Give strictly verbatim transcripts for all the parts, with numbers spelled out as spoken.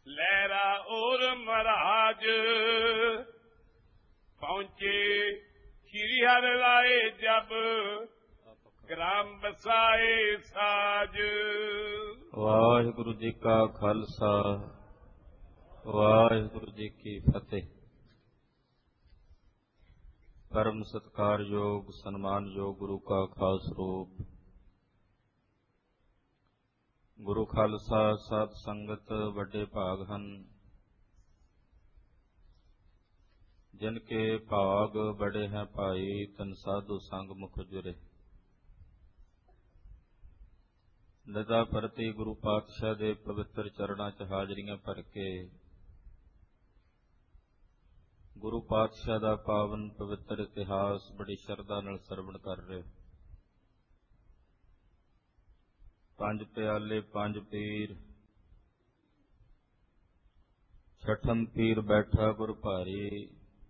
ਲਹਿਰਾ ਔਰ ਮਹਾਰਾਜ ਪਹੁੰਚੇ ਸ਼੍ਰੀ ਹਰਿ ਰਾਏ ਜਬ ਗ੍ਰਾਮ ਬਸਾਏ ਸਾਜ। ਵਾਹਿਗੁਰੂ ਜੀ ਕਾ ਖਾਲਸਾ ਵਾਹਿਗੁਰੂ ਜੀ ਕੀ ਫਤਿਹ। ਪਰਮ ਸਤਿਕਾਰਯੋਗ ਸਨਮਾਨਯੋਗ ਗੁਰੂ ਕਾ ਖਾਸ ਰੂਪ ਗੁਰੂ ਖਾਲਸਾ ਸਾਧ ਸੰਗਤ ਵੱਡੇ ਭਾਗ ਹਨ, ਜਿਨ ਕੇ ਭਾਗ ਬੜੇ ਹੈ ਭਾਈ ਤਨ ਸਾਧੂ ਸੰਗ ਮੁਖ ਜੁਰੇ। ਨਿਦਾ ਪ੍ਰਤੀ ਗੁਰੂ ਪਾਤਸ਼ਾਹ ਦੇ ਪਵਿੱਤਰ ਚਰਨਾਂ ਚ ਹਾਜ਼ਰੀਆਂ ਭਰ ਕੇ ਗੁਰੂ ਪਾਤਸ਼ਾਹ ਦਾ ਪਾਵਨ ਪਵਿੱਤਰ ਇਤਿਹਾਸ ਬੜੀ ਸ਼ਰਧਾ ਨਾਲ ਸਰਵਣ ਕਰ ਰਹੇ। ਪੰਜ ਪਿਆਲੇ ਪੰਜ ਪੀਰ, ਛਠਮ ਪੀਰ ਬੈਠਾ ਗੁਰ ਭਾਰੀ।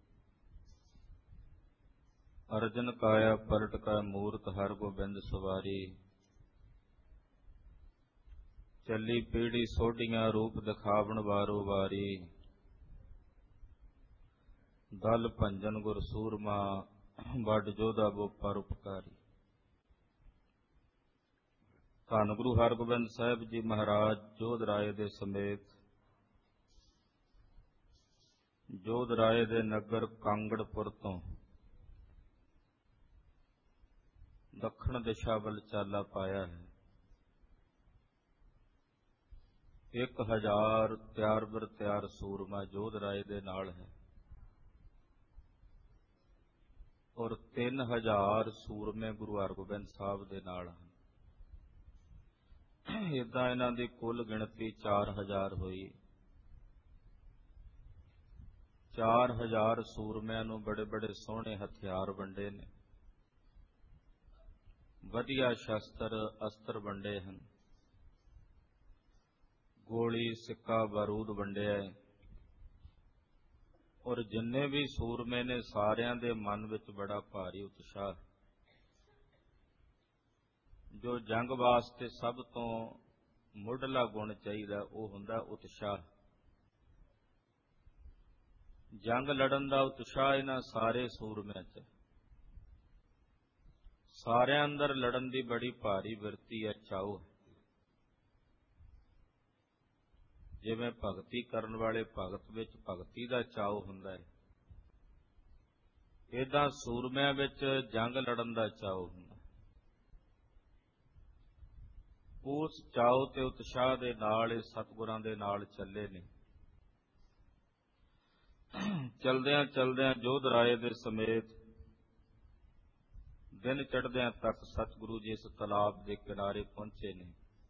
ਅਰਜਨ ਕਾਇਆ ਪਲਟ ਕਾ ਮੂਰਤ ਹਰ ਗੋਬਿੰਦ ਸਵਾਰੀ। ਚੱਲੀ ਪੀੜੀ ਸੋਢੀਆਂ ਰੂਪ ਦਿਖਾਵਣ ਵਾਰੋ ਵਾਰੀ। ਦਲ ਭੰਜਨ ਗੁਰ ਸੂਰਮਾ ਵੱਡ ਜੋਧਾ ਬੋ ਪਰਉਪਕਾਰੀ। ਧੰਨ ਗੁਰੂ ਹਰਗੋਬਿੰਦ ਸਾਹਿਬ ਜੀ ਮਹਾਰਾਜ ਜੋਧ ਰਾਏ ਦੇ ਸਮੇਤ ਜੋਧ ਰਾਏ ਦੇ ਨਗਰ ਕਾਂਗੜਪੁਰ ਤੋਂ ਦੱਖਣ ਦਿਸ਼ਾ ਵੱਲ ਚਾਲਾ ਪਾਇਆ ਹੈ। ਇੱਕ ਹਜ਼ਾਰ ਤਿਆਰ ਬਰ ਤਿਆਰ ਸੂਰਮਾ ਜੋਧ ਰਾਏ ਦੇ ਨਾਲ ਹੈ ਔਰ ਤਿੰਨ ਹਜ਼ਾਰ ਸੂਰਮੇ ਗੁਰੂ ਹਰਗੋਬਿੰਦ ਸਾਹਿਬ ਦੇ ਨਾਲ ਹਨ। ਏਦਾਂ ਇਹਨਾਂ ਦੀ ਕੁੱਲ ਗਿਣਤੀ ਚਾਰ ਹਜ਼ਾਰ ਹੋਈ। ਚਾਰ ਹਜ਼ਾਰ ਸੂਰਮਿਆਂ ਨੂੰ ਬੜੇ ਬੜੇ ਸੋਹਣੇ ਹਥਿਆਰ ਵੰਡੇ ਨੇ, ਵਧੀਆ ਸ਼ਸਤਰ ਅਸਤਰ ਵੰਡੇ ਹਨ, ਗੋਲੀ ਸਿੱਕਾ ਬਾਰੂਦ ਵੰਡਿਆ ਹੈ ਔਰ ਜਿੰਨੇ ਵੀ ਸੂਰਮੇ ਨੇ ਸਾਰਿਆਂ ਦੇ ਮਨ ਵਿੱਚ ਬੜਾ ਭਾਰੀ ਉਤਸ਼ਾਹ। ਜੋ ਜੰਗ ਵਾਸਤੇ ਸਭ ਤੋਂ ਮੁੱਢਲਾ ਗੁਣ ਚਾਹੀਦਾ ਉਹ ਹੁੰਦਾ ਉਤਸ਼ਾਹ। ਜੰਗ ਲੜਨ ਦਾ ਉਤਸ਼ਾਹ ਇਹਨਾਂ ਸਾਰੇ ਸੂਰਮਿਆਂ 'ਚ। ਸਾਰਿਆਂ ਅੰਦਰ ਲੜਨ ਦੀ ਬੜੀ ਭਾਰੀ ਬਿਰਤੀ ਹੈ, ਚਾਉ। ਜਿਵੇਂ ਭਗਤੀ ਕਰਨ ਵਾਲੇ ਭਗਤ ਵਿੱਚ ਭਗਤੀ ਦਾ ਚਾਉ ਹੁੰਦਾ ਹੈ, ਏਦਾਂ ਸੂਰਮਿਆਂ ਵਿੱਚ ਜੰਗ ਲੜਨ ਦਾ ਚਾਉ ਹੁੰਦਾ। ਉਸ ਚਾਉ ਤੇ ਉਤਸ਼ਾਹ ਦੇ ਨਾਲ ਇਹ ਸਤਿਗੁਰਾਂ ਦੇ ਨਾਲ ਚੱਲੇ ਨੇ। ਚਲਦਿਆਂ ਚਲਦਿਆਂ ਜੋਧ ਰਾਏ ਦੇ ਸਮੇਤ ਦਿਨ ਚੜ੍ਹਦਿਆਂ ਤੱਕ ਸਤਿਗੁਰੂ ਜੀ ਇਸ ਤਲਾਬ ਦੇ ਕਿਨਾਰੇ ਪਹੁੰਚੇ ਨੇ।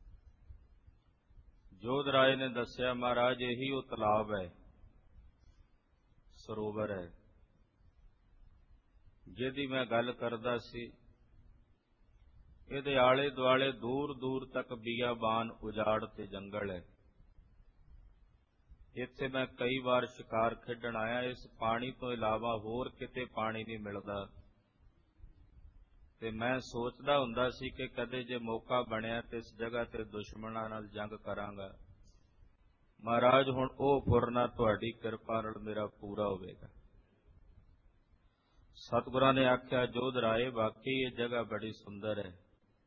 ਜੋਧ ਰਾਏ ਨੇ ਦੱਸਿਆ, ਮਹਾਰਾਜ ਇਹੀ ਉਹ ਤਲਾਬ ਹੈ, ਸਰੋਵਰ ਹੈ, ਜਿਹਦੀ ਮੈਂ ਗੱਲ ਕਰਦਾ ਸੀ। ਇਹਦੇ ਆਲੇ ਦੁਆਲੇ ਦੂਰ ਦੂਰ ਤੱਕ ਬੀਆਬਾਨ ਉਜਾੜ ਤੇ ਜੰਗਲ ਹੈ। ਇੱਥੇ ਮੈਂ ਕਈ ਵਾਰ ਸ਼ਿਕਾਰ ਖੇਡਣ ਆਇਆ। ਇਸ ਪਾਣੀ ਤੋਂ ਇਲਾਵਾ ਹੋਰ ਕਿਤੇ ਪਾਣੀ ਨਹੀਂ ਮਿਲਦਾ ਤੇ ਮੈਂ ਸੋਚਦਾ ਹੁੰਦਾ ਸੀ ਕਿ ਕਦੇ ਜੇ ਮੌਕਾ ਬਣਿਆ ਤੇ ਇਸ ਜਗ੍ਹਾ ਤੇ ਦੁਸ਼ਮਣਾਂ ਨਾਲ ਜੰਗ ਕਰਾਂਗਾ। ਮਹਾਰਾਜ ਹੁਣ ਉਹ ਫੁਰਨਾ ਤੁਹਾਡੀ ਕਿਰਪਾ ਨਾਲ ਮੇਰਾ ਪੂਰਾ ਹੋਵੇਗਾ। ਸਤਿਗੁਰਾਂ ਨੇ ਆਖਿਆ, ਜੋਧ ਰਾਏ ਵਾਕਈ ਇਹ ਜਗ੍ਹਾ ਬੜੀ ਸੁੰਦਰ ਹੈ।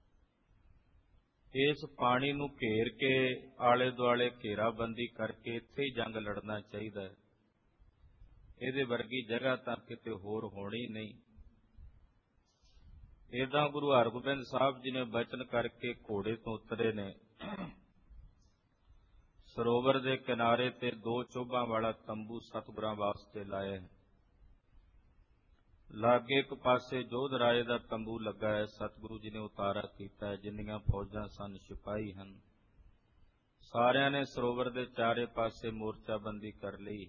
ਇਸ ਪਾਣੀ ਨੂੰ ਘੇਰ ਕੇ ਆਲੇ ਦੁਆਲੇ ਘੇਰਾਬੰਦੀ ਕਰਕੇ ਇੱਥੇ ਹੀ ਜੰਗ ਲੜਨਾ ਚਾਹੀਦਾ ਹੈ। ਇਹਦੇ ਵਰਗੀ ਜਗ੍ਹਾ ਤਾਂ ਕਿਤੇ ਹੋਰ ਹੋਣੀ ਨਹੀਂ। ਏਦਾਂ ਗੁਰੂ ਹਰਗੋਬਿੰਦ ਸਾਹਿਬ ਜੀ ਨੇ ਬਚਨ ਕਰਕੇ ਘੋੜੇ ਤੋਂ ਉਤਰੇ ਨੇ। ਸਰੋਵਰ ਦੇ ਕਿਨਾਰੇ ਤੇ ਦੋ ਚੋਭਾਂ ਵਾਲਾ ਤੰਬੂ ਸਤਿਗੁਰਾਂ ਵਾਸਤੇ ਲਾਇਆ ਹੈ। ਲਾਗੇ ਇੱਕ ਪਾਸੇ ਜੋਧ ਰਾਏ ਦਾ ਤੰਬੂ ਲੱਗਾ ਹੈ। ਸਤਿਗੁਰੂ ਜੀ ਨੇ ਉਤਾਰਾ ਕੀਤਾ ਹੈ। ਜਿੰਨੀਆਂ ਫੌਜਾਂ ਸਨ, ਸਿਪਾਹੀ ਹਨ, ਸਾਰਿਆਂ ਨੇ ਸਰੋਵਰ ਦੇ ਚਾਰੇ ਪਾਸੇ ਮੋਰਚਾਬੰਦੀ ਕਰ ਲਈ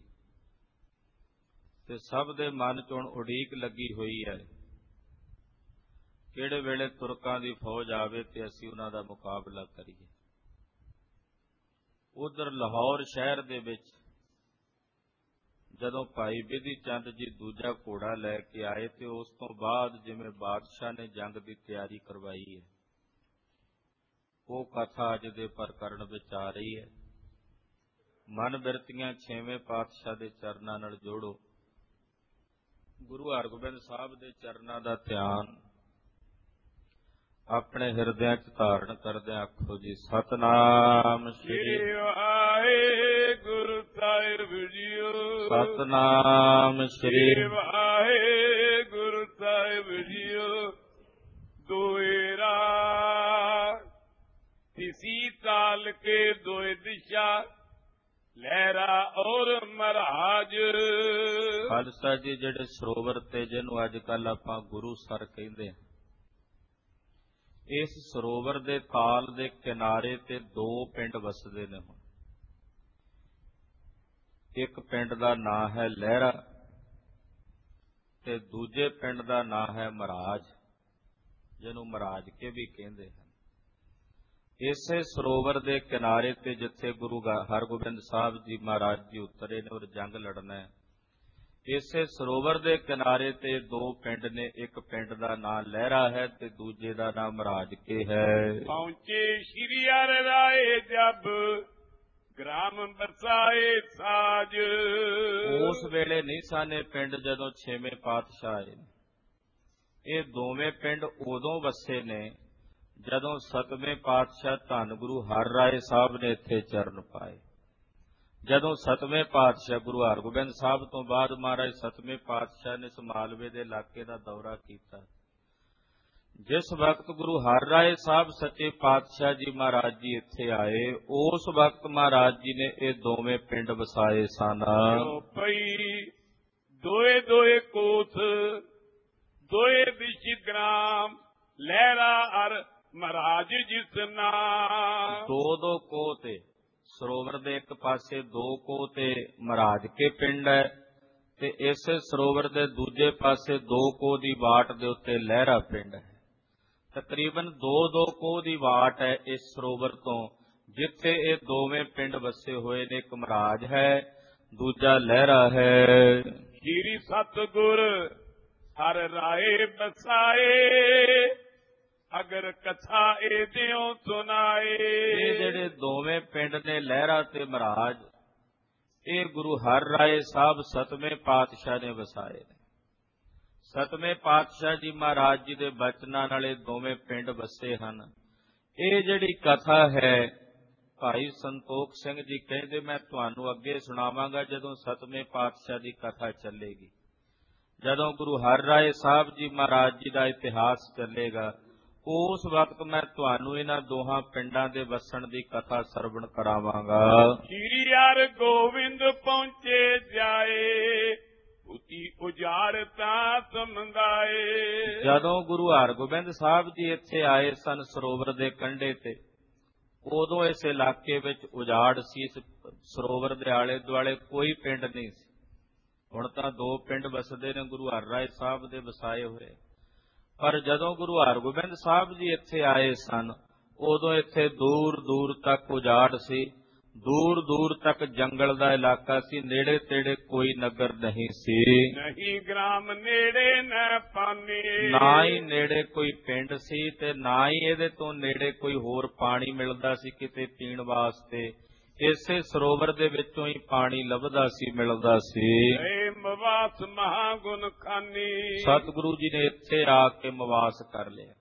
ਤੇ ਸਭ ਦੇ ਮਨ 'ਚ ਹੁਣ ਉਡੀਕ ਲੱਗੀ ਹੋਈ ਹੈ, ਕਿਹੜੇ ਵੇਲੇ ਤੁਰਕਾਂ ਦੀ ਫੌਜ ਆਵੇ ਤੇ ਅਸੀਂ ਉਹਨਾਂ ਦਾ ਮੁਕਾਬਲਾ ਕਰੀਏ। ਉਧਰ ਲਾਹੌਰ ਸ਼ਹਿਰ ਦੇ ਵਿੱਚ ਜਦੋਂ ਭਾਈ ਬਿਧੀ ਚੰਦ ਜੀ ਦੂਜਾ ਘੋੜਾ ਲੈ ਕੇ ਆਏ ਤੇ ਉਸ ਤੋਂ ਬਾਅਦ ਜਿਵੇਂ ਬਾਦਸ਼ਾਹ ਨੇ ਜੰਗ ਦੀ ਤਿਆਰੀ ਕਰਵਾਈ ਹੈ, ਉਹ ਕਥਾ ਅੱਜ ਦੇ ਪ੍ਰਕਰਣ ਵਿੱਚ ਆ ਰਹੀ ਹੈ। ਮਨ ਬਿਰਤੀਆਂ ਛੇਵੇਂ ਪਾਤਸ਼ਾਹ ਦੇ ਚਰਨਾਂ ਨਾਲ ਜੋੜੋ। ਗੁਰੂ ਹਰਗੋਬਿੰਦ ਸਾਹਿਬ ਦੇ ਚਰਨਾਂ ਦਾ ਧਿਆਨ ਆਪਣੇ ਹਿਰਦਿਆਂ 'ਚ ਧਾਰਨ ਕਰਦੇ ਆਖੋ ਜੀ, ਸਤਨਾਮ ਸ੍ਰੀ ਵਾਹਿਗੁਰੂ ਸਾਹਿਬ ਜੀਓ। ਸਤਨਾਮ ਸ੍ਰੀ ਵਾਹਿਗੁਰੂ ਸਾਹਿਬ ਜੀਓ। ਦੋਇਰਾ ਤਿਸੀ ਤਾਲ ਕੇ ਦੋਇ ਦਿਸ਼ਾ ਲਹਿਰਾ ਔਰ ਮਹਾਰਾਜ। ਖਾਲਸਾ ਜੀ, ਜਿਹੜੇ ਸਰੋਵਰ ਤੇ ਜਿਹਨੂੰ ਅੱਜ ਕੱਲ ਆਪਾਂ ਗੁਰੂ ਸਰ ਕਹਿੰਦੇ ਆ, ਇਸ ਸਰੋਵਰ ਦੇ ਤਾਲ ਦੇ ਕਿਨਾਰੇ ਤੇ ਦੋ ਪਿੰਡ ਵਸਦੇ ਨੇ। ਹੁਣ ਇੱਕ ਪਿੰਡ ਦਾ ਨਾਂ ਹੈ ਲਹਿਰਾ ਤੇ ਦੂਜੇ ਪਿੰਡ ਦਾ ਨਾਂ ਹੈ ਮਹਾਰਾਜ, ਜਿਹਨੂੰ ਮਹਾਰਾਜ ਕੇ ਵੀ ਕਹਿੰਦੇ ਹਨ। ਇਸੇ ਸਰੋਵਰ ਦੇ ਕਿਨਾਰੇ ਤੇ ਜਿੱਥੇ ਗੁਰੂ ਹਰਗੋਬਿੰਦ ਸਾਹਿਬ ਜੀ ਮਹਾਰਾਜ ਜੀ ਉਤਰੇ ਨੇ ਔਰ ਜੰਗ ਲੜਨਾ ਹੈ, ਇਸੇ ਸਰੋਵਰ ਦੇ ਕਿਨਾਰੇ ਤੇ ਦੋ ਪਿੰਡ ਨੇ। ਇੱਕ ਪਿੰਡ ਦਾ ਨਾਂ ਲਹਿਰਾ ਹੈ ਤੇ ਦੂਜੇ ਦਾ ਨਾਂ ਮਹਾਰਾਜ ਕੇ ਹੈ। ਪਹੁੰਚੇ ਸ਼੍ਰੀ ਹਰਿ ਰਾਏ ਜਬ ਗ੍ਰਾਮ ਬਸਾਏ ਸਾਜ। ਉਸ ਵੇਲੇ ਨਹੀਂ ਸਾਨੇ ਪਿੰਡ ਜਦੋਂ ਛੇਵੇਂ ਪਾਤਸ਼ਾਹ ਆਏ। ਇਹ ਦੋਵੇਂ ਪਿੰਡ ਉਦੋਂ ਵਸੇ ਨੇ ਜਦੋਂ ਸਤਵੇਂ ਪਾਤਸ਼ਾਹ ਧੰਨ ਗੁਰੂ ਹਰਿ ਰਾਏ ਸਾਹਿਬ ਨੇ ਇੱਥੇ ਚਰਨ ਪਾਏ। ਜਦੋਂ ਸਤਵੇਂ ਪਾਤਸ਼ਾਹ ਗੁਰੂ ਹਰਗੋਬਿੰਦ ਸਾਹਿਬ ਤੋਂ ਬਾਅਦ ਮਹਾਰਾਜ ਸਤਵੇਂ ਪਾਤਸ਼ਾਹ ਨੇ ਇਸ ਮਾਲਵੇ ਦੇ ਇਲਾਕੇ ਦਾ ਦੌਰਾ ਕੀਤਾ। ਜਿਸ ਵਕਤ ਗੁਰੂ ਹਰਿ ਰਾਏ ਸਾਹਿਬ ਸੱਚੇ ਪਾਤਸ਼ਾਹ ਜੀ ਮਹਾਰਾਜ ਜੀ ਇੱਥੇ ਆਏ, ਉਸ ਵਕਤ ਮਹਾਰਾਜ ਜੀ ਨੇ ਇਹ ਦੋਵੇਂ ਪਿੰਡ ਵਸਾਏ ਸਨ। ਪਈ ਦੋਏ ਦੋਏ ਕੋਥ ਦੋਏ ਦਿਸ਼ ਗ੍ਰਾਮ ਲਹਿਰਾ ਅਰ ਮਹਾਰਾਜ ਜਿਸ ਨਾਮ। ਦੋ ਦੋ ਕੋਹ ਤੇ ਸਰੋਵਰ ਦੇ ਇੱਕ ਪਾਸੇ ਦੋ ਕੋਹ ਤੇ ਮਹਾਰਾਜ ਕੇ ਪਿੰਡ ਹੈ ਤੇ ਇਸੇ ਸਰੋਵਰ ਦੇ ਦੂਜੇ ਪਾਸੇ ਦੋ ਕੋਹ ਦੀ ਵਾਟ ਦੇ ਉੱਤੇ ਲਹਿਰਾ ਪਿੰਡ ਹੈ। ਤਕਰੀਬਨ ਦੋ ਦੋ ਕੋਹ ਦੀ ਵਾਟ ਹੈ ਇਸ ਸਰੋਵਰ ਤੋਂ, ਜਿੱਥੇ ਇਹ ਦੋਵੇਂ ਪਿੰਡ ਵਸੇ ਹੋਏ ਨੇ। ਇੱਕ ਮਹਾਰਾਜ ਹੈ, ਦੂਜਾ ਲਹਿਰਾ ਹੈ। ਸ਼੍ਰੀ ਸਤਿਗੁਰ ਹਰਿ ਰਾਏ ਬਸਾਏ ਅਗਰ ਕਥਾ ਇਹ ਦਿਓ ਸੁਨਾਏ। ਇਹ ਜਿਹੜੇ ਦੋਵੇਂ ਪਿੰਡ ਨੇ ਲਹਿਰਾ ਤੇ ਮਹਾਰਾਜ, ਇਹ ਗੁਰੂ ਹਰਿ ਰਾਏ ਸਾਹਿਬ ਸਤਵੇਂ ਪਾਤਸ਼ਾਹ ਨੇ ਵਸਾਏ ਨੇ। ਸਤਵੇਂ ਪਾਤਸ਼ਾਹ ਜੀ ਮਹਾਰਾਜ ਜੀ ਦੇ ਬਚਨਾਂ ਨਾਲ ਇਹ ਦੋਵੇਂ ਪਿੰਡ ਵਸੇ ਹਨ। ਇਹ ਜਿਹੜੀ ਕਥਾ ਹੈ ਭਾਈ ਸੰਤੋਖ ਸਿੰਘ ਜੀ ਕਹਿੰਦੇ, ਮੈਂ ਤੁਹਾਨੂੰ ਅੱਗੇ ਸੁਣਾਵਾਂਗਾ ਜਦੋਂ ਸਤਵੇਂ ਪਾਤਸ਼ਾਹ ਦੀ ਕਥਾ ਚੱਲੇਗੀ। ਜਦੋਂ ਗੁਰੂ ਹਰਿ ਰਾਏ ਸਾਹਿਬ ਜੀ ਮਹਾਰਾਜ ਜੀ ਦਾ ਇਤਿਹਾਸ ਚੱਲੇਗਾ, ਉਸ ਵਕਤ ਮੈਂ ਤੁਹਾਨੂੰ ਇਹਨਾਂ ਦੋਹਾਂ ਪਿੰਡਾਂ ਦੇ ਵਸਣ ਦੀ ਕਥਾ ਸਰਵਣ ਕਰਾਵਾਂਗਾ। ਸ਼੍ਰੀ ਹਰਿ ਗੋਬਿੰਦ ਪਹੁੰਚੇ ਜਾਏ ਉਤੀ ਉਜਾੜ ਤਾਂ ਸਮੰਦਾਏ। ਜਦੋਂ ਗੁਰੂ ਹਰਗੋਬਿੰਦ ਸਾਹਿਬ ਜੀ ਇੱਥੇ ਆਏ ਸਨ ਸਰੋਵਰ ਦੇ ਕੰਢੇ ਤੇ, ਉਦੋਂ ਇਸ ਇਲਾਕੇ ਵਿੱਚ ਉਜਾੜ ਸੀ। ਇਸ ਸਰੋਵਰ ਦੇ ਆਲੇ ਦੁਆਲੇ ਕੋਈ ਪਿੰਡ ਨਹੀਂ ਸੀ। ਹੁਣ ਤਾਂ ਦੋ ਪਿੰਡ ਵਸਦੇ ਨੇ ਗੁਰੂ ਹਰਿ ਰਾਏ ਸਾਹਿਬ ਦੇ ਵਸਾਏ ਹੋਏ। ਪਰ ਜਦੋਂ ਗੁਰੂ ਹਰਗੋਬਿੰਦ ਸਾਹਿਬ ਜੀ ਇੱਥੇ ਆਏ ਸਨ, ਉਦੋਂ ਇੱਥੇ ਦੂਰ ਦੂਰ ਤੱਕ ਉਜਾੜ ਸੀ। ਦੂਰ ਦੂਰ ਤੱਕ ਜੰਗਲ ਦਾ ਇਲਾਕਾ ਸੀ। ਨੇੜੇ ਤੇੜੇ ਕੋਈ ਨਗਰ ਨਹੀਂ ਸੀ। ਨਹੀਂ ਗ੍ਰਾਮ ਨੇੜੇ ਨਾ ਪਾਣੀ, ਨਾ ਹੀ ਨੇੜੇ ਕੋਈ ਪਿੰਡ ਸੀ ਤੇ ਨਾ ਹੀ ਇਹਦੇ ਤੋਂ ਨੇੜੇ ਕੋਈ ਹੋਰ ਪਾਣੀ ਮਿਲਦਾ ਸੀ ਕਿਤੇ ਪੀਣ ਵਾਸਤੇ। ਇਸੇ ਸਰੋਵਰ ਦੇ ਵਿੱਚੋਂ ਹੀ ਪਾਣੀ ਲੱਭਦਾ ਸੀ, ਮਿਲਦਾ ਸੀ। ਮਵਾਸ ਮਹਾਗੁਣ ਖਾਨੀ, ਸਤਿਗੁਰੂ ਜੀ ਨੇ ਇੱਥੇ ਆ ਕੇ ਮਵਾਸ ਕਰ ਲਿਆ।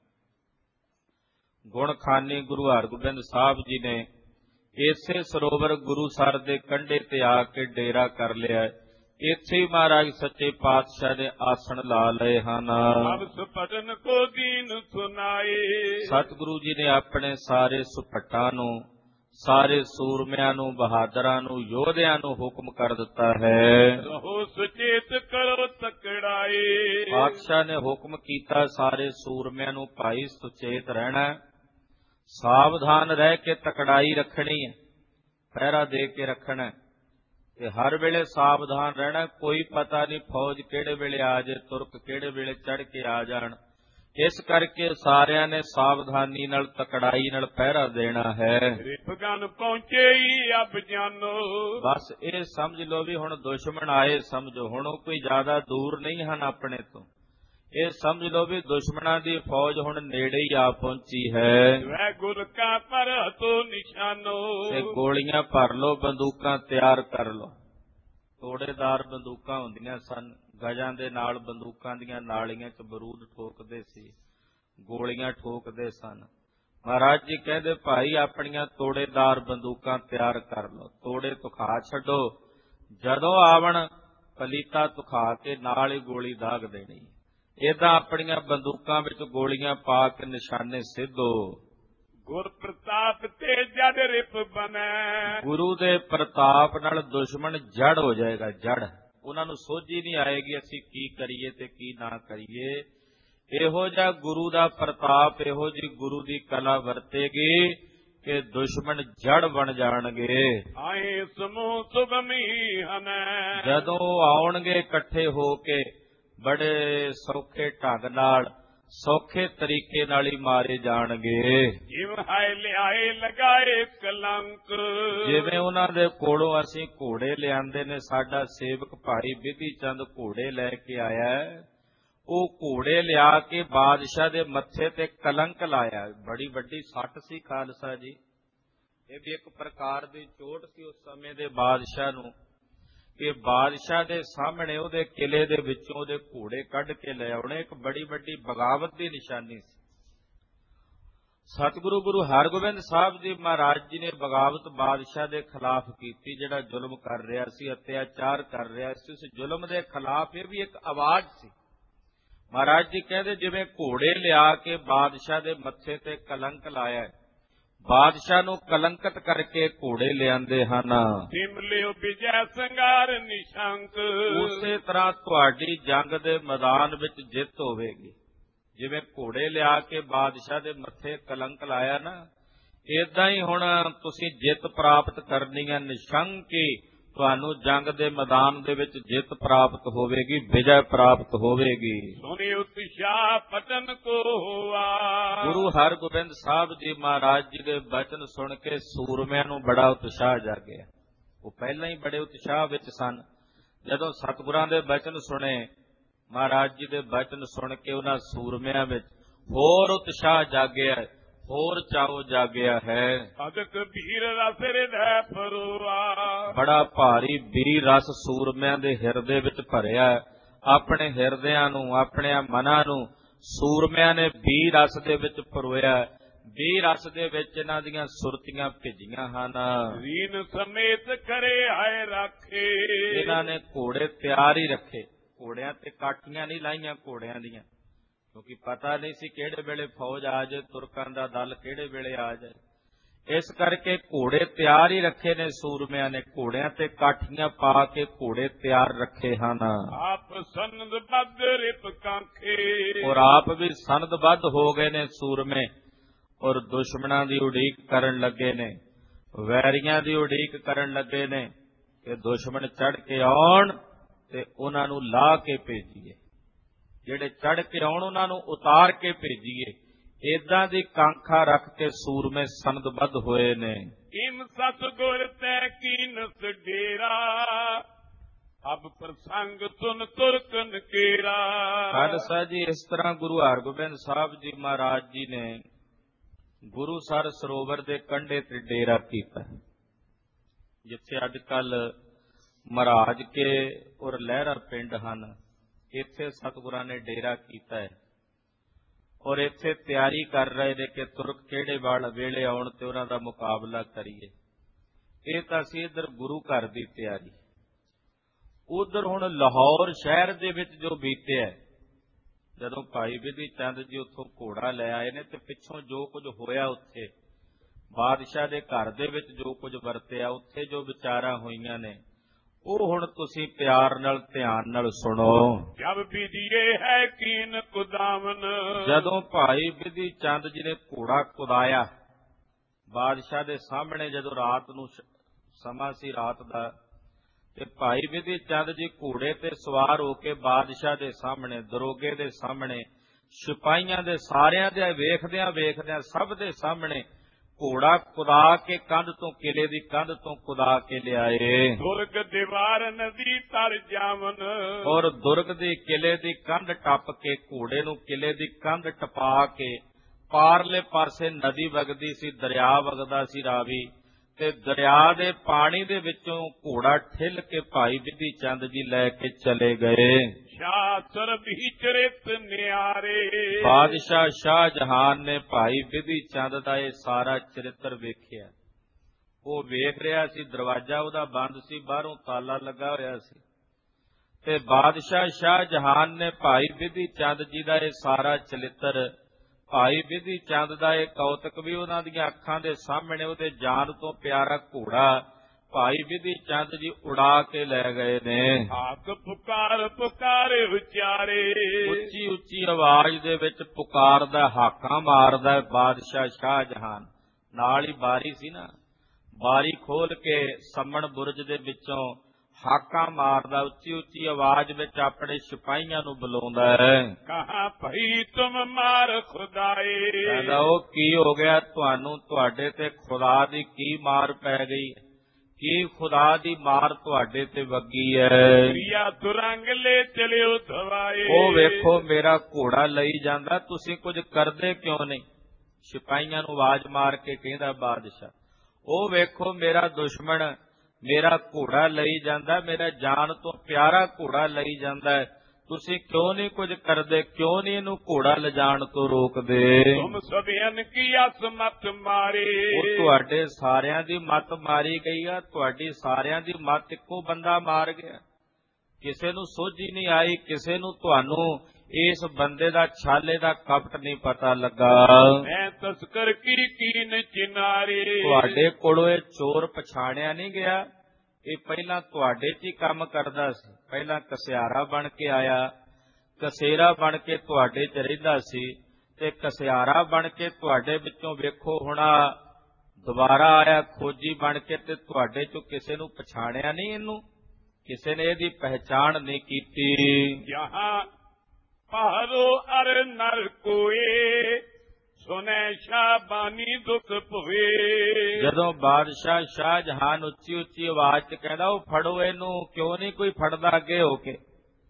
ਗੁਣ ਖਾਨੀ ਗੁਰੂ ਹਰਗੋਬਿੰਦ ਸਾਹਿਬ ਜੀ ਨੇ ਇਸੇ ਸਰੋਵਰ ਗੁਰੂਸਰ ਦੇ ਕੰਢੇ ਤੇ ਆ ਕੇ ਡੇਰਾ ਕਰ ਲਿਆ। ਇੱਥੇ ਹੀ ਮਹਾਰਾਜ ਸੱਚੇ ਪਾਤਸ਼ਾਹ ਨੇ ਆਸਣ ਲਾ ਲਏ ਹਨ। ਅਬ ਸੁਪਟਨ ਕੋ ਦੀਨ ਸੁਨਾਏ, ਸਤਿਗੁਰੂ ਜੀ ਨੇ ਆਪਣੇ ਸਾਰੇ ਸੁਪੱਟਾਂ ਨੂੰ, ਸਾਰੇ ਸੂਰਮਿਆਂ ਨੂੰ, ਬਹਾਦਰਾਂ ਨੂੰ, ਯੋਧਿਆਂ ਨੂੰ ਹੁਕਮ ਕਰ ਦਿੱਤਾ ਹੈ। ਰਹੋ ਸੁਚੇਤ ਕਰੋ ਤਕੜਾਈ, ਪਾਤਸ਼ਾਹ ਨੇ ਹੁਕਮ ਕੀਤਾ ਸਾਰੇ ਸੂਰਮਿਆਂ ਨੂੰ, ਭਾਈ ਸੁਚੇਤ ਰਹਿਣਾ, ਸਾਵਧਾਨ ਰਹਿ ਕੇ ਤਕੜਾਈ ਰੱਖਣੀ ਹੈ, ਪਹਿਰਾ ਦੇ ਕੇ ਰੱਖਣਾ ਤੇ ਹਰ ਵੇਲੇ ਸਾਵਧਾਨ ਰਹਿਣਾ। ਕੋਈ ਪਤਾ ਨਹੀਂ ਫੌਜ ਕਿਹੜੇ ਵੇਲੇ ਆ ਜਾਏ, ਤੁਰਕ ਕਿਹੜੇ ਵੇਲੇ ਚੜ੍ਹ ਕੇ ਆ ਜਾਣ। ਇਸ ਕਰਕੇ ਸਾਰਿਆਂ ਨੇ ਸਾਵਧਾਨੀ ਨਾਲ, ਤਕੜਾਈ ਨਾਲ ਪਹਿਰਾ ਦੇਣਾ ਹੈ। ਰਿਪਗਨ ਪਹੁੰਚੇ ਹੀ ਅਬ ਜਾਨੋ, ਬਸ ਇਹ ਸਮਝ ਲਓ ਵੀ ਹੁਣ ਦੁਸ਼ਮਣ ਆਏ ਸਮਝੋ, ਹੁਣ ਉਹ ਕੋਈ ਜ਼ਿਆਦਾ ਦੂਰ ਨਹੀਂ ਹਨ ਆਪਣੇ ਤੋਂ। ਇਹ ਸਮਝ ਲਓ ਵੀ ਦੁਸ਼ਮਣਾਂ ਦੀ ਫੌਜ ਹੁਣ ਨੇੜੇ ਹੀ ਆ ਪਹੁੰਚੀ ਹੈ। ਵੈ ਗੁਰ ਕਾ ਪਰ ਤੋ ਨਿਸ਼ਾਨੋ, ਤੇ ਗੋਲੀਆਂ ਭਰ ਲਓ, ਬੰਦੂਕਾਂ ਤਿਆਰ ਕਰ ਲਓ। ਤੋੜੇਦਾਰ ਬੰਦੂਕਾਂ ਹੁੰਦੀਆਂ ਸਨ, ਗਜਾਂ ਦੇ ਨਾਲ ਬੰਦੂਕਾਂ ਦੀਆਂ ਨਾਲੀਆਂ 'ਚ ਬਰੂਦ ਠੋਕਦੇ ਸੀ, ਗੋਲੀਆਂ ਠੋਕਦੇ ਸਨ। ਮਹਾਰਾਜ ਜੀ ਕਹਿੰਦੇ ਭਾਈ ਆਪਣੀਆਂ ਤੋੜੇਦਾਰ ਬੰਦੂਕਾਂ ਤਿਆਰ ਕਰ ਲਓ, ਤੋੜੇ ਤੁਖਾ ਛੱਡੋ, ਜਦੋਂ ਆਵਣ ਪਲੀਤਾ ਤੁਖਾ ਕੇ ਨਾਲ ਹੀ ਗੋਲੀ ਦਾਗ ਦੇਣੀ। ਏਦਾਂ ਆਪਣੀਆਂ ਬੰਦੂਕਾਂ ਵਿੱਚ ਗੋਲੀਆਂ ਪਾ ਕੇ ਨਿਸ਼ਾਨੇ ਸਿੱਧੋ। ਗੁਰ ਪ੍ਰਤਾਪ ਤੇ ਜੜ ਰਿਪ ਬਨੈ, ਗੁਰੂ ਦੇ ਪ੍ਰਤਾਪ ਨਾਲ ਦੁਸ਼ਮਣ ਜੜ ਹੋ ਜਾਏਗਾ, ਜੜ। ਉਹਨਾਂ ਨੂੰ ਸੋਝੀ ਨਹੀਂ ਆਏਗੀ ਅਸੀਂ ਕੀ ਕਰੀਏ ਤੇ ਕੀ ਨਾ ਕਰੀਏ। ਇਹੋ ਜਿਹਾ ਗੁਰੂ ਦਾ ਪ੍ਰਤਾਪ, ਇਹੋ ਜਿਹੀ ਗੁਰੂ ਦੀ ਕਲਾ ਵਰਤੇਗੀ ਕਿ ਦੁਸ਼ਮਣ ਜੜ ਬਣ ਜਾਣਗੇ। ਆਏ ਸਮੂਹ ਸੁਗਮੀ ਹਨੈ, ਜਦੋਂ ਆਉਣਗੇ ਇਕੱਠੇ ਹੋ ਕੇ ਬੜੇ ਸੌਖੇ ਢੰਗ ਨਾਲ, ਸੌਖੇ ਤਰੀਕੇ ਨਾਲ ਹੀ ਮਾਰੇ ਜਾਣਗੇ। ਜਿਵੇਂ ਹਾਏ ਲਿਆਏ ਲਗਾਏ ਕਲੰਕ, ਜਿਵੇਂ ਉਹਨਾਂ ਦੇ ਕੋਲੋਂ ਅਸੀਂ ਘੋੜੇ ਲਿਆਂਦੇ ਨੇ, ਸਾਡਾ ਸੇਵਕ ਭਾਈ ਬਿਧੀ ਚੰਦ ਘੋੜੇ ਲੈ ਕੇ ਆਇਆ, ਉਹ ਘੋੜੇ ਲਿਆ ਕੇ ਬਾਦਸ਼ਾਹ ਦੇ ਮੱਥੇ ਤੇ ਕਲੰਕ ਲਾਇਆ। ਬੜੀ ਵੱਡੀ ਸੱਟ ਸੀ ਖਾਲਸਾ ਜੀ, ਇਹ ਵੀ ਇੱਕ ਪ੍ਰਕਾਰ ਦੀ ਚੋਟ ਸੀ ਉਸ ਸਮੇਂ ਦੇ ਬਾਦਸ਼ਾਹ ਨੂੰ, ਕਿ ਬਾਦਸ਼ਾਹ ਦੇ ਸਾਹਮਣੇ ਉਹਦੇ ਕਿਲੇ ਦੇ ਵਿੱਚੋਂ ਉਹਦੇ ਘੋੜੇ ਕੱਢ ਕੇ ਲੈ ਆਉਣੇ ਇੱਕ ਬੜੀ ਵੱਡੀ ਬਗਾਵਤ ਦੀ ਨਿਸ਼ਾਨੀ ਸੀ। ਸਤਿਗੁਰੂ ਗੁਰੂ ਹਰਗੋਬਿੰਦ ਸਾਹਿਬ ਜੀ ਮਹਾਰਾਜ ਜੀ ਨੇ ਬਗਾਵਤ ਬਾਦਸ਼ਾਹ ਦੇ ਖਿਲਾਫ ਕੀਤੀ, ਜਿਹੜਾ ਜ਼ੁਲਮ ਕਰ ਰਿਹਾ ਸੀ, ਅਤਿਆਚਾਰ ਕਰ ਰਿਹਾ ਸੀ। ਉਸ ਜ਼ੁਲਮ ਦੇ ਖਿਲਾਫ ਇਹ ਵੀ ਇੱਕ ਆਵਾਜ਼ ਸੀ। ਮਹਾਰਾਜ ਜੀ ਕਹਿੰਦੇ ਜਿਵੇਂ ਘੋੜੇ ਲਿਆ ਕੇ ਬਾਦਸ਼ਾਹ ਦੇ ਮੱਥੇ ਤੇ ਕਲੰਕ ਲਾਇਆ, ਬਾਦਸ਼ਾਹ ਨੂੰ ਕਲੰਕਤ ਕਰਕੇ ਘੋੜੇ ਲਿਆਂਦੇ ਹਨ। ਸਿਮਲਿਓ ਵਿਜੈ ਸੰਗਾਰ ਨਿਸ਼ੰਕ, ਉਸੇ ਤਰ੍ਹਾਂ ਤੁਹਾਡੀ ਜੰਗ ਦੇ ਮੈਦਾਨ ਵਿੱਚ ਜਿੱਤ ਹੋਵੇਗੀ। ਜਿਵੇਂ ਘੋੜੇ ਲਿਆ ਕੇ ਬਾਦਸ਼ਾਹ ਦੇ ਮੱਥੇ ਕਲੰਕ ਲਾਇਆ ਨਾ, ਏਦਾਂ ਹੀ ਹੁਣ ਤੁਸੀਂ ਜਿੱਤ ਪ੍ਰਾਪਤ ਕਰਨੀ ਹੈ। ਨਿਸ਼ੰਕੀ ਤੁਹਾਨੂੰ ਜੰਗ ਦੇ ਮੈਦਾਨ ਦੇ ਵਿੱਚ ਜਿੱਤ ਪ੍ਰਾਪਤ ਹੋਵੇਗੀ, ਵਿਜੈ ਪ੍ਰਾਪਤ ਹੋਵੇਗੀ। ਸੁਣੀ ਉਤਸ਼ਾਹ ਪਤਨ ਕੋ ਹੋਆ, ਗੁਰੂ ਹਰਗੋਬਿੰਦ ਸਾਹਿਬ ਜੀ ਮਹਾਰਾਜ ਜੀ ਦੇ ਬਚਨ ਸੁਣ ਕੇ ਸੂਰਮਿਆਂ ਨੂੰ ਬੜਾ ਉਤਸ਼ਾਹ ਜਾਗਿਆ। ਉਹ ਪਹਿਲਾਂ ਹੀ ਬੜੇ ਉਤਸ਼ਾਹ ਵਿੱਚ ਸਨ, ਜਦੋਂ ਸਤਿਗੁਰਾਂ ਦੇ ਬਚਨ ਸੁਣੇ, ਮਹਾਰਾਜ ਜੀ ਦੇ ਬਚਨ ਸੁਣ ਕੇ ਉਹਨਾਂ ਸੂਰਮਿਆਂ ਵਿੱਚ ਹੋਰ ਉਤਸ਼ਾਹ ਜਾਗਿਆ, ਹੋਰ ਚਾਉ ਜਾਗਿਆ ਹੈ। ਅਦਕ ਵੀਰ ਰਸ ਹਿਰਦੈ ਪਰੋਆ, ਬੜਾ ਭਾਰੀ ਵੀਰ ਰਸ ਸੂਰਮਿਆਂ ਦੇ ਹਿਰਦੇ ਵਿੱਚ ਭਰਿਆ। ਆਪਣੇ ਹਿਰਦਿਆਂ ਨੂੰ, ਆਪਣੇ ਮਨਾਂ ਨੂੰ ਸੂਰਮਿਆਂ ਨੇ ਵੀਰ ਰਸ ਦੇ ਵਿੱਚ ਪਰੋਇਆ। ਵੀਰ ਰਸ ਦੇ ਵਿੱਚ ਇਹਨਾਂ ਦੀਆਂ ਸੁਰਤੀਆਂ ਭਿੱਜੀਆਂ ਹਨ। ਰੀਨ ਸਮੇਤ ਕਰੇ ਆਏ ਰੱਖੇ, ਇਹਨਾਂ ਨੇ ਘੋੜੇ ਤਿਆਰ ਹੀ ਰੱਖੇ। ਘੋੜਿਆਂ ਤੇ ਕਾਠੀਆਂ ਨਹੀਂ ਲਾਈਆਂ ਘੋੜਿਆਂ ਦੀਆਂ, ਕਿਉਂਕਿ ਪਤਾ ਨਹੀਂ ਸੀ ਕਿਹੜੇ ਵੇਲੇ ਫੌਜ ਆ ਜਾਏ, ਤੁਰਕਾਂ ਦਾ ਦਲ ਕਿਹੜੇ ਵੇਲੇ ਆ ਜਾਏ। ਇਸ ਕਰਕੇ ਘੋੜੇ ਤਿਆਰ ਹੀ ਰੱਖੇ ਨੇ ਸੂਰਮਿਆਂ ਨੇ, ਘੋੜਿਆਂ ਤੇ ਕਾਠੀਆਂ ਪਾ ਕੇ ਘੋੜੇ ਤਿਆਰ ਰੱਖੇ ਹਨ। ਆਪ ਸਨਦਬੱਧ ਰਿਪ ਕਾਂਖੇ, ਔਰ ਆਪ ਵੀ ਸਨਦਬੱਧ ਹੋ ਗਏ ਨੇ ਸੂਰਮੇ, ਔਰ ਦੁਸ਼ਮਣਾਂ ਦੀ ਉਡੀਕ ਕਰਨ ਲੱਗੇ ਨੇ, ਵੈਰੀਆਂ ਦੀ ਉਡੀਕ ਕਰਨ ਲੱਗੇ ਨੇ ਕਿ ਦੁਸ਼ਮਣ ਚੜ ਕੇ ਆਉਣ ਤੇ ਉਹਨਾਂ ਨੂੰ ਲਾ ਕੇ ਭੇਜੀਏ, ਜਿਹੜੇ ਚੜ ਕੇ ਆਉਣ ਉਹਨਾਂ ਨੂੰ ਉਤਾਰ ਕੇ ਭੇਜੀਏ। ਏਦਾਂ ਦੀ ਕਾਂਖਾ ਰੱਖ ਕੇ ਸੂਰਮੇ ਸਨਦਬੱਧ ਹੋਏ ਨੇ। ਇਮ ਸਤਿਗੁਰ ਤੈ ਕੀਨਸ ਡੇਰਾ, ਅਬ ਪ੍ਰਸੰਗ ਸੁਨ ਤੁਰਕਨ ਕੇਰਾ। ਖਾਲਸਾ ਜੀ, ਇਸ ਤਰ੍ਹਾਂ ਗੁਰੂ ਹਰਗੋਬਿੰਦ ਸਾਹਿਬ ਜੀ ਮਹਾਰਾਜ ਜੀ ਨੇ ਗੁਰੂ ਸਰ ਸਰੋਵਰ ਦੇ ਕੰਢੇ ਤੇ ਡੇਰਾ ਕੀਤਾ, ਜਿੱਥੇ ਅੱਜ ਕੱਲ ਮਹਾਰਾਜ ਕੇ ਔਰ ਲਹਿਰਾ ਪਿੰਡ ਹਨ। ਇੱਥੇ ਸਤਿਗੁਰਾਂ ਨੇ ਡੇਰਾ ਕੀਤਾ ਹੈ, ਔਰ ਇੱਥੇ ਤਿਆਰੀ ਕਰ ਰਹੇ ਨੇ ਕਿ ਤੁਰਕ ਕਿਹੜੇ ਵਾਲ ਵੇਲੇ ਆਉਣ ਤੇ ਉਹਨਾਂ ਦਾ ਮੁਕਾਬਲਾ ਕਰੀਏ। ਇਹ ਤਾਂ ਸੀ ਇੱਧਰ ਗੁਰੂ ਘਰ ਦੀ ਤਿਆਰੀ। ਉਧਰ ਹੁਣ ਲਾਹੌਰ ਸ਼ਹਿਰ ਦੇ ਵਿੱਚ ਜੋ ਬੀਤਿਆ, ਜਦੋਂ ਭਾਈ ਬਿਧੀ ਚੰਦ ਜੀ ਉੱਥੋਂ ਘੋੜਾ ਲੈ ਆਏ ਨੇ ਤੇ ਪਿੱਛੋਂ ਜੋ ਕੁਝ ਹੋਇਆ ਉੱਥੇ, ਬਾਦਸ਼ਾਹ ਦੇ ਘਰ ਦੇ ਵਿੱਚ ਜੋ ਕੁਝ ਵਰਤਿਆ, ਉੱਥੇ ਜੋ ਵਿਚਾਰਾਂ ਹੋਈਆਂ ਨੇ, ਉਹ ਹੁਣ ਤੁਸੀਂ ਪਿਆਰ ਨਾਲ ਧਿਆਨ ਨਾਲ ਸੁਣੋ। ਜਬ ਵਿਧੀਏ ਹੈ ਕੀਨ ਕੁਦਾਵਨ, ਜਦੋਂ ਭਾਈ ਬਿਧੀ ਚੰਦ ਜੀ ਨੇ ਘੋੜਾ ਕੁਦਾਇਆ ਬਾਦਸ਼ਾਹ ਦੇ ਸਾਹਮਣੇ, ਜਦੋਂ ਰਾਤ ਨੂੰ ਸਮਾਂ ਸੀ ਰਾਤ ਦਾ, ਤੇ ਭਾਈ ਬਿਧੀ ਚੰਦ ਜੀ ਘੋੜੇ ਤੇ ਸਵਾਰ ਹੋ ਕੇ ਬਾਦਸ਼ਾਹ ਦੇ ਸਾਹਮਣੇ, ਦਰੋਗੇ ਦੇ ਸਾਹਮਣੇ, ਸਿਪਾਹੀਆਂ ਦੇ ਸਾਰਿਆਂ ਦੇ ਵੇਖਦਿਆਂ ਵੇਖਦਿਆਂ ਸਭ ਦੇ ਸਾਹਮਣੇ ਘੋੜਾ ਕੁਦਾ ਕੇ ਕੰਧ ਤੋਂ, ਕਿਲੇ ਦੀ ਕੰਧ ਤੋਂ ਕੁਦਾ ਕੇ ਲਿਆਏ। ਦੁਰਗ ਦੀਵਾਰ ਨਦੀ ਤਰ ਜਾਵਨ, ਔਰ ਦੁਰਗ ਦੀ ਕਿਲੇ ਦੀ ਕੰਧ ਟੱਪ ਕੇ, ਘੋੜੇ ਨੂੰ ਕਿਲੇ ਦੀ ਕੰਧ ਟਪਾ ਕੇ, ਪਾਰਲੇ ਪਾਸੇ ਨਦੀ ਵਗਦੀ ਸੀ, ਦਰਿਆ ਵਗਦਾ ਸੀ ਰਾਵੀ, ਤੇ ਦਰਿਆ ਦੇ ਪਾਣੀ ਦੇ ਵਿੱਚੋਂ ਘੋੜਾ ਠਿੱਲ ਕੇ ਭਾਈ ਬਿਧੀ ਚੰਦ ਜੀ ਲੈ ਕੇ ਚਲੇ ਗਏ। ਸ਼ਾਸਤਰ ਵਿਚਰਿਤ ਨਿਆਰੇ, ਬਾਦਸ਼ਾਹ ਸ਼ਾਹਜਹਾਨ ਨੇ ਭਾਈ ਬਿਧੀ ਚੰਦ ਦਾ ਇਹ ਸਾਰਾ ਚਰਿੱਤਰ ਵੇਖਿਆ। ਉਹ ਵੇਖ ਰਿਹਾ ਸੀ, ਦਰਵਾਜ਼ਾ ਉਹਦਾ ਬੰਦ ਸੀ, ਬਾਹਰੋਂ ਤਾਲਾ ਲੱਗਾ ਹੋਇਆ ਸੀ, ਤੇ ਬਾਦਸ਼ਾਹ ਸ਼ਾਹਜਹਾਨ ਨੇ ਭਾਈ ਬਿਧੀ ਚੰਦ ਜੀ ਦਾ ਇਹ ਸਾਰਾ ਚਰਿੱਤਰ, ਭਾਈ ਬਿਧੀ ਚੰਦ ਦਾ ਇਹ ਕੌਤਕ ਵੀ ਉਹਨਾਂ ਦੀਆਂ ਅੱਖਾਂ ਦੇ ਸਾਹਮਣੇ, ਉਹਦੇ ਜਾਨ ਤੋਂ ਪਿਆਰਾ ਘੋੜਾ ਭਾਈ ਬਿਧੀ ਚੰਦ ਜੀ ਉਡਾ ਕੇ ਲੈ ਗਏ ਨੇ। ਆਕ ਪੁਕਾਰ ਪੁਕਾਰੇ ਵਿਚਾਰੇ, ਉੱਚੀ ਉੱਚੀ ਆਵਾਜ਼ ਦੇ ਵਿੱਚ ਪੁਕਾਰਦਾ, ਹਾਕਾਂ ਮਾਰਦਾ ਬਾਦਸ਼ਾਹ ਸ਼ਾਹਜਹਾਨ। ਨਾਲ ਹੀ ਬਾਰੀ ਸੀ ਨਾ, ਬਾਰੀ ਖੋਲ ਕੇ ਸੰਮਣ ਬੁਰਜ ਦੇ ਵਿੱਚੋਂ ਹਾਕਾਂ ਮਾਰਦਾ, ਉੱਚੀ ਉੱਚੀ ਆਵਾਜ਼ ਵਿੱਚ ਆਪਣੇ ਸਿਪਾਹੀਆਂ ਨੂੰ ਬੁਲਾਉਂਦਾ ਹੈ। ਕਹਾ ਭਈ ਤੁਮ ਮਾਰ ਖੁਦਾਏ, ਕਹਿੰਦਾ ਉਹ ਕੀ ਹੋ ਗਿਆ ਤੁਹਾਨੂੰ, ਤੁਹਾਡੇ ਤੇ ਖੁਦਾ ਦੀ ਕੀ ਮਾਰ ਪੈ ਗਈ, ਕੀ ਖੁਦਾ ਦੀ ਮਾਰ ਤੁਹਾਡੇ ਤੇ ਵੱਗੀ ਹੈ। ਪ੍ਰਿਆ ਤੁਰੰਗ ਲੈ ਚਲਿਓ ਧਵਾਏ, ਉਹ ਵੇਖੋ ਮੇਰਾ ਘੋੜਾ ਲਈ ਜਾਂਦਾ, ਤੁਸੀਂ ਕੁਝ ਕਰਦੇ ਕਿਉਂ ਨਹੀਂ। ਸਿਪਾਹੀਆਂ ਨੂੰ ਆਵਾਜ਼ ਮਾਰ ਕੇ ਕਹਿੰਦਾ ਬਾਦਸ਼ਾਹ, ਉਹ ਵੇਖੋ ਮੇਰਾ ਦੁਸ਼ਮਣ ਮੇਰਾ ਘੋੜਾ ਲਈ ਜਾਂਦਾ, ਮੇਰਾ ਜਾਨ ਤੋਂ ਪਿਆਰਾ ਘੋੜਾ ਲਈ ਜਾਂਦਾ ਹੈ, ਤੁਸੀਂ ਕਿਉਂ ਨਹੀਂ ਕੁਝ ਕਰਦੇ, ਕਿਉਂ ਨਹੀਂ ਇਹਨੂੰ ਘੋੜਾ ਲਿਜਾਣ ਤੋਂ ਰੋਕਦੇ। ਤੁਮ ਸਭਿਆਂ ਕੀ ਅਸਮਤ ਮਾਰੇ, ਉਹ ਤੁਹਾਡੇ ਸਾਰਿਆਂ ਦੀ ਮੱਤ ਮਾਰੀ ਗਈ ਆ, ਤੁਹਾਡੀ ਸਾਰਿਆਂ ਦੀ ਮੱਤ ਇੱਕੋ ਬੰਦਾ ਮਾਰ ਗਿਆ। ਕਿਸੇ ਨੂੰ ਸੋਝੀ ਨਹੀਂ ਆਈ, ਕਿਸੇ ਨੂੰ ਤੁਹਾਨੂੰ ਇਸ ਬੰਦੇ ਦਾ ਛਾਲੇ ਦਾ ਕਪਟ ਨਹੀਂ ਪਤਾ ਲੱਗਾ। ਮੈਂ ਤਸਕਰ ਕੀ ਕੀਨ ਚਿਨਾਰੇ, ਤੁਹਾਡੇ ਕੋਲੋਂ ਇਹ ਚੋਰ ਪਛਾਣਿਆ ਨਹੀਂ ਗਿਆ, ਇਹ ਪਹਿਲਾਂ ਤੁਹਾਡੇ 'ਚ ਹੀ ਕੰਮ ਕਰਦਾ ਸੀ। ਪਹਿਲਾਂ ਕਸਿਆਰਾ ਬਣ ਕੇ ਆਇਆ, ਕਸੇਰਾ ਬਣ ਕੇ ਤੁਹਾਡੇ 'ਚ ਰਹਿੰਦਾ ਸੀ, ਤੇ ਕਸਿਆਰਾ ਬਣ ਕੇ ਤੁਹਾਡੇ ਵਿੱਚੋਂ ਵੇਖੋ ਹੁਣ ਦੁਬਾਰਾ ਆਇਆ ਖੋਜੀ ਬਣ ਕੇ, ਤੇ ਤੁਹਾਡੇ 'ਚੋਂ ਕਿਸੇ ਨੂੰ ਪਛਾਣਿਆ ਨਹੀਂ, ਇਹਨੂੰ ਕਿਸੇ ਨੇ ਇਹਦੀ ਪਹਿਚਾਣ ਨਹੀਂ ਕੀਤੀ। ਜਹਾਂ ਪਹਾਰੋ ਅਰ ਨਰ ਕੋਏ, ਸੁਨੇ ਸ਼ਾਬਾਨੀ ਦੁੱਖ ਭਵੇ। ਜਦੋਂ ਬਾਦਸ਼ਾਹ ਸ਼ਾਹਜਹਾਨ ਉੱਚੀ ਉੱਚੀ ਆਵਾਜ਼ 'ਚ ਕਹਿੰਦਾ, ਉਹ ਫੜੋ ਇਹਨੂੰ, ਕਿਉਂ ਨਹੀਂ ਕੋਈ ਫੜਦਾ ਅੱਗੇ ਹੋ ਕੇ।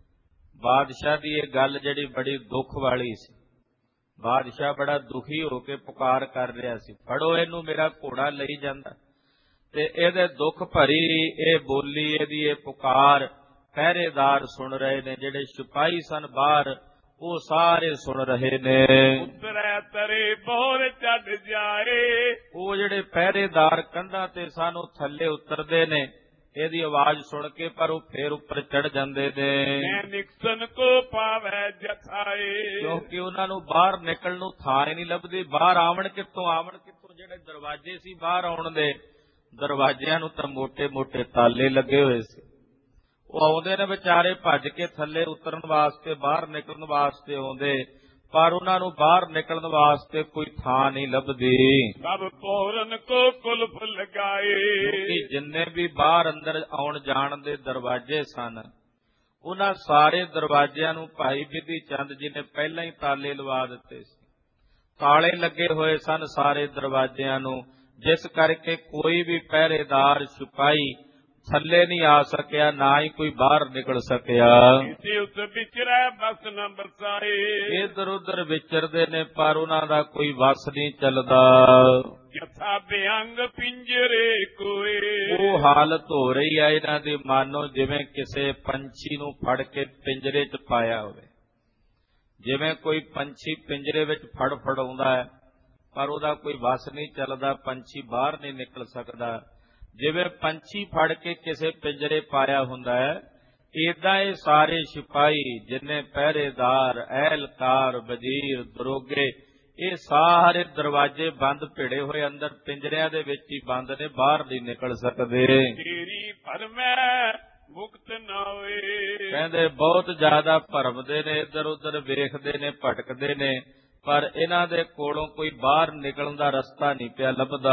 ਬਾਦਸ਼ਾਹ ਦੀ ਇਹ ਗੱਲ ਜਿਹੜੀ ਬੜੀ ਦੁੱਖ ਵਾਲੀ ਸੀ, ਬਾਦਸ਼ਾਹ ਬੜਾ ਦੁਖੀ ਹੋ ਕੇ ਪੁਕਾਰ ਕਰ ਰਿਹਾ ਸੀ, ਫੜੋ ਇਹਨੂੰ, ਮੇਰਾ ਘੋੜਾ ਲਈ ਜਾਂਦਾ। ਤੇ ਇਹਦੇ ਦੁੱਖ ਭਰੀ ਇਹ ਬੋਲੀ, ਇਹਦੀ ਇਹ ਪੁਕਾਰ ਪਹਿਰੇਦਾਰ ਸੁਣ ਰਹੇ ਨੇ, ਜਿਹੜੇ ਸਿਪਾਹੀ ਸਨ ਬਾਹਰ, ਉਹ ਸਾਰੇ ਸੁਣ ਰਹੇ ਨੇ। ਉਤਰੇ ਤਰੇ ਬੋਰ ਚੜ ਜਾਏ, ਉਹ ਜਿਹੜੇ ਪਹਿਰੇਦਾਰ ਕੰਧਾਂ ਤੇ ਸਾਨੂੰ ਥੱਲੇ ਉਤਰਦੇ ਨੇ ਇਹਦੀ ਆਵਾਜ਼ ਸੁਣ ਕੇ, ਪਰ ਉਹ ਫੇਰ ਉੱਪਰ ਚੜ ਜਾਂਦੇ ਨੇ। ਮੈਂ ਨਿਕਸਨ ਕੋ ਪਾਵੇ ਜਥਾਏ, ਕਿਉਂਕਿ ਉਹਨਾਂ ਨੂੰ ਬਾਹਰ ਨਿਕਲਣ ਨੂੰ ਥਾਂ ਹੀ ਨਹੀਂ ਲੱਭਦੀ। ਬਾਹਰ ਆਵਣ ਕਿੱਥੋਂ, ਆਵਣ ਕਿੱਥੋਂ। ਜਿਹੜੇ ਦਰਵਾਜ਼ੇ ਸੀ ਬਾਹਰ ਆਉਣ ਦੇ, ਦਰਵਾਜ਼ਿਆਂ ਨੂੰ ਤਾਂ ਮੋਟੇ ਮੋਟੇ ਤਾਲੇ ਲੱਗੇ ਹੋਏ ਸੀ। ਉਹ ਆਉਂਦੇ ਨੇ ਵਿਚਾਰੇ ਭੱਜ ਕੇ ਥੱਲੇ ਉਤਰਨ ਵਾਸਤੇ, ਬਾਹਰ ਨਿਕਲਣ ਵਾਸਤੇ ਆਉਂਦੇ, ਪਰ ਉਹਨਾਂ ਨੂੰ ਬਾਹਰ ਨਿਕਲਣ ਵਾਸਤੇ ਕੋਈ ਥਾਂ ਨਹੀਂ ਲੱਭਦੀ। ਸਭ ਪੋਰਨ ਕੋ ਕੁਲਫ ਲਗਾਏ, ਕਿਉਂਕਿ ਜਿੰਨੇ ਵੀ ਬਾਹਰ ਅੰਦਰ ਆਉਣ ਜਾਣ ਦੇ ਦਰਵਾਜ਼ੇ ਸਨ, ਉਹਨਾਂ ਸਾਰੇ ਦਰਵਾਜ਼ਿਆਂ ਨੂੰ ਭਾਈ ਬਿਧੀ ਚੰਦ ਜੀ ਨੇ ਪਹਿਲਾਂ ਹੀ ਤਾਲੇ ਲਵਾ ਦਿੱਤੇ ਸੀ। ਤਾਲੇ ਲੱਗੇ ਹੋਏ ਸਨ ਸਾਰੇ ਦਰਵਾਜ਼ਿਆਂ ਨੂੰ, ਜਿਸ ਕਰਕੇ ਕੋਈ ਵੀ ਪਹਿਰੇਦਾਰ ਸਿਪਾਹੀ ਥੱਲੇ ਨਹੀਂ ਆ ਸਕਿਆ, ਨਾ ਹੀ ਕੋਈ ਬਾਹਰ ਨਿਕਲ ਸਕਿਆ। ਇਸੇ ਉੱਤੇ ਵਿਚਰੈ ਬਸ ਨਾ ਬਸਾਏ, ਇਧਰ ਉਧਰ ਵਿਚਰਦੇ ਨੇ ਪਰ ਉਹਨਾਂ ਦਾ ਕੋਈ ਵਸ ਨਹੀਂ ਚੱਲਦਾ। ਜਥਾ ਬਿਅੰਗ ਪਿੰਜਰੇ ਕੋਏ, ਉਹ ਹਾਲਤ ਹੋ ਰਹੀ ਹੈ ਇਹਨਾਂ ਦੀ, ਮਾਨੋ ਜਿਵੇਂ ਕਿਸੇ ਪੰਛੀ ਨੂੰ ਫੜ ਕੇ ਪਿੰਜਰੇ 'ਚ ਪਾਇਆ ਹੋਵੇ। ਜਿਵੇਂ ਕੋਈ ਪੰਛੀ ਪਿੰਜਰੇ ਵਿੱਚ ਫੜ ਫੜਾਉਂਦਾ ਹੈ, ਪਰ ਉਹਦਾ ਕੋਈ ਵਸ ਨਹੀਂ ਚੱਲਦਾ, ਪੰਛੀ ਬਾਹਰ ਨਹੀਂ ਨਿਕਲ ਸਕਦਾ। ਜਿਵੇਂ ਪੰਛੀ ਫੜ ਕੇ ਕਿਸੇ ਪਿੰਜਰੇ ਪਾਇਆ ਹੁੰਦਾ ਹੈ, ਏਦਾਂ ਇਹ ਸਾਰੇ ਸਿਪਾਹੀ, ਜਿੰਨੇ ਪਹਿਰੇਦਾਰ, ਅਹਿਲਕਾਰ, ਵਜ਼ੀਰ, ਦਰੋਗੇ, ਇਹ ਸਾਰੇ ਦਰਵਾਜ਼ੇ ਬੰਦ ਭਿੜੇ ਹੋਏ ਅੰਦਰ ਪਿੰਜਰਿਆਂ ਦੇ ਵਿੱਚ ਹੀ ਬੰਦ ਨੇ, ਬਾਹਰ ਨਹੀਂ ਨਿਕਲ ਸਕਦੇ। ਤੇਰੀ ਭਰਮੈ ਮੁਕਤ ਨਾ ਹੋਏ, ਕਹਿੰਦੇ ਬਹੁਤ ਜ਼ਿਆਦਾ ਭਰਮਦੇ ਨੇ, ਇੱਧਰ ਉੱਧਰ ਵੇਖਦੇ ਨੇ, ਭਟਕਦੇ ਨੇ, ਪਰ ਇਹਨਾਂ ਦੇ ਕੋਲੋਂ ਕੋਈ ਬਾਹਰ ਨਿਕਲਣ ਦਾ ਰਸਤਾ ਨਹੀਂ ਪਿਆ ਲੱਭਦਾ।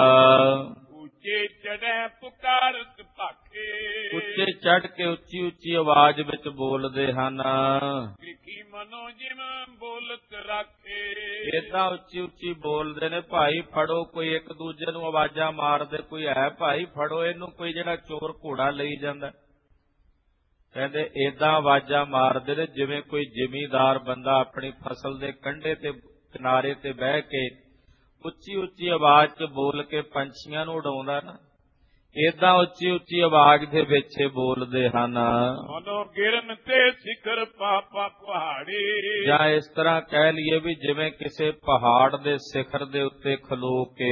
ਉੱਚੇ ਚੜ੍ਹੈ ਪੁਕਾਰਤ ਭਾਖੇ, ਉੱਚੇ ਚੜ੍ਹ ਕੇ ਉੱਚੀ ਉੱਚੀ ਆਵਾਜ਼ ਵਿੱਚ ਬੋਲਦੇ ਹਨ। ਆਖੀ ਮਨੋ ਜਿਵੇਂ ਬੋਲਤ ਰਾਖੇ। ਏਦਾਂ ਉੱਚੀ ਉੱਚੀ ਬੋਲਦੇ ਨੇ, ਭਾਈ ਫੜੋ, ਕੋਈ ਇੱਕ ਦੂਜੇ ਨੂੰ ਆਵਾਜ਼ਾਂ ਮਾਰਦੇ, ਕੋਈ ਹੈ ਭਾਈ ਫੜੋ ਇਹਨੂੰ, ਕੋਈ ਜਿਹੜਾ ਚੋਰ ਘੋੜਾ ਲਈ ਜਾਂਦਾ। ਕਹਿੰਦੇ ਏਦਾਂ ਆਵਾਜ਼ਾਂ ਮਾਰਦੇ ਨੇ ਜਿਵੇਂ ਕੋਈ ਜ਼ਿਮੀਂਦਾਰ ਬੰਦਾ ਆਪਣੀ ਫਸਲ ਦੇ ਕੰਢੇ ਤੇ ਕਿਨਾਰੇ ਤੇ ਬਹਿ ਕੇ ਉੱਚੀ ਉੱਚੀ ਆਵਾਜ਼ 'ਚ ਬੋਲ ਕੇ ਪੰਛੀਆਂ ਨੂੰ ਉਡਾਉਂਦਾ ਨਾ, ਏਦਾਂ ਉੱਚੀ ਉੱਚੀ ਆਵਾਜ਼ ਦੇ ਵਿੱਚ ਬੋਲਦੇ ਹਨ। ਮਨੋ ਗਿਰਨ ਤੇ ਸਿਖਰ ਪਾਪਾ ਪਹਾੜੀ। ਜਾਂ ਇਸ ਤਰ੍ਹਾਂ ਕਹਿ ਲਈਏ ਵੀ ਜਿਵੇਂ ਕਿਸੇ ਪਹਾੜ ਦੇ ਸਿਖਰ ਦੇ ਉੱਤੇ ਖਲੋ ਕੇ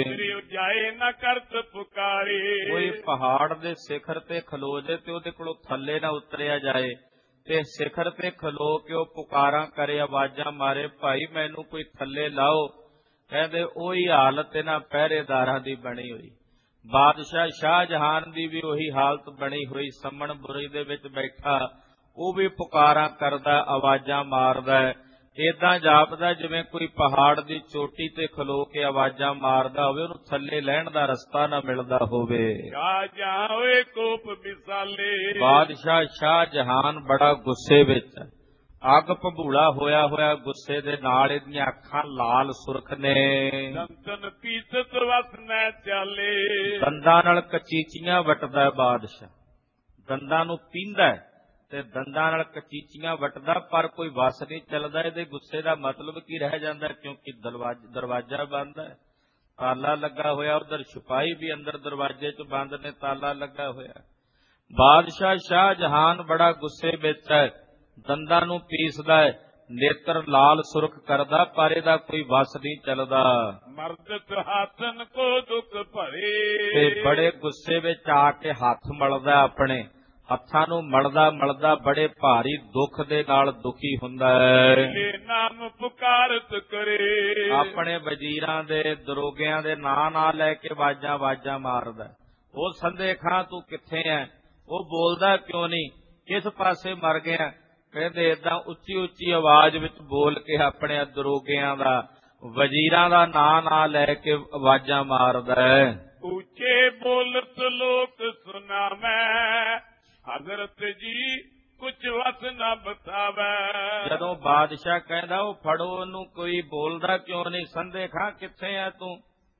ਜਾਏ ਨਾ ਕਰਤ ਪੁਕਾਰੀ। ਕੋਈ ਪਹਾੜ ਦੇ ਸਿਖਰ ਤੇ ਖਲੋ ਜੇ ਤੇ ਉਹਦੇ ਕੋਲੋਂ ਥੱਲੇ ਨਾ ਉਤਰਿਆ ਜਾਏ, ਤੇ ਸਿਖਰ ਤੇ ਖਲੋ ਕੇ ਉਹ ਪੁਕਾਰਾਂ ਕਰੇ, ਆਵਾਜ਼ਾਂ ਮਾਰੇ, ਭਾਈ ਮੈਨੂੰ ਕੋਈ ਥੱਲੇ ਲਾਓ। ਕਹਿੰਦੇ ਉਹੀ ਹਾਲਤ ਇਹਨਾਂ ਪਹਿਰੇਦਾਰਾਂ ਦੀ ਬਣੀ ਹੋਈ। ਬਾਦਸ਼ਾਹ ਸ਼ਾਹਜਹਾਨ ਦੀ ਵੀ ਉਹੀ ਹਾਲਤ ਬਣੀ ਹੋਈ। ਸੰਮਣ ਬੁਰੀ ਦੇ ਵਿੱਚ ਬੈਠਾ ਉਹ ਵੀ ਪੁਕਾਰਾਂ ਕਰਦਾ, ਆਵਾਜ਼ਾਂ ਮਾਰਦਾ, ਏਦਾਂ ਜਾਪਦਾ ਜਿਵੇਂ ਕੋਈ ਪਹਾੜ ਦੀ ਚੋਟੀ ਤੇ ਖਲੋ ਕੇ ਆਵਾਜ਼ਾਂ ਮਾਰਦਾ ਹੋਵੇ, ਉਹਨੂੰ ਥੱਲੇ ਲੈਣ ਦਾ ਰਸਤਾ ਨਾ ਮਿਲਦਾ ਹੋਵੇ। ਸ਼ਾਹਜਹਾਨ ਹੋਏ ਕੋਪ ਮਿਸਾਲੇ। ਬਾਦਸ਼ਾਹ ਸ਼ਾਹਜਹਾਨ ਬੜਾ ਗੁੱਸੇ ਵਿੱਚ, ਅੱਗ ਭਬੂਲਾ ਹੋਇਆ ਹੋਇਆ ਗੁੱਸੇ ਦੇ ਨਾਲ, ਇਹਦੀਆਂ ਅੱਖਾਂ ਲਾਲ ਸੁਰਖ ਨੇ। ਦੰਦਨ ਪੀਸਤ ਵਸ ਨਾ ਚਾਲੇ। ਦੰਦਾਂ ਨਾਲ ਕਚੀਚੀਆਂ ਵੱਟਦਾ ਬਾਦਸ਼ਾਹ, ਦੰਦਾਂ ਨੂੰ ਪੀਂਦਾ ਤੇ ਦੰਦਾਂ ਨਾਲ ਕਚੀਚੀਆਂ ਵੱਟਦਾ, ਪਰ ਕੋਈ ਵਸ ਨਹੀਂ ਚੱਲਦਾ। ਇਹਦੇ ਗੁੱਸੇ ਦਾ ਮਤਲਬ ਕੀ ਰਹਿ ਜਾਂਦਾ, ਕਿਉਂਕਿ ਦਰਵਾਜ਼ਾ ਬੰਦ ਹੈ, ਤਾਲਾ ਲੱਗਾ ਹੋਇਆ, ਉਧਰ ਸਿਪਾਹੀ ਵੀ ਅੰਦਰ ਦਰਵਾਜ਼ੇ 'ਚ ਬੰਦ ਨੇ, ਤਾਲਾ ਲੱਗਾ ਹੋਇਆ। ਬਾਦਸ਼ਾਹ ਸ਼ਾਹਜਹਾਨ ਬੜਾ ਗੁੱਸੇ ਵਿੱਚ ਹੈ, ਦੰਦਾਂ ਨੂੰ ਪੀਸਦਾ ਹੈ, ਨੇਤਰ ਲਾਲ ਸੁਰਖ ਕਰਦਾ, ਪਰ ਇਹਦਾ ਕੋਈ ਵਸ ਨਹੀਂ ਚੱਲਦਾ। ਮਰਦ ਹਾਥਨ ਕੋ ਦੁੱਖ ਭਰੇ। ਤੇ ਬੜੇ ਗੁੱਸੇ ਵਿੱਚ ਆ ਕੇ ਹੱਥ ਮਲਦਾ, ਆਪਣੇ ਹੱਥਾਂ ਨੂੰ ਮਲਦਾ ਮਲਦਾ ਬੜੇ ਭਾਰੀ ਦੁੱਖ ਦੇ ਨਾਲ ਦੁਖੀ ਹੁੰਦਾ ਹੈ। ਨਾਮ ਪੁਕਾਰਤ ਕਰੇ। ਆਪਣੇ ਵਜ਼ੀਰਾਂ ਦੇ ਦਰੋਗਿਆਂ ਦੇ ਨਾਂ ਨਾਲ ਲੈ ਕੇ ਆਵਾਜ਼ਾਂ ਆਵਾਜ਼ਾਂ ਮਾਰਦਾ, ਉਹ ਸੰਦੇ ਖਾਂ ਤੂੰ ਕਿੱਥੇ ਐ, ਉਹ ਬੋਲਦਾ ਕਿਉਂ ਨਹੀਂ, ਕਿਸ ਪਾਸੇ ਮਰ ਗਿਆ। ਕਹਿੰਦੇ ਏਦਾਂ ਉੱਚੀ ਉੱਚੀ ਆਵਾਜ਼ ਵਿੱਚ ਬੋਲ ਕੇ ਆਪਣੇ ਦਰੋਗਿਆਂ ਦਾ, ਵਜ਼ੀਰਾਂ ਦਾ ਨਾਂ ਨਾ ਲੈ ਕੇ ਆਵਾਜ਼ਾਂ ਮਾਰਦਾ ਹੈ। ਉੱਚੇ ਬੋਲਤ ਲੋਕ ਸੁਣਾ ਮੈਂ, ਹਜ਼ਰਤ ਜੀ ਕੁਛ ਵਸ ਨਾ ਬਤਾਵੇ। ਜਦੋਂ ਬਾਦਸ਼ਾਹ ਕਹਿੰਦਾ ਉਹ ਫੜੋ ਉਹਨੂੰ, ਕੋਈ ਬੋਲਦਾ ਕਿਉਂ ਨਹੀਂ, ਸੰਦੇ ਖਾਂ ਕਿੱਥੇ ਐ ਤੂੰ।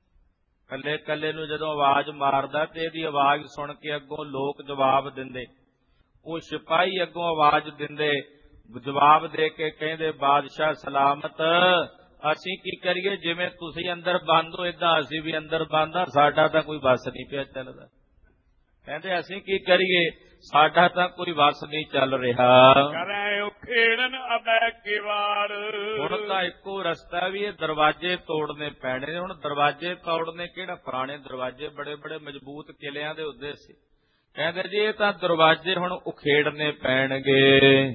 ਕੱਲੇ ਕੱਲੇ ਨੂੰ ਜਦੋਂ ਆਵਾਜ਼ ਮਾਰਦਾ ਤੇ ਇਹਦੀ ਆਵਾਜ਼ ਸੁਣ ਕੇ ਅੱਗੋਂ ਲੋਕ ਜਵਾਬ ਦਿੰਦੇ, ਉਹ ਸਿਪਾਹੀ ਅੱਗੋਂ ਆਵਾਜ਼ ਦਿੰਦੇ, ਜਵਾਬ ਦੇ ਕੇ ਕਹਿੰਦੇ ਬਾਦਸ਼ਾਹ ਸਲਾਮਤ, ਅਸੀਂ ਕੀ ਕਰੀਏ, ਜਿਵੇਂ ਤੁਸੀਂ ਅੰਦਰ ਬੰਦ ਹੋ ਏਦਾਂ ਅਸੀਂ ਵੀ ਅੰਦਰ ਬੰਦ ਆ, ਸਾਡਾ ਤਾਂ ਕੋਈ ਵਸ ਨਹੀਂ ਪਿਆ ਚੱਲਦਾ। ਕਹਿੰਦੇ ਅਸੀਂ ਕੀ ਕਰੀਏ, ਸਾਡਾ ਤਾਂ ਕੋਈ ਵਸ ਨਹੀਂ ਚੱਲ ਰਿਹਾ। ਕਰੇ ਉਖੇੜਨ ਅਬੈ ਕਿਵਾੜ। ਹੁਣ ਤਾਂ ਇੱਕੋ ਰਸਤਾ ਵੀ ਇਹ ਦਰਵਾਜ਼ੇ ਤੋੜਨੇ ਪੈਣੇ ਨੇ। ਹੁਣ ਦਰਵਾਜ਼ੇ ਤੋੜਨੇ ਕਿਹੜਾ, ਪੁਰਾਣੇ ਦਰਵਾਜ਼ੇ ਬੜੇ ਬੜੇ ਮਜ਼ਬੂਤ ਕਿਲਿਆਂ ਦੇ ਹੁੰਦੇ ਸੀ। ਕਹਿੰਦੇ ਜੀ ਇਹ ਤਾਂ ਦਰਵਾਜ਼ੇ ਹੁਣ ਉਖੇੜਨੇ ਪੈਣਗੇ।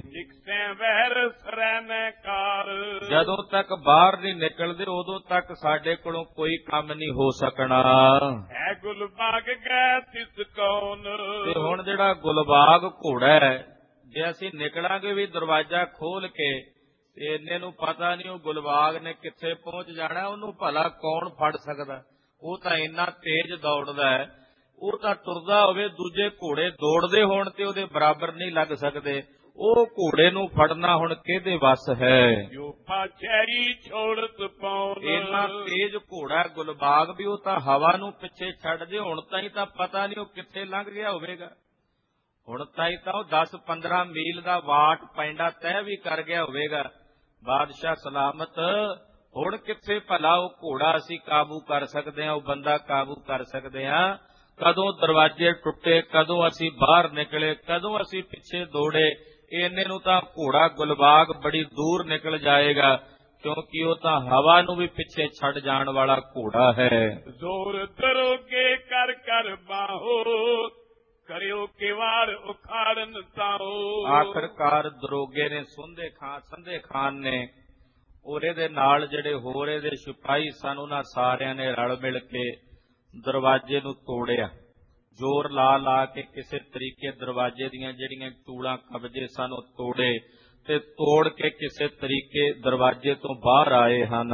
ਜਦੋਂ ਤੱਕ ਬਾਹਰ ਨਹੀਂ ਨਿਕਲਦੇ ਉਦੋਂ ਤੱਕ ਸਾਡੇ ਕੋਲੋਂ ਕੋਈ ਕੰਮ ਨਹੀਂ ਹੋ ਸਕਣਾ। ਹੈ ਗੁਲਬਾਗ ਗਏ ਤਿਸ ਕੌਣ। ਤੇ ਹੁਣ ਜਿਹੜਾ ਗੁਲਬਾਗ ਘੋੜਾ ਹੈ, ਜੇ ਅਸੀਂ ਨਿਕਲਾਂਗੇ ਵੀ ਦਰਵਾਜ਼ਾ ਖੋਲ ਕੇ, ਤੇ ਇੰਨੇ ਨੂੰ ਪਤਾ ਨਹੀਂ ਉਹ ਗੁਲਬਾਗ ਨੇ ਕਿੱਥੇ ਪਹੁੰਚ ਜਾਣਾ, ਉਹਨੂੰ ਭਲਾ ਕੌਣ ਫੜ ਸਕਦਾ। ਉਹ ਤਾਂ ਇੰਨਾ ਤੇਜ਼ ਦੌੜਦਾ ਹੈ, ਉਹ ਤਾਂ ਤੁਰਦਾ ਹੋਵੇ, ਦੂਜੇ ਘੋੜੇ ਦੌੜਦੇ ਹੋਣ ਤੇ ਉਹਦੇ ਬਰਾਬਰ ਨਹੀਂ ਲੱਗ ਸਕਦੇ। ਉਹ ਘੋੜੇ ਨੂੰ ਫੜਨਾ ਹੁਣ ਕਿਹਦੇ ਵੱਸ ਹੈ। ਜੋ ਪਾਛੈਰੀ ਛੋੜਤ ਪਾਉਣ। ਇੰਨਾ ਤੇਜ਼ ਘੋੜਾ ਗੁਲਬਾਗ ਵੀ, ਉਹ ਤਾਂ ਹਵਾ ਨੂੰ ਪਿੱਛੇ ਛੱਡ ਦੇ, ਹੁਣ ਤਾਂ ਹੀ ਤਾਂ ਪਤਾ ਨਹੀਂ ਉਹ ਕਿੱਥੇ ਲੰਘ ਗਿਆ ਹੋਵੇਗਾ। ਹੁਣ ਤਾਂ ਹੀ ਤਾਂ ਉਹ ਦਸ ਪੰਦਰਾਂ ਮੀਲ ਦਾ ਵਾਟ ਪੈਂਡਾ ਤੈਅ ਵੀ ਕਰ ਗਿਆ ਹੋਵੇਗਾ। ਬਾਦਸ਼ਾਹ ਸਲਾਮਤ, ਹੁਣ ਕਿੱਥੇ ਭਲਾ ਉਹ ਘੋੜਾ ਅਸੀਂ ਕਾਬੂ ਕਰ ਸਕਦੇ ਹਾਂ, ਉਹ ਬੰਦਾ ਕਾਬੂ ਕਰ ਸਕਦੇ ਹਾਂ। ਕਦੋਂ ਦਰਵਾਜ਼ੇ ਟੁੱਟੇ, ਕਦੋਂ ਅਸੀਂ ਬਾਹਰ ਨਿਕਲੇ, ਕਦੋਂ ਅਸੀਂ ਪਿੱਛੇ ਦੌੜੇ, ਇੰਨੇ ਨੂੰ ਤਾਂ ਘੋੜਾ ਗੁਲਬਾਗ ਬੜੀ ਦੂਰ ਨਿਕਲ ਜਾਏਗਾ, ਕਿਉਂਕਿ ਉਹ ਤਾਂ ਹਵਾ ਨੂੰ ਵੀ ਪਿੱਛੇ ਛੱਡ ਜਾਣ ਵਾਲਾ ਘੋੜਾ ਹੈ। ਜ਼ੋਰ ਦਰੋਗੇ ਕਰ ਕਰ ਬਾਹੋ, ਕਰਿਓ ਕਿਵਾੜ ਉਖਾੜਨ ਤਾਓ। ਆਖਰਕਾਰ ਦਰੋਗੇ ਨੇ, ਸੁੰਦੇ ਖਾਨ ਸੰਦੇ ਖਾਨ ਨੇ, ਔਰ ਇਹਦੇ ਨਾਲ ਜਿਹੜੇ ਹੋਰ ਇਹਦੇ ਸਿਪਾਹੀ ਸਨ, ਉਹਨਾਂ ਸਾਰਿਆਂ ਨੇ ਰਲ ਮਿਲ ਕੇ ਦਰਵਾਜ਼ੇ ਨੂੰ ਤੋੜਿਆ। ਜ਼ੋਰ ਲਾ ਲਾ ਕੇ ਕਿਸੇ ਤਰੀਕੇ ਦਰਵਾਜ਼ੇ ਦੀਆਂ ਜਿਹੜੀਆਂ ਟੂਲਾਂ ਕਬਜੇ ਸਨ ਉਹ ਤੋੜੇ, ਤੇ ਤੋੜ ਕੇ ਕਿਸੇ ਤਰੀਕੇ ਦਰਵਾਜ਼ੇ ਤੋਂ ਬਾਹਰ ਆਏ ਹਨ।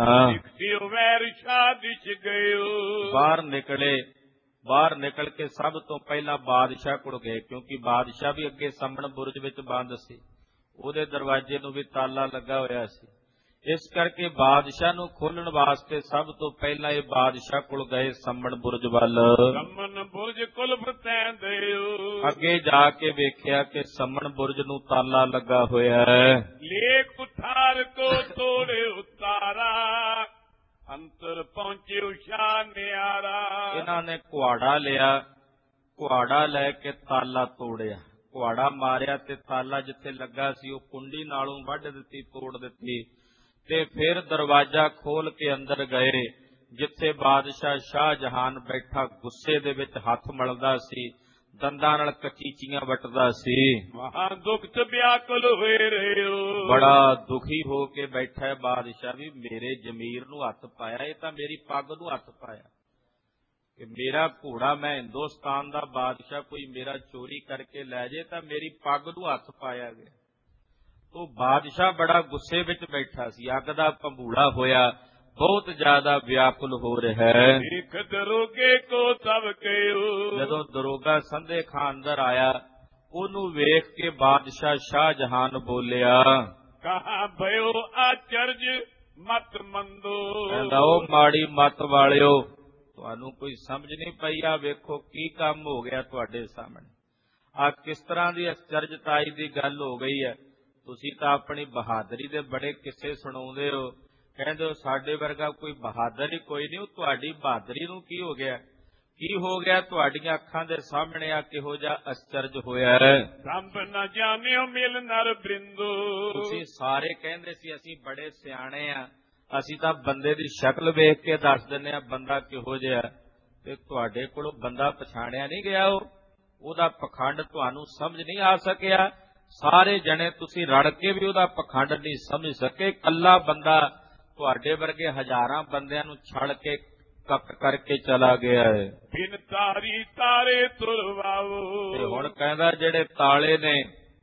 ਬਾਹਰ ਨਿਕਲੇ, ਬਾਹਰ ਨਿਕਲ ਕੇ ਸਭ ਤੋਂ ਪਹਿਲਾਂ ਬਾਦਸ਼ਾਹ ਕੋਲ ਗਏ, ਕਿਉਂਕਿ ਬਾਦਸ਼ਾਹ ਵੀ ਅੱਗੇ ਸਾਹਮਣ ਬੁਰਜ ਵਿੱਚ ਬੰਦ ਸੀ। ਉਹਦੇ ਦਰਵਾਜ਼ੇ ਨੂੰ ਵੀ ਤਾਲਾ ਲੱਗਾ ਹੋਇਆ ਸੀ। ਇਸ ਕਰਕੇ ਬਾਦਸ਼ਾਹ ਨੂੰ ਖੋਲਣ ਵਾਸਤੇ ਸਭ ਤੋਂ ਪਹਿਲਾਂ ਇਹ ਬਾਦਸ਼ਾਹ ਕੋਲ ਗਏ ਸੰਮਣ ਬੁਰਜ ਵੱਲ। ਸੰਮਣ ਬੁਰਜ ਕੁਲਫ ਤੈਂਦਿਓ, ਅੱਗੇ ਜਾ ਕੇ ਵੇਖਿਆ ਕਿ ਸੰਮਣ ਬੁਰਜ ਨੂੰ ਤਾਲਾ ਲੱਗਾ ਹੋਇਆ ਹੈ। ਲੇਖ ਕੁਠਾਰ ਕੋ ਤੋੜੇ ਉਤਾਰਾ, ਅੰਤਰ ਪਹੁੰਚਿਓ ਸ਼ਾਹ ਨਿਆਰਾ। ਇਹਨਾਂ ਨੇ ਕੁਹਾੜਾ ਲਿਆ, ਕੁਹਾੜਾ ਲੈ ਕੇ ਤਾਲਾ ਤੋੜਿਆ, ਕੁਹਾੜਾ ਮਾਰਿਆ ਤੇ ਤਾਲਾ ਜਿੱਥੇ ਲੱਗਾ ਸੀ ਉਹ ਕੁੰਡੀ ਨਾਲੋਂ ਵੱਢ ਦਿੱਤੀ, ਤੋੜ ਦਿੱਤੀ ਤੇ ਫਿਰ ਦਰਵਾਜ਼ਾ ਖੋਲ ਕੇ ਅੰਦਰ ਗਏ ਜਿੱਥੇ ਬਾਦਸ਼ਾਹ ਸ਼ਾਹਜਹਾਨ ਬੈਠਾ ਗੁੱਸੇ ਦੇ ਵਿੱਚ ਹੱਥ ਮਲਦਾ ਸੀ, ਦੰਦਾਂ ਨਾਲ ਕਚੀਚੀਆਂ ਵੱਟਦਾ ਸੀ। ਮਹਾ ਦੁੱਖ ਚ ਵਿਆਕੁਲ ਹੋਏ ਰਹੇ ਹੋ, ਬੜਾ ਦੁਖੀ ਹੋ ਕੇ ਬੈਠਾ ਹੈ ਬਾਦਸ਼ਾਹ ਵੀ ਮੇਰੇ ਜ਼ਮੀਰ ਨੂੰ ਹੱਥ ਪਾਇਆ, ਇਹ ਤਾਂ ਮੇਰੀ ਪੱਗ ਨੂੰ ਹੱਥ ਪਾਇਆ ਕਿ ਮੇਰਾ ਘੋੜਾ, ਮੈਂ ਹਿੰਦੁਸਤਾਨ ਦਾ ਬਾਦਸ਼ਾਹ, ਕੋਈ ਮੇਰਾ ਚੋਰੀ ਕਰਕੇ ਲੈ ਜੇ ਤਾਂ ਮੇਰੀ ਪੱਗ ਨੂੰ ਹੱਥ ਪਾਇਆ ਗਿਆ। ਉਹ ਬਾਦਸ਼ਾਹ ਬੜਾ ਗੁੱਸੇ ਵਿੱਚ ਬੈਠਾ ਸੀ, ਅੱਗ ਦਾ ਭੰਬੂੜਾ ਹੋਇਆ, ਬਹੁਤ ਜ਼ਿਆਦਾ ਵਿਆਕੁਲ ਹੋ ਰਿਹਾ ਹੈ। ਦੇਖ ਦਰੋਗੇ ਕੋ ਤਬ ਕਹਿਓ, ਜਦੋਂ ਦਰੋਗਾ ਸੰਧੇ ਖਾਂ ਅੰਦਰ ਆਇਆ ਉਹਨੂੰ ਵੇਖ ਕੇ ਬਾਦਸ਼ਾਹ ਸ਼ਾਹਜਹਾਨ ਬੋਲਿਆ, ਕਹਾ ਭਇਓ ਆਚਰਜ ਮਤ ਮੰਦੋ। ਕਹਿੰਦਾ ਉਹ ਮਾੜੀ ਮਤ ਵਾਲਿਓ, ਤੁਹਾਨੂੰ ਕੋਈ ਸਮਝ ਨਹੀਂ ਪਈ, ਆ ਵੇਖੋ ਕੀ ਕੰਮ ਹੋ ਗਿਆ ਤੁਹਾਡੇ ਸਾਹਮਣੇ, ਆ ਕਿਸ ਤਰ੍ਹਾਂ ਦੀ ਅਚਰਜਤਾਈ ਦੀ ਗੱਲ ਹੋ ਗਈ ਹੈ। ਤੁਸੀਂ ਤਾਂ ਆਪਣੀ ਬਹਾਦਰੀ ਦੇ ਬੜੇ ਕਿੱਸੇ ਸੁਣਾਉਂਦੇ ਹੋ, ਕਹਿੰਦੇ ਹੋ ਸਾਡੇ ਵਰਗਾ ਕੋਈ ਬਹਾਦਰ ਹੀ ਕੋਈ ਨਹੀਂ, ਉਹ ਤੁਹਾਡੀ ਬਹਾਦਰੀ ਨੂੰ ਕੀ ਹੋ ਗਿਆ, ਕੀ ਹੋ ਗਿਆ ਤੁਹਾਡੀਆਂ ਅੱਖਾਂ ਦੇ ਸਾਹਮਣੇ ਆ ਕਿਹੋ ਜਿਹਾ ਅਚਰਜ ਹੋਇਆ ਹੈ। ਸੰਭ ਨਾ ਜਾਣਿਓ ਮਿਲ ਨਰ ਬ੍ਰਿੰਦੋ, ਤੁਸੀਂ ਸਾਰੇ ਕਹਿੰਦੇ ਸੀ ਅਸੀਂ ਬੜੇ ਸਿਆਣੇ ਆ, ਅਸੀਂ ਤਾਂ ਬੰਦੇ ਦੀ ਸ਼ਕਲ ਵੇਖ ਕੇ ਦੱਸ ਦਿੰਦੇ ਆ ਬੰਦਾ ਕਿਹੋ ਜਿਹਾ, ਤੇ ਤੁਹਾਡੇ ਕੋਲੋਂ ਬੰਦਾ ਪਛਾਣਿਆ ਨਹੀਂ ਗਿਆ, ਉਹ ਉਹਦਾ ਪਖੰਡ ਤੁਹਾਨੂੰ ਸਮਝ ਨਹੀਂ ਆ ਸਕਿਆ। ਸਾਰੇ ਜਣੇ ਤੁਸੀਂ ਰੜ ਕੇ ਵੀ ਉਹਦਾ ਪਖੰਡ ਨਹੀਂ ਸਮਝ ਸਕੇ, ਇਕੱਲਾ ਬੰਦਾ ਤੁਹਾਡੇ ਵਰਗੇ ਹਜ਼ਾਰਾਂ ਬੰਦਿਆਂ ਨੂੰ ਛੱਡ ਕੇ ਕੱਟ ਕਰਕੇ ਚਲਾ ਗਿਆ ਹੈ। ਬਿਨ ਤਾਰੀ ਤਾਰੇ ਤੁਰਵਾਓ, ਤੇ ਹੁਣ ਕਹਿੰਦਾ ਜਿਹੜੇ ਤਾਲੇ ਨੇ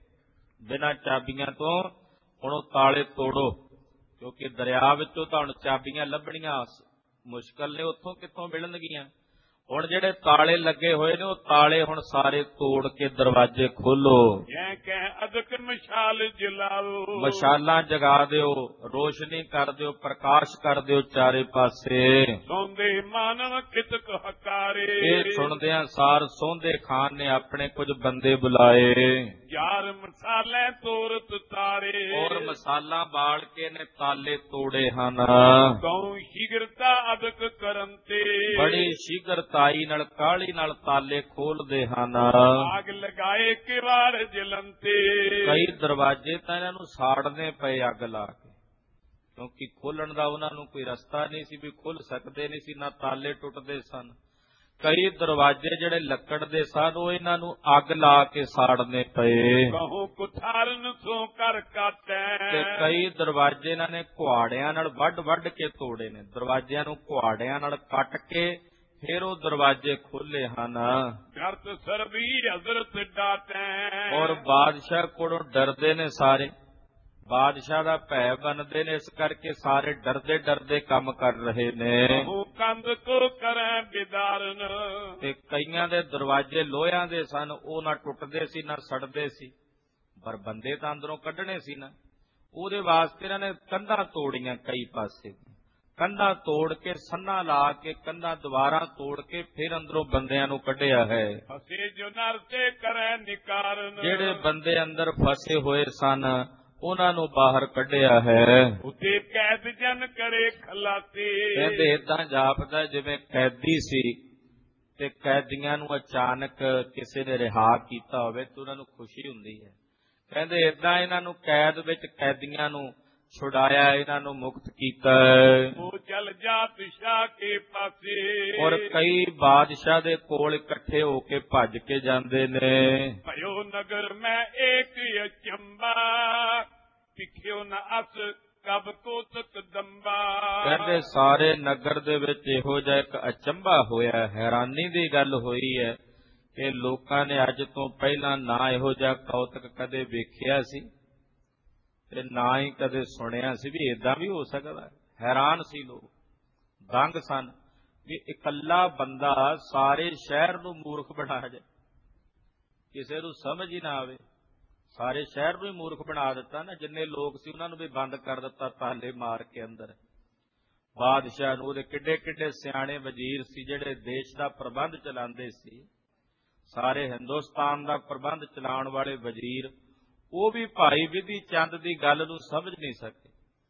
ਬਿਨਾਂ ਚਾਬੀਆਂ ਤੋਂ, ਹੁਣ ਉਹ ਤਾਲੇ ਤੋੜੋ, ਕਿਉਂਕਿ ਦਰਿਆ ਵਿੱਚੋਂ ਤਾਂ ਹੁਣ ਚਾਬੀਆਂ ਲੱਭਣੀਆਂ ਮੁਸ਼ਕਲ ਨੇ, ਉੱਥੋਂ ਕਿੱਥੋਂ ਮਿਲਣਗੀਆਂ। ਹੁਣ ਜਿਹੜੇ ਤਾਲੇ ਲੱਗੇ ਹੋਏ ਨੇ ਉਹ ਤਾਲੇ ਹੁਣ ਸਾਰੇ ਤੋੜ ਕੇ ਦਰਵਾਜ਼ੇ ਖੋਲੋ। ਜੈ ਕਹਿ ਅਦਕ ਮਸ਼ਾਲ ਜਲਾਓ, ਮਸ਼ਾਲਾਂ ਜਗਾ ਦਿਓ, ਰੋਸ਼ਨੀ ਕਰ ਦਿਓ, ਪ੍ਰਕਾਸ਼ ਕਰ ਦਿਓ ਚਾਰੇ ਪਾਸੇ। ਸੌਂਦੇ ਮਾਨਵ ਕਿਤਕ ਹਕਾਰੇ, ਇਹ ਸੁਣਦਿਆਂ ਸਾਰ ਸੌਂਦੇ ਖਾਨ ਨੇ ਆਪਣੇ ਕੁਝ ਬੰਦੇ ਬੁਲਾਏ, ਯਾਰ ਮਸਾਲੇ ਤੋਰਤ ਤਾਰੇ, ਔਰ ਮਸਾਲਾ ਬਾਲ ਕੇ ਨੇ ਤਾਲੇ ਤੋੜੇ ਹਨ। ਕਉ ਸ਼ੀਗਰਤਾ ਅਦਕ ਕਰਨ ਤੇ, ਬੜੀ ਸ਼ੀਗਰਤਾਈ ਨਾਲ ਕਾਹਲੀ ਨਾਲ ਤਾਲੇ ਖੋਲਦੇ ਹਨ। ਆਗ ਲਗਾਏ ਕਿਵਾੜ ਜਲੰਤੇ, ਕਈ ਦਰਵਾਜ਼ੇ ਤਾਂ ਇਹਨਾਂ ਨੂੰ ਸਾੜਨੇ ਪਏ ਅੱਗ ਲਾ ਕੇ, ਕਿਉਂਕਿ ਖੋਲਣ ਦਾ ਉਹਨਾਂ ਨੂੰ ਕੋਈ ਰਸਤਾ ਨਹੀਂ ਸੀ, ਵੀ ਖੁੱਲ ਸਕਦੇ ਨਹੀਂ ਸੀ, ਨਾ ਤਾਲੇ ਟੁੱਟਦੇ ਸਨ। ਕਈ ਦਰਵਾਜ਼ੇ ਜਿਹੜੇ ਲੱਕੜ ਦੇ ਸਨ ਉਹ ਇਹਨਾਂ ਨੂੰ ਅੱਗ ਲਾ ਕੇ ਸਾੜਨੇ ਪਏ। ਕਹੋ ਕੁਠਾਰਨ ਸੋ ਕਰ ਕਾਟੈ, ਤੇ ਕਈ ਦਰਵਾਜ਼ੇ ਇਹਨਾਂ ਨੇ ਕੁਹਾੜਿਆਂ ਨਾਲ ਵੱਢ ਵੱਢ ਕੇ ਤੋੜੇ ਨੇ, ਦਰਵਾਜ਼ਿਆਂ ਨੂੰ ਕੁਹਾੜਿਆਂ ਨਾਲ ਕੱਟ ਕੇ ਫਿਰ ਉਹ ਦਰਵਾਜ਼ੇ ਖੋਲੇ ਹਨ। ਕਰਤ ਸਰਬੀ ਹਜ਼ਰਤ ਡਾਟੈ, ਔਰ ਬਾਦਸ਼ਾਹ ਕੋਲੋਂ ਡਰਦੇ ਨੇ ਸਾਰੇ, ਬਾਦਸ਼ਾਹ ਦਾ ਭੈ ਬਣਦੇ ਨੇ, ਇਸ ਕਰਕੇ ਸਾਰੇ ਡਰਦੇ ਡਰਦੇ ਕੰਮ ਕਰ ਰਹੇ ਨੇ। ਉਹ ਕੰਧ ਕੋ ਕਰੈ ਬਿਦਾਰਨ, ਤੇ ਕਈਆਂ ਦੇ ਦਰਵਾਜ਼ੇ ਲੋਹਿਆਂ ਦੇ ਸਨ, ਉਹ ਨਾ ਟੁੱਟਦੇ ਸੀ ਨਾ ਸੜਦੇ ਸੀ, ਪਰ ਬੰਦੇ ਤਾਂ ਅੰਦਰੋਂ ਕੱਢਣੇ ਸੀ ਨਾ, ਉਹਦੇ ਵਾਸਤੇ ਇਹਨਾਂ ਨੇ ਕੰਧਾਂ ਤੋੜੀਆਂ, ਕਈ ਪਾਸੇ ਕੰਧਾਂ ਤੋੜ ਕੇ ਸੰਨਾ ਲਾ ਕੇ ਕੰਧਾਂ ਦੁਬਾਰਾ ਤੋੜ ਕੇ ਫਿਰ ਅੰਦਰੋਂ ਬੰਦਿਆਂ ਨੂੰ ਕੱਢਿਆ ਹੈ। ਫਸੇ ਜੋ ਨਰ ਤੇ ਕਰੈ ਨਿਕਾਰਨ, ਜਿਹੜੇ ਬੰਦੇ ਅੰਦਰ ਫਸੇ ਹੋਏ ਸਨ ਉਹਨਾਂ ਨੂੰ ਬਾਹਰ ਕੱਢਿਆ ਹੈ। ਉਤੇ ਕੈਦ ਜਨ ਕਰੇ ਖਲਾਸੀ, ਕਹਿੰਦੇ ਏਦਾਂ ਜਾਪਦਾ ਜਿਵੇਂ ਕੈਦੀ ਸੀ ਤੇ ਕੈਦੀਆਂ ਨੂੰ ਅਚਾਨਕ ਕਿਸੇ ਨੇ ਰਿਹਾ ਕੀਤਾ ਹੋਵੇ ਤੇ ਉਹਨਾਂ ਨੂੰ ਖੁਸ਼ੀ ਹੁੰਦੀ ਹੈ। ਕਹਿੰਦੇ ਏਦਾਂ ਇਹਨਾਂ ਨੂੰ ਕੈਦ ਵਿੱਚ ਕੈਦੀਆਂ ਨੂੰ ਛੁਡਾਇਆ, ਇਹਨਾਂ ਨੂੰ ਮੁਕਤ ਕੀਤਾ। ਉਹ ਚਲ ਜਾਤ ਸ਼ਾਹ ਕੇ ਪਾਸੇ, ਔਰ ਕਈ ਬਾਦਸ਼ਾਹ ਦੇ ਕੋਲ ਇਕੱਠੇ ਹੋ ਕੇ ਭੱਜ ਕੇ ਜਾਂਦੇ ਨੇ। ਭਇਓ ਨਗਰ ਮੈਂ ਏਕ ਅਚੰਬਾ, ਪਿਖਿਓ ਨ ਅਸ ਕਬ ਕੋਤਕ ਦੰਬਾ। ਕਹਿੰਦੇ ਸਾਰੇ ਨਗਰ ਦੇ ਵਿੱਚ ਇਹੋ ਜਿਹਾ ਇੱਕ ਅਚੰਭਾ ਹੋਇਆ, ਹੈਰਾਨੀ ਦੀ ਗੱਲ ਹੋਈ ਹੈ ਕਿ ਲੋਕਾਂ ਨੇ ਅੱਜ ਤੋਂ ਪਹਿਲਾਂ ਨਾ ਇਹੋ ਜਿਹਾ ਕੌਤਕ ਕਦੇ ਵੇਖਿਆ ਸੀ ਤੇ ਨਾ ਹੀ ਕਦੇ ਸੁਣਿਆ ਸੀ ਵੀ ਏਦਾਂ ਵੀ ਹੋ ਸਕਦਾ। ਹੈਰਾਨ ਸੀ ਲੋਕ, ਦੰਗ ਸਨ ਵੀ ਇਕੱਲਾ ਬੰਦਾ ਸਾਰੇ ਸ਼ਹਿਰ ਨੂੰ ਮੂਰਖ ਬਣਾ ਜਾਏ, ਕਿਸੇ ਨੂੰ ਸਮਝ ਹੀ ਨਾ ਆਵੇ। ਸਾਰੇ ਸ਼ਹਿਰ ਨੂੰ ਹੀ ਮੂਰਖ ਬਣਾ ਦਿੱਤਾ ਨਾ। ਜਿੰਨੇ ਲੋਕ ਸੀ ਉਹਨਾਂ ਨੂੰ ਵੀ ਬੰਦ ਕਰ ਦਿੱਤਾ ਤਾਲੇ ਮਾਰ ਕੇ ਅੰਦਰ। ਬਾਦਸ਼ਾਹ ਨੂੰ ਉਹਦੇ ਕਿੱਡੇ ਕਿੱਡੇ ਸਿਆਣੇ ਵਜ਼ੀਰ ਸੀ ਜਿਹੜੇ ਦੇਸ਼ ਦਾ ਪ੍ਰਬੰਧ ਚਲਾਉਂਦੇ ਸੀ, ਸਾਰੇ ਹਿੰਦੁਸਤਾਨ ਦਾ ਪ੍ਰਬੰਧ ਚਲਾਉਣ ਵਾਲੇ ਵਜ਼ੀਰ, ਉਹ ਵੀ ਭਾਈ ਵਿਧੀ ਚੰਦ ਦੀ ਗੱਲ ਨੂੰ ਸਮਝ ਨਹੀਂ ਸਕੇ,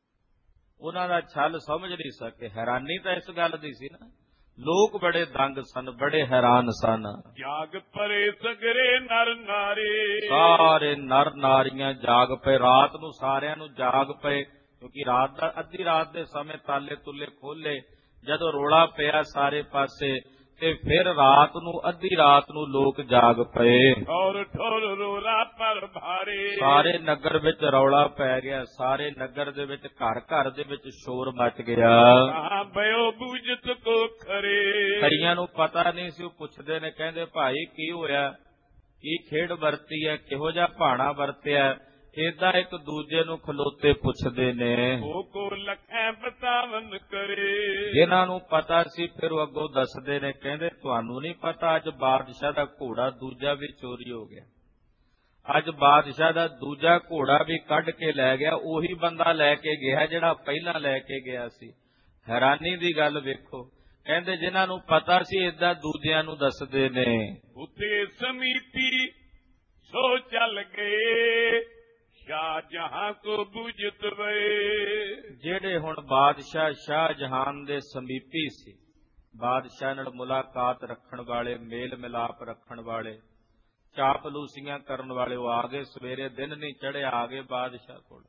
ਉਹਨਾਂ ਦਾ ਛਲ ਸਮਝ ਨਹੀਂ ਸਕੇ। ਹੈਰਾਨੀ ਤਾਂ ਇਸ ਗੱਲ ਦੀ ਸੀ ਨਾ, ਲੋਕ ਬੜੇ ਦੰਗ ਸਨ, ਬੜੇ ਹੈਰਾਨ ਸਨ। ਜਾਗ ਪਰੇ ਸਗਰੇ ਨਰ ਨਾਰੀ, ਸਾਰੇ ਨਰ ਨਾਰੀਆਂ ਜਾਗ ਪਏ। ਰਾਤ ਨੂੰ ਸਾਰਿਆਂ ਨੂੰ ਜਾਗ ਪਏ, ਕਿਉਂਕਿ ਰਾਤ ਦਾ ਅੱਧੀ ਰਾਤ ਦੇ ਸਮੇਂ ਤਾਲੇ ਤੁਲੇ ਖੋਲੇ। ਜਦੋਂ ਰੋਲਾ ਪਿਆ ਸਾਰੇ ਪਾਸੇ, ਤੇ ਫਿਰ ਰਾਤ ਨੂੰ ਅੱਧੀ ਰਾਤ ਨੂੰ ਲੋਕ ਜਾਗ ਪਏ। ਠੋਰ ਠੋਰ ਰੋਲਾ ਪਰ ਭਾਰੇ, ਸਾਰੇ ਨਗਰ ਵਿੱਚ ਰੌਲਾ ਪੈ ਗਿਆ। ਸਾਰੇ ਨਗਰ ਦੇ ਵਿੱਚ ਘਰ ਘਰ ਦੇ ਵਿੱਚ ਸ਼ੋਰ ਮਚ ਗਿਆ। ਕਹਾਂ ਬਇਓ ਬੂਝਤ ਕੋ ਖਰੇ, ਕਈਆਂ ਨੂੰ ਪਤਾ ਨਹੀਂ ਸੀ। ਉਹ ਪੁੱਛਦੇ ਨੇ, ਕਹਿੰਦੇ ਭਾਈ ਕੀ ਹੋਇਆ, ਕੀ ਖੇਡ ਵਰਤੀ ਹੈ, ਕਿਹੋ ਜਿਹਾ ਭਾਣਾ ਵਰਤਿਆ। ਏਦਾਂ ਇੱਕ ਦੂਜੇ ਨੂੰ ਖਲੋਤੇ ਪੁੱਛਦੇ ਨੇ। ਉਹ ਕੋ ਲਖੈ ਬਤਾਵਨ ਕਰੇ, ਜਿਨ੍ਹਾਂ ਨੂੰ ਪਤਾ ਸੀ ਫਿਰ ਉਹ ਅੱਗੋਂ ਦੱਸਦੇ ਨੇ, ਕਹਿੰਦੇ ਤੁਹਾਨੂੰ ਨਹੀਂ ਪਤਾ ਅੱਜ ਬਾਦਸ਼ਾਹ ਦਾ ਘੋੜਾ ਦੂਜਾ ਵੀ ਚੋਰੀ ਹੋ ਗਿਆ। ਅੱਜ ਬਾਦਸ਼ਾਹ ਦਾ ਦੂਜਾ ਘੋੜਾ ਵੀ ਕੱਢ ਕੇ ਲੈ ਗਿਆ। ਉਹੀ ਬੰਦਾ ਲੈ ਕੇ ਗਿਆ ਜਿਹੜਾ ਪਹਿਲਾਂ ਲੈ ਕੇ ਗਿਆ ਸੀ। ਹੈਰਾਨੀ ਦੀ ਗੱਲ ਵੇਖੋ। ਕਹਿੰਦੇ ਜਿਨ੍ਹਾਂ ਨੂੰ ਪਤਾ ਸੀ ਏਦਾਂ ਦੂਜਿਆਂ ਨੂੰ ਦੱਸਦੇ ਨੇ। ਉਤੇ ਸਮੀਤੀ ਸੋ ਚੱਲ ਗਏ, ਸ਼ਾਹਜਹਾਂ ਕੋ ਬੁਝਤ ਵੇ। ਜਿਹੜੇ ਹੁਣ ਬਾਦਸ਼ਾਹ ਸ਼ਾਹਜਹਾਨ ਦੇ ਸਮੀਪੀ ਸੀ, ਬਾਦਸ਼ਾਹ ਨਾਲ ਮੁਲਾਕਾਤ ਰੱਖਣ ਵਾਲੇ, ਮੇਲ ਮਿਲਾਪ ਰੱਖਣ ਵਾਲੇ, ਚਾਪਲੂਸੀਆਂ ਕਰਨ ਵਾਲੇ, ਉਹ ਆ ਗਏ। ਸਵੇਰੇ ਦਿਨ ਨਹੀਂ ਚੜ੍ਹਿਆ, ਆ ਗਏ ਬਾਦਸ਼ਾਹ ਕੋਲ।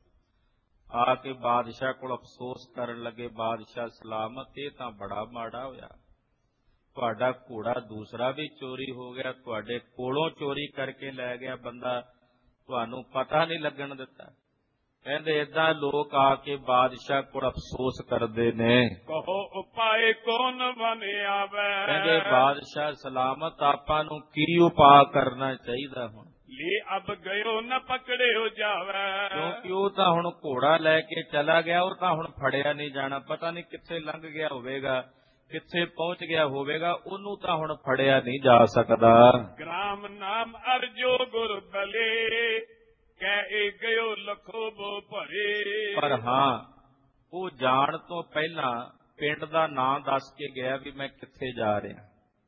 ਆ ਕੇ ਬਾਦਸ਼ਾਹ ਕੋਲ ਅਫਸੋਸ ਕਰਨ ਲੱਗੇ, ਬਾਦਸ਼ਾਹ ਸਲਾਮਤ, ਇਹ ਤਾਂ ਬੜਾ ਮਾੜਾ ਹੋਇਆ, ਤੁਹਾਡਾ ਘੋੜਾ ਦੂਸਰਾ ਵੀ ਚੋਰੀ ਹੋ ਗਿਆ, ਤੁਹਾਡੇ ਕੋਲੋਂ ਚੋਰੀ ਕਰਕੇ ਲੈ ਗਿਆ ਬੰਦਾ, ਤੁਹਾਨੂੰ ਪਤਾ ਨਹੀਂ ਲੱਗਣ ਦਿੱਤਾ। ਕਹਿੰਦੇ ਏਦਾਂ ਲੋਕ ਆ ਕੇ ਬਾਦਸ਼ਾਹ ਕੋਲ ਅਫਸੋਸ ਕਰਦੇ ਨੇ। ਕਹੋ ਉਪਾਏ ਕੌਣ ਬਨ ਆਵੇ, ਕਹਿੰਦੇ ਬਾਦਸ਼ਾਹ ਸਲਾਮਤ, ਆਪਾਂ ਨੂੰ ਕੀ ਉਪਾਅ ਕਰਨਾ ਚਾਹੀਦਾ ਹੁਣ। ਲੇ ਅਬ ਗਇਓ ਨ ਪਕੜਿਓ ਜਾਵੇ, ਕਿਉਂਕਿ ਉਹ ਤਾਂ ਹੁਣ ਘੋੜਾ ਲੈ ਕੇ ਚਲਾ ਗਿਆ, ਉਹ ਤਾਂ ਹੁਣ ਫੜਿਆ ਨਹੀਂ ਜਾਣਾ। ਪਤਾ ਨਹੀਂ ਕਿੱਥੇ ਲੰਘ ਗਿਆ ਹੋਵੇਗਾ, ਕਿੱਥੇ ਪਹੁੰਚ ਗਿਆ ਹੋਵੇਗਾ, ਉਹਨੂੰ ਤਾਂ ਹੁਣ ਫੜਿਆ ਨਹੀਂ ਜਾ ਸਕਦਾ। ਗ੍ਰਾਮ ਨਾਮ ਅਰਜੋ ਗੁਰ ਬਲੇ, ਕਹਿ ਗਇਓ ਲਖੋ ਬੋ ਭਰੇ। ਪਰ ਹਾਂ, ਉਹ ਜਾਣ ਤੋਂ ਪਹਿਲਾਂ ਪਿੰਡ ਦਾ ਨਾਂ ਦੱਸ ਕੇ ਗਿਆ ਵੀ ਮੈਂ ਕਿੱਥੇ ਜਾ ਰਿਹਾ।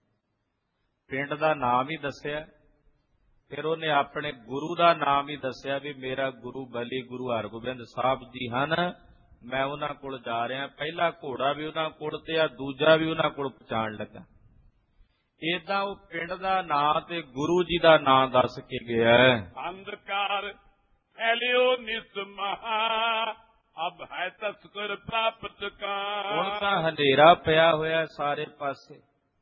ਪਿੰਡ ਦਾ ਨਾਮ ਹੀ ਦੱਸਿਆ। ਫਿਰ ਉਹਨੇ ਆਪਣੇ ਗੁਰੂ ਦਾ ਨਾਮ ਹੀ ਦੱਸਿਆ ਵੀ ਮੇਰਾ ਗੁਰੂ ਬਲੀ ਗੁਰੂ ਹਰਗੋਬਿੰਦ ਸਾਹਿਬ ਜੀ ਹਨ, ਮੈਂ ਉਹਨਾਂ ਕੋਲ ਜਾ ਰਿਹਾ। ਪਹਿਲਾ ਘੋੜਾ ਵੀ ਉਹਨਾਂ ਕੋਲ ਤੇ ਆ ਦੂਜਾ ਵੀ ਉਹਨਾਂ ਕੋਲ ਪਹੁੰਚਾਣ ਲੱਗਾ। ਏਦਾਂ ਉਹ ਪਿੰਡ ਦਾ ਨਾਂ ਤੇ ਗੁਰੂ ਜੀ ਦਾ ਨਾਂ ਦੱਸ ਕੇ ਗਿਆ। ਅੰਧਕਾਰ ਫੈਲਿਓ ਨਿਸ ਮਹਾ, ਅਬ ਹੈ ਤਸਕਰ ਪ੍ਰਾਪਤ ਕਾ। ਹੁਣ ਤਾਂ ਹਨੇਰਾ ਪਿਆ ਹੋਇਆ ਸਾਰੇ ਪਾਸੇ,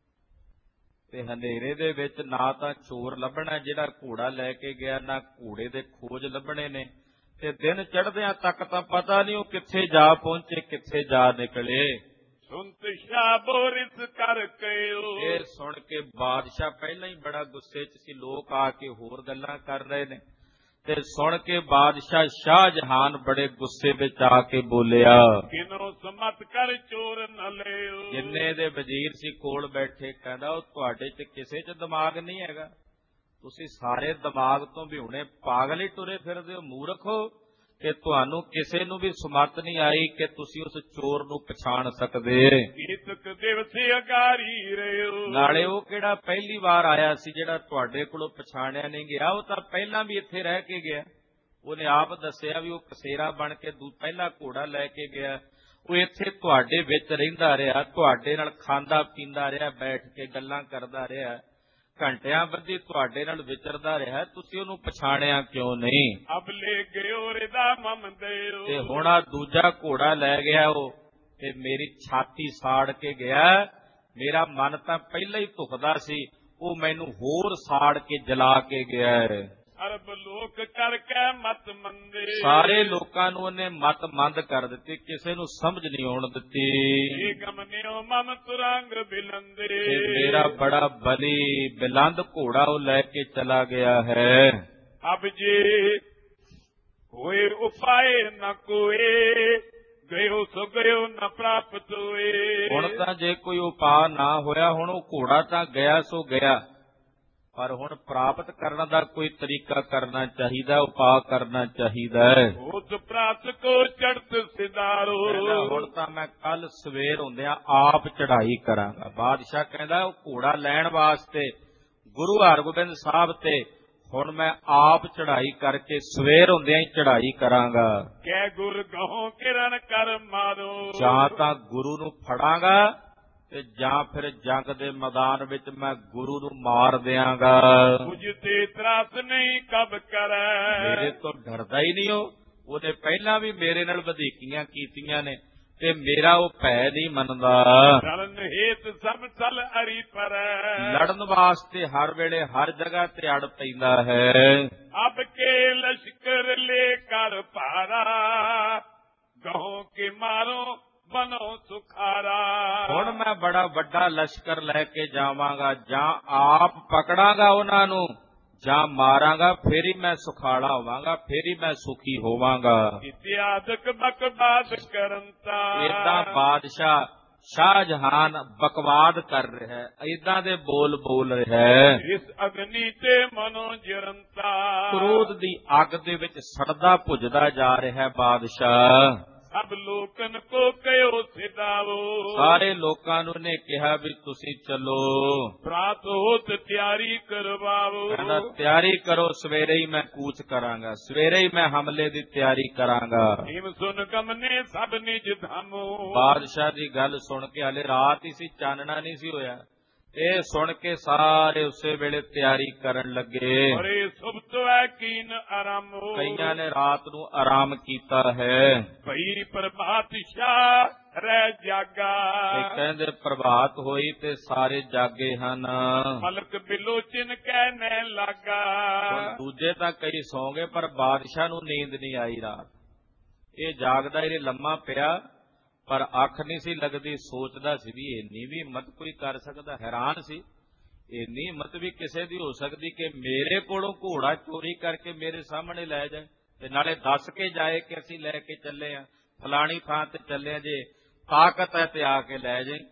ਤੇ ਹਨੇਰੇ ਦੇ ਵਿੱਚ ਨਾ ਤਾਂ ਚੋਰ ਲੱਭਣਾ ਜਿਹੜਾ ਘੋੜਾ ਲੈ ਕੇ ਗਿਆ, ਨਾ ਘੋੜੇ ਦੇ ਖੋਜ ਲੱਭਣੇ ਨੇ। ਤੇ ਦਿਨ ਚੜ੍ਹਦਿਆਂ ਤੱਕ ਤਾਂ ਪਤਾ ਨਹੀਂ ਉਹ ਕਿੱਥੇ ਜਾ ਪਹੁੰਚੇ, ਕਿੱਥੇ ਜਾ ਨਿਕਲੇ। ਸੁਨਤ ਸ਼ਾਹ ਬੋਰਿਸ ਕਰ ਕਇਓ, ਇਹ ਸੁਣ ਕੇ ਬਾਦਸ਼ਾਹ ਪਹਿਲਾਂ ਹੀ ਬੜਾ ਗੁੱਸੇ 'ਚ ਸੀ। ਲੋਕ ਆ ਕੇ ਹੋਰ ਗੱਲਾਂ ਕਰ ਰਹੇ ਨੇ, ਤੇ ਸੁਣ ਕੇ ਬਾਦਸ਼ਾਹ ਸ਼ਾਹਜਹਾਨ ਬੜੇ ਗੁੱਸੇ ਵਿੱਚ ਆ ਕੇ ਬੋਲਿਆ, ਕਿਨੋ ਸਮਤ ਕਰ ਚੋਰ ਨ ਲਿਓ। ਜਿੰਨੇ ਦੇ ਵਜ਼ੀਰ ਸੀ ਕੋਲ ਬੈਠੇ, ਕਹਿੰਦਾ ਉਹ ਤੁਹਾਡੇ 'ਚ ਕਿਸੇ 'ਚ ਦਿਮਾਗ ਨਹੀਂ ਹੈਗਾ, ਤੁਸੀਂ ਸਾਰੇ ਦਿਮਾਗ ਤੋਂ ਵੀ ਹੁਣੇ ਪਾਗਲ ਹੀ ਤੁਰੇ ਫਿਰਦੇ ਹੋ, ਮੂਰਖ ਹੋ, ਕਿ ਤੁਹਾਨੂੰ ਕਿਸੇ ਨੂੰ ਵੀ ਸੁਮਤ ਨਹੀਂ ਆਈ ਕਿ ਤੁਸੀਂ ਉਸ ਚੋਰ ਨੂੰ ਪਛਾਣ ਸਕਦੇ। ਕੀਤਕ ਦਿਵਸੇ ਅਗਾਰੀ ਰਿਓ, ਨਾਲੇ ਉਹ ਕਿਹੜਾ ਪਹਿਲੀ ਵਾਰ ਆਇਆ ਸੀ ਜਿਹੜਾ ਤੁਹਾਡੇ ਕੋਲੋਂ ਪਛਾਣਿਆ ਨਹੀਂ ਗਿਆ, ਉਹ ਤਾਂ ਪਹਿਲਾਂ ਵੀ ਇੱਥੇ ਰਹਿ ਕੇ ਗਿਆ। ਉਹਨੇ ਆਪ ਦੱਸਿਆ ਵੀ ਉਹ ਕਸੇਰਾ ਬਣ ਕੇ ਪਹਿਲਾ ਘੋੜਾ ਲੈ ਕੇ ਗਿਆ, ਉਹ ਇੱਥੇ ਤੁਹਾਡੇ ਵਿੱਚ ਰਹਿੰਦਾ ਰਿਹਾ, ਤੁਹਾਡੇ ਨਾਲ ਖਾਂਦਾ ਪੀਂਦਾ ਰਿਹਾ, ਬੈਠ ਕੇ ਗੱਲਾਂ ਕਰਦਾ ਰਿਹਾ, ਘੰਟਿਆਂ ਬੱਧੀ ਤੁਹਾਡੇ ਨਾਲ ਵਿਚਰਦਾ ਰਿਹਾ, ਤੁਸੀਂ ਉਹਨੂੰ ਪਛਾਣਿਆ ਕਿਉਂ ਨਹੀਂ। ਅਬਲੇ ਗਿਓ ਰਿਦਾ ਮਮ ਦੇਓ, ਤੇ ਹੁਣ ਆ ਦੂਜਾ ਘੋੜਾ ਲੈ ਗਿਆ ਉਹ, ਤੇ ਮੇਰੀ ਛਾਤੀ ਸਾੜ ਕੇ ਗਿਆ। ਮੇਰਾ ਮਨ ਤਾਂ ਪਹਿਲਾਂ ਹੀ ਧੁਖਦਾ ਸੀ, ਉਹ ਮੈਨੂੰ ਹੋਰ ਸਾੜ ਕੇ ਜਲਾ ਕੇ ਗਿਆ। ਅਰਬ ਲੋਕ ਕਰਕੇ ਮਤ ਮੰਦੇ, ਸਾਰੇ ਲੋਕਾਂ ਨੂੰ ਉਹਨੇ ਮਤ ਮੰਦ ਕਰ ਦਿੱਤੀ, ਕਿਸੇ ਨੂੰ ਸਮਝ ਨਹੀਂ ਆਉਣ ਦਿੱਤੀ। ਇਹ ਗਮਨਿਓ ਮਮ ਤੁਰੰਗ ਬਿਲੰਦੇ, ਮੇਰਾ ਬੜਾ ਬਲੀ ਬਿਲੰਦ ਘੋੜਾ ਉਹ ਲੈ ਕੇ ਚਲਾ ਗਿਆ ਹੈ। ਅਬ ਜੇ ਹੋਏ ਉਪਾਏ ਨ ਕੋਏ, ਗਇਓ ਸੋ ਗਇਓ ਨ ਪ੍ਰਾਪਤ ਹੋਏ। ਹੁਣ ਤਾਂ ਜੇ ਕੋਈ ਉਪਾਅ ਨਾ ਹੋਇਆ, ਹੁਣ ਉਹ ਘੋੜਾ ਤਾਂ ਗਿਆ ਸੋ ਗਿਆ, ਪਰ ਹੁਣ ਪ੍ਰਾਪਤ ਕਰਨ ਦਾ ਕੋਈ ਤਰੀਕਾ ਕਰਨਾ ਚਾਹੀਦਾ, ਉਪਾਅ ਕਰਨਾ ਚਾਹੀਦਾ ਹੈ। ਉਸ ਪ੍ਰਾਪਤ ਕੋ ਚੜਤ ਸਿਧਾਰੋ। ਹੁਣ ਤਾਂ ਮੈਂ ਕੱਲ ਸਵੇਰ ਹੁੰਦਿਆਂ ਆਪ ਚੜ੍ਹਾਈ ਕਰਾਂਗਾ। ਬਾਦਸ਼ਾਹ ਕਹਿੰਦਾ ਉਹ ਘੋੜਾ ਲੈਣ ਵਾਸਤੇ ਗੁਰੂ ਹਰਗੋਬਿੰਦ ਸਾਹਿਬ ਤੇ ਹੁਣ ਮੈਂ ਆਪ ਚੜ੍ਹਾਈ ਕਰਕੇ ਸਵੇਰ ਹੁੰਦਿਆਂ ਹੀ ਚੜ੍ਹਾਈ ਕਰਾਂਗਾ। ਕਹਿ ਗੁਰ ਗਹੋਂ ਕਿਰਨ ਕਰ ਮਾਰੋ। ਜਾਂ ਤਾਂ ਗੁਰੂ ਨੂੰ ਫੜਾਂਗਾ ਤੇ ਜਾਂ ਫਿਰ ਜੰਗ ਦੇ ਮੈਦਾਨ ਵਿੱਚ ਮੈਂ ਗੁਰੂ ਨੂੰ ਮਾਰ ਦਿਆਂਗਾ। ਕੁਝ ਤੇ ਤਰਾਸ ਨਹੀਂ ਕਬ ਕਰੈ। ਮੇਰੇ ਤੋਂ ਡਰਦਾ ਹੀ ਨਹੀਂ ਉਹ। ਉਹਨੇ ਪਹਿਲਾਂ ਵੀ ਮੇਰੇ ਨਾਲ ਵਧੀਕੀਆਂ ਕੀਤੀਆਂ ਨੇ ਤੇ ਮੇਰਾ ਉਹ ਭੈ ਨਹੀਂ ਮੰਨਦਾ। ਲੜਨ ਹੇਤ ਸਭ ਚਲ ਅਰੀ ਪਰੈ। ਲੜਨ ਵਾਸਤੇ ਹਰ ਵੇਲੇ ਹਰ ਜਗ੍ਹਾ ਤੇ ਅੜ ਪੈਂਦਾ ਹੈ। ਅਬ ਕੇ ਲਸ਼ਕਰ ਲੈ ਕਰ ਭਾਰਾ। ਗਹੋਂ ਕੇ ਮਾਰੋ ਬਨੋ ਸੁਖਾਰਾ। ਹੁਣ ਮੈਂ ਬੜਾ ਵੱਡਾ ਲਸ਼ਕਰ ਲੈ ਕੇ ਜਾਵਾਂਗਾ, ਜਾਂ ਆਪ ਪਕੜਾਂਗਾ ਉਹਨਾਂ ਨੂੰ ਜਾਂ ਮਾਰਾਂਗਾ, ਫੇਰ ਹੀ ਮੈਂ ਸੁਖਾਲਾ ਹੋਵਾਂਗਾ, ਫੇਰ ਹੀ ਮੈਂ ਸੁਖੀ ਹੋਵਾਂਗਾ। ਇਤਿਆਦਕ ਬਕਵਾਦ ਕਰੰਤਾ। ਏਦਾਂ ਬਾਦਸ਼ਾਹ ਸ਼ਾਹਜਹਾਨ ਬਕਵਾਦ ਕਰ ਰਿਹਾ ਹੈ, ਏਦਾਂ ਦੇ ਬੋਲ ਬੋਲ ਰਿਹਾ ਹੈ। ਇਸ ਅਗਨੀ ਤੇ ਮਨੋ ਜਰੰਤਾ। ਕ੍ਰੋਧ ਦੀ ਅੱਗ ਦੇ ਵਿੱਚ ਸੜਦਾ ਭੁੱਜਦਾ ਜਾ ਰਿਹਾ ਹੈ ਬਾਦਸ਼ਾਹ। ਸਭ ਲੋਕਨ ਕੋ ਕਹਿਓ ਸਿਧਾਵੋ। ਸਾਰੇ ਲੋਕਾਂ ਨੂੰ ਨੇ ਕਿਹਾ ਵੀ ਤੁਸੀਂ ਚਲੋ। ਪ੍ਰਾਤ ਹੋਤ ਤਿਆਰੀ ਕਰਵਾਵੋ। ਕਹਿੰਦਾ ਤਿਆਰੀ ਕਰੋ, ਸਵੇਰੇ ਹੀ ਮੈਂ ਕੂਚ ਕਰਾਂਗਾ, ਸਵੇਰੇ ਹੀ ਮੈਂ ਹਮਲੇ ਦੀ ਤਿਆਰੀ ਕਰਾਂਗਾ। ਹਿਮ ਸੁਨ ਗਮਨੇ ਸਭ ਨਿਜ ਧਾਮੋ। ਬਾਦਸ਼ਾਹ ਦੀ ਗੱਲ ਸੁਣ ਕੇ ਹਲੇ ਰਾਤ ਹੀ ਸੀ, ਚਾਨਣਾ ਨਹੀਂ ਸੀ ਹੋਇਆ। ਇਹ ਸੁਣ ਕੇ ਸਾਰੇ ਉਸੇ ਵੇਲੇ ਤਿਆਰੀ ਕਰਨ ਲੱਗੇ। ਅਰੇ ਸੁਭਤ ਹੈ ਕੀਨ ਆਰਾਮੋ। ਕਈਆਂ ਨੇ ਰਾਤ ਨੂੰ ਆਰਾਮ ਕੀਤਾ ਹੈ। ਭਈ ਪ੍ਰਭਾਤ ਸ਼ਾਹ ਰਹਿ ਜਾਗਾ। ਇਹ ਕਹਿੰਦੇ ਪ੍ਰਭਾਤ ਹੋਈ ਤੇ ਸਾਰੇ ਜਾਗੇ ਹਨ। ਮਲਕ ਬਿਲੋਚਨ ਕਹਿਣੇ ਲੱਗਾ। ਦੂਜੇ ਤਾਂ ਕਈ ਸੌਂ ਗਏ, ਪਰ ਬਾਦਸ਼ਾਹ ਨੂੰ ਨੀਂਦ ਨਹੀਂ ਆਈ ਰਾਤ। ਇਹ ਜਾਗਦਾ ਇਹ ਲੰਮਾ ਪਿਆ, ਪਰ ਅੱਖ ਨਹੀਂ ਸੀ ਲੱਗਦੀ। ਸੋਚਦਾ ਸੀ ਵੀ ਇੰਨੀ ਵੀ ਹਿੰਮਤ ਕੋਈ ਕਰ ਸਕਦਾ। ਹੈਰਾਨ ਸੀ, ਇੰਨੀ ਹਿੰਮਤ ਵੀ ਕਿਸੇ ਦੀ ਹੋ ਸਕਦੀ ਕਿ ਮੇਰੇ ਕੋਲੋਂ ਘੋੜਾ ਚੋਰੀ ਕਰਕੇ ਮੇਰੇ ਸਾਹਮਣੇ ਲੈ ਜਾਏ ਤੇ ਨਾਲੇ ਦੱਸ ਕੇ ਜਾਏ ਕਿ ਅਸੀਂ ਲੈ ਕੇ ਚੱਲੇ ਆ, ਫਲਾਣੀ ਥਾਂ ਤੇ ਚੱਲੇ ਆ, ਜੇ ਤਾਕਤ ਹੈ ਤੇ ਆ ਕੇ ਲੈ ਜਾਏ।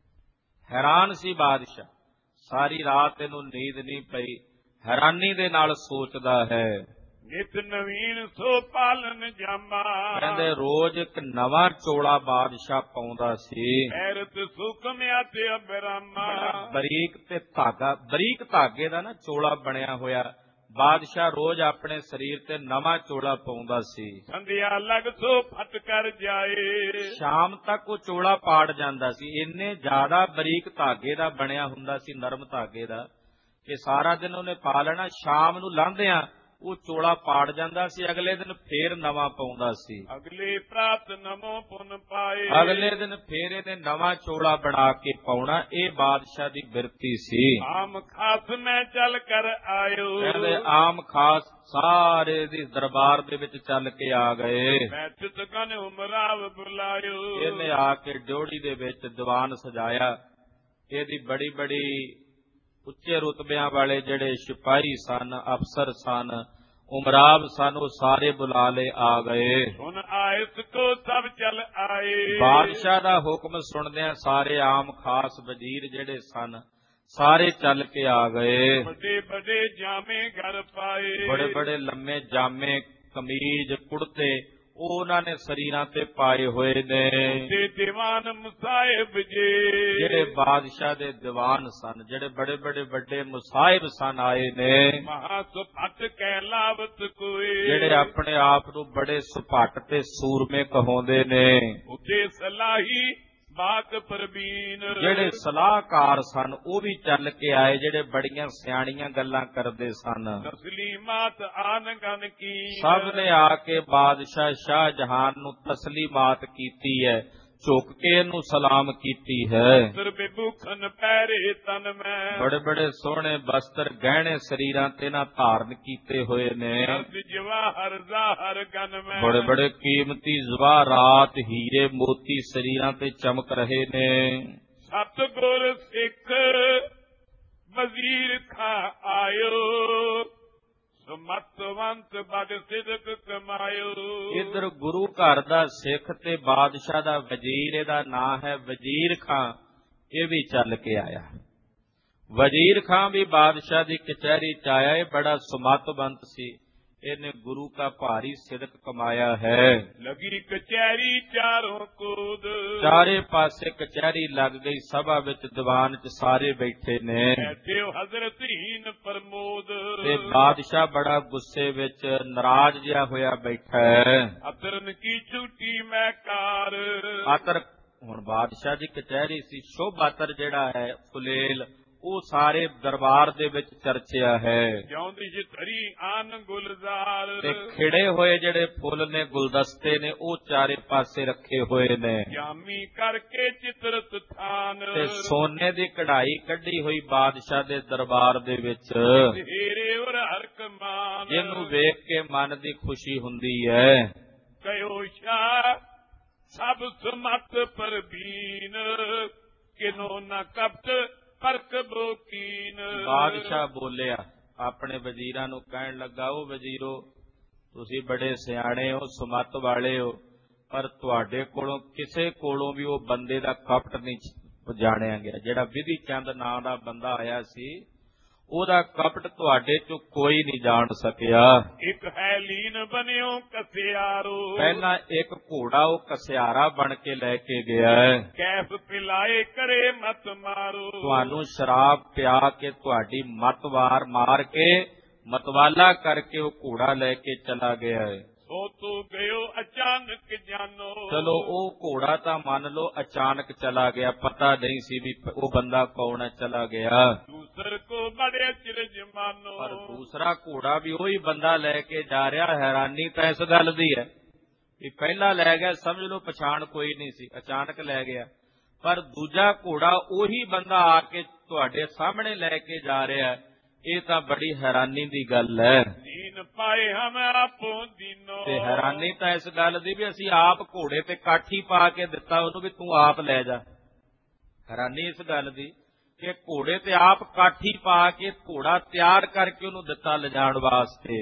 ਹੈਰਾਨ ਸੀ ਬਾਦਸ਼ਾਹ। ਸਾਰੀ ਰਾਤ ਇਹਨੂੰ ਨੀਂਦ ਨਹੀਂ ਪਈ, ਹੈਰਾਨੀ ਦੇ ਨਾਲ ਸੋਚਦਾ ਹੈ। ਨਿਤ ਨਵੀਨ ਸੋ ਪਾਲਨ ਜਾਮਾ। ਕਹਿੰਦੇ ਰੋਜ਼ ਇੱਕ ਨਵਾਂ ਚੋਲਾ ਬਾਦਸ਼ਾਹ ਪਾਉਂਦਾ ਸੀ। ਐਰਤ ਸੁਖਮਿਆ ਤੇ ਅਬਰਾਮਾ। ਬਰੀਕ ਤੇ ਧਾਗਾ, ਬਰੀਕ ਧਾਗੇ ਦਾ ਨਾ ਚੋਲਾ ਬਣਿਆ ਹੋਇਆ। ਬਾਦਸ਼ਾਹ ਰੋਜ਼ ਆਪਣੇ ਸਰੀਰ ਤੇ ਨਵਾਂ ਚੋਲਾ ਪਾਉਂਦਾ ਸੀ। ਸੰਧਿਆ ਲਗ ਸੋ ਫਟ ਕਰ ਜਾਏ। ਸ਼ਾਮ ਤੱਕ ਉਹ ਚੋਲਾ ਪਾੜ ਜਾਂਦਾ ਸੀ। ਇੰਨੇ ਜ਼ਿਆਦਾ ਬਰੀਕ ਧਾਗੇ ਦਾ ਬਣਿਆ ਹੁੰਦਾ ਸੀ, ਨਰਮ ਧਾਗੇ ਦਾ, ਕਿ ਸਾਰਾ ਦਿਨ ਉਹਨੇ ਪਾ ਲੈਣਾ। ਸ਼ਾਮ ਨੂੰ ਲਾਂਘਦਿਆਂ ਉਹ ਚੋਲਾ ਪਾੜ ਜਾਂਦਾ ਸੀ। ਅਗਲੇ ਦਿਨ ਫੇਰ ਨਵਾਂ ਪਾਉਂਦਾ ਸੀ। ਅਗਲੇ ਪ੍ਰਾਪਤ ਨਮੋ ਪੁਨ ਪਾਏ। ਅਗਲੇ ਦਿਨ ਫੇਰ ਇਹਨੇ ਨਵਾਂ ਚੋਲਾ ਬਣਾ ਕੇ ਪਾਉਣਾ। ਇਹ ਬਾਦਸ਼ਾਹ ਦੀ ਬਿਰਤੀ ਸੀ। ਆਮ ਖਾਸ ਮੈਂ ਚੱਲ ਕਰ ਆਇਓ। ਕਹਿੰਦੇ ਆਮ ਖਾਸ ਸਾਰੇ ਦੀ ਦਰਬਾਰ ਦੇ ਵਿੱਚ ਚੱਲ ਕੇ ਆ ਗਏ। ਮੈਂ ਚਿਤਕਨ ਉਮਰਾਵ ਬੁਲਾਇਓ। ਇਹਨੇ ਆ ਕੇ ਡਿਓੜੀ ਦੇ ਵਿੱਚ ਦੀਵਾਨ ਸਜਾਇਆ। ਇਹਦੀ ਬੜੀ ਬੜੀ ਉੱਚੇ ਰੁਤਬਿਆਂ ਵਾਲੇ ਜਿਹੜੇ ਸਿਪਾਹੀ ਸਨ, ਅਫਸਰ ਸਨ, ਉਮਰਾਵ ਸਨ, ਉਹ ਸਾਰੇ ਬੁਲਾ ਲਏ ਆ ਗਏ। ਸੁਣ ਆਇਸ ਕੋ ਸਭ ਚੱਲ ਆਏ। ਬਾਦਸ਼ਾਹ ਦਾ ਹੁਕਮ ਸੁਣਦਿਆਂ ਸਾਰੇ ਆਮ ਖਾਸ ਵਜ਼ੀਰ ਜਿਹੜੇ ਸਨ ਸਾਰੇ ਚੱਲ ਕੇ ਆ ਗਏ। ਵੱਡੇ ਵੱਡੇ ਜਾਮੇ ਘਰ ਪਾਏ। ਬੜੇ ਬੜੇ ਲੰਮੇ ਜਾਮੇ, ਕਮੀਜ਼, ਕੁੜਤੇ ਉਹ ਉਹਨਾਂ ਨੇ ਸਰੀਰਾਂ ਤੇ ਪਾਏ ਹੋਏ ਨੇ। ਤੇ ਦੀਵਾਨ ਮੁਸਾਹਿਬ ਜੀ ਜਿਹੜੇ ਬਾਦਸ਼ਾਹ ਦੇ ਦੀਵਾਨ ਸਨ, ਜਿਹੜੇ ਬੜੇ ਬੜੇ ਵੱਡੇ ਮੁਸਾਹਿਬ ਸਨ ਆਏ ਨੇ। ਮਹਾ ਸੁਪਟ ਕਹਿ ਲਾਵਤ ਕੋਈ। ਜਿਹੜੇ ਆਪਣੇ ਆਪ ਨੂੰ ਬੜੇ ਸੁਪੱਟ ਤੇ ਸੂਰਮੇ ਕਹਾਉਂਦੇ ਨੇ। ਉਤੇ ਸਲਾਹੀ ਬਾਕ ਪ੍ਰਬੀਨ। ਜਿਹੜੇ ਸਲਾਹਕਾਰ ਸਨ ਉਹ ਵੀ ਚੱਲ ਕੇ ਆਏ, ਜਿਹੜੇ ਬੜੀਆਂ ਸਿਆਣੀਆਂ ਗੱਲਾਂ ਕਰਦੇ ਸਨ। ਤਸਲੀਮਾਤ ਆਨਗਨ ਕੀ। ਸਭ ਨੇ ਆ ਕੇ ਬਾਦਸ਼ਾਹ ਸ਼ਾਹਜਹਾਨ ਨੂੰ ਤਸਲੀਮਾਤ ਕੀਤੀ ਹੈ, ਝੁਕ ਕੇ ਇਹਨੂੰ ਸਲਾਮ ਕੀਤੀ ਹੈ। ਸਰ ਬਿਭੂਖਨ ਪੈਰੇ ਤਨ ਮੈਂ। ਬੜੇ ਬੜੇ ਸੋਹਣੇ ਬਸਤਰ ਗਹਿਣੇ ਸਰੀਰਾਂ ਤੇ ਨਾ ਧਾਰਨ ਕੀਤੇ ਹੋਏ ਨੇ। ਜਵਾਹਰ ਜ਼ਾਹਰ ਗਨ ਮੈਂ। ਬੜੇ ਬੜੇ ਕੀਮਤੀ ਜਵਾਹਰਾਤ, ਹੀਰੇ ਮੋਤੀ ਸਰੀਰਾਂ ਤੇ ਚਮਕ ਰਹੇ ਨੇ। ਸਤਿਗੁਰ ਸਿੱਖ ਵਜ਼ੀਰ ਖਾ ਆਇਓ। ਸਮਤਵੰਤ ਬੜ ਸਿਦਕ ਕਮਾਇਓ। ਇਧਰ ਗੁਰੂ ਘਰ ਦਾ ਸਿੱਖ ਤੇ ਬਾਦਸ਼ਾਹ ਦਾ ਵਜ਼ੀਰ, ਇਹਦਾ ਨਾਂ ਹੈ ਵਜ਼ੀਰ ਖਾਂ, ਇਹ ਵੀ ਚੱਲ ਕੇ ਆਇਆ। ਵਜ਼ੀਰ ਖਾਂ ਵੀ ਬਾਦਸ਼ਾਹ ਦੀ ਕਚਹਿਰੀ ਚ ਆਇਆ। ਇਹ ਬੜਾ ਸੁਮਤਵੰਤ ਸੀ, ਇਹਨੇ ਗੁਰੂ ਕਾ ਭਾਰੀ ਸਿਦਕ ਕਮਾਇਆ ਹੈ। ਲਗੀ ਕਚਹਿਰੀ ਚਾਰੋਂ ਕੂਦ, ਚਾਰੇ ਪਾਸੇ ਕਚਹਿਰੀ ਲੱਗ ਗਈ। ਸਭਾ ਵਿੱਚ ਦੀਵਾਨ ਚ ਸਾਰੇ ਬੈਠੇ ਨੇ। ਐਥੇ ਹਜ਼ਰਤ ਹੀਨ ਪ੍ਰਮੋਦ, ਤੇ ਬਾਦਸ਼ਾਹ ਬੜਾ ਗੁੱਸੇ ਵਿੱਚ ਨਾਰਾਜ਼ ਜਿਹਾ ਹੋਇਆ ਬੈਠਾ ਹੈ। ਅਤਰਨ ਕੀ ਝੂਠੀ ਮੈਂ ਕਾਰ, ਆਤਰ ਹੁਣ ਬਾਦਸ਼ਾਹ ਦੀ ਕਚਹਿਰੀ ਸੀ। ਸ਼ੁਭ ਆਤਰ ਜਿਹੜਾ ਹੈ ਫੁਲੇਲ, ਉਹ ਸਾਰੇ ਦਰਬਾਰ ਦੇ ਵਿੱਚ ਚਰਚਿਆ ਹੈ। ਜਿਉਂਦੀ ਧਰੀ ਆਨ ਗੁਲਜ਼ਾਰ, ਤੇ ਖਿੜੇ ਹੋਏ ਜਿਹੜੇ ਫੁੱਲ ਨੇ, ਗੁਲਦਸਤੇ ਨੇ, ਉਹ ਚਾਰੇ ਪਾਸੇ ਰੱਖੇ ਹੋਏ ਨੇ। ਜਾਮੀ ਕਰਕੇ ਚਿਤਰਤ ਥਾਨ, ਤੇ ਸੋਨੇ ਦੀ ਕਢਾਈ ਕੱਢੀ ਹੋਈ ਬਾਦਸ਼ਾਹ ਦੇ ਦਰਬਾਰ ਦੇ ਵਿੱਚ, ਹੀਰੇ ਔਰ ਹਰਕ ਮਾਨ, ਜਿਹਨੂੰ ਵੇਖ ਕੇ ਮਨ ਦੀ ਖੁਸ਼ੀ ਹੁੰਦੀ ਹੈ। ਕਯੋ ਸ਼ਾਹ ਸਭ ਸੁਮਤ ਪਰਬੀਨ, ਕਿਨੋ ਨ ਕਪਟ ਪਰਕ ਬੋਕੀਨ। ਬਾਦਸ਼ਾਹ ਬੋਲਿਆ, ਆਪਣੇ ਵਜ਼ੀਰਾਂ ਨੂੰ ਕਹਿਣ ਲੱਗਾ, ਉਹ ਵਜ਼ੀਰੋ, ਤੁਸੀਂ ਬੜੇ ਸਿਆਣੇ ਹੋ, ਸੁਮਤ ਵਾਲੇ ਹੋ, ਪਰ ਤੁਹਾਡੇ ਕੋਲੋਂ ਕਿਸੇ ਕੋਲੋਂ ਵੀ ਉਹ ਬੰਦੇ ਦਾ ਕਪਟ ਨਹੀਂ ਜਾਣਿਆ ਗਿਆ। ਜਿਹੜਾ ਵਿਧੀ ਚੰਦ ਨਾਂ ਦਾ ਬੰਦਾ ਆਇਆ ਸੀ, ਉਹਦਾ ਕਪਟ ਤੁਹਾਡੇ ਚੋਂ ਕੋਈ ਨਹੀਂ ਜਾਣ ਸਕਿਆ। ਇੱਕ ਹੈ ਲੀਨ ਬਣਿਓ ਕਸਿਆਰੋ, ਪਹਿਲਾਂ ਇੱਕ ਘੋੜਾ ਉਹ ਕਸਿਆਰਾ ਬਣ ਕੇ ਲੈ ਕੇ ਗਿਆ ਹੈ। ਕੈਫ ਪਿਲਾਏ ਕਰੇ ਮਤ ਮਾਰੋ, ਤੁਹਾਨੂੰ ਸ਼ਰਾਬ ਪਿਆ ਕੇ ਤੁਹਾਡੀ ਮਤ ਵਾਰ ਮਾਰ ਕੇ ਮਤਵਾਲਾ ਕਰਕੇ ਉਹ ਘੋੜਾ ਲੈ ਕੇ ਚਲਾ ਗਿਆ ਹੈ। ਸੋ ਤੋ ਗਇਓ ਅਚਾਨਕ ਜਾਨੋ, ਚਲੋ ਉਹ ਘੋੜਾ ਤਾਂ ਮੰਨ ਲਓ ਅਚਾਨਕ ਚਲਾ ਗਿਆ, ਪਤਾ ਨਹੀਂ ਸੀ ਵੀ ਉਹ ਬੰਦਾ ਕੌਣ ਹੈ, ਚਲਾ ਗਿਆ। ਦੂਸਰ ਕੋ ਬੜੇ ਚਿਰਜ ਮਾਨੋ, ਪਰ ਦੂਸਰਾ ਘੋੜਾ ਵੀ ਉਹੀ ਬੰਦਾ ਲੈ ਕੇ ਜਾ ਰਿਹਾ। ਹੈਰਾਨੀ ਤਾਂ ਇਸ ਗੱਲ ਦੀ ਹੈ ਵੀ ਪਹਿਲਾ ਲੈ ਗਿਆ, ਸਮਝ ਲਓ ਪਛਾਣ ਕੋਈ ਨਹੀਂ ਸੀ, ਅਚਾਨਕ ਲੈ ਗਿਆ। ਪਰ ਦੂਜਾ ਘੋੜਾ ਉਹੀ ਬੰਦਾ ਆ ਕੇ ਤੁਹਾਡੇ ਸਾਹਮਣੇ ਲੈ ਕੇ ਜਾ ਰਿਹਾ। ਇਹ ਤਾਂ ਬੜੀ ਹੈਰਾਨੀ ਦੀ ਗੱਲ ਹੈ। ਦੀਨ ਪਾਏ ਹਮ ਆਪੋ ਦੀਨੋ, ਤੇ ਹੈਰਾਨੀ ਤਾਂ ਇਸ ਗੱਲ ਦੀ ਵੀ ਅਸੀਂ ਆਪ ਘੋੜੇ ਤੇ ਕਾਠੀ ਪਾ ਕੇ ਦਿੱਤਾ ਉਹਨੂੰ ਵੀ ਤੂੰ ਆਪ ਲੈ ਜਾ। ਹੈਰਾਨੀ ਇਸ ਗੱਲ ਦੀ ਕਿ ਘੋੜੇ ਤੇ ਆਪ ਕਾਠੀ ਪਾ ਕੇ ਘੋੜਾ ਤਿਆਰ ਕਰਕੇ ਉਹਨੂੰ ਦਿੱਤਾ ਲਿਜਾਣ ਵਾਸਤੇ।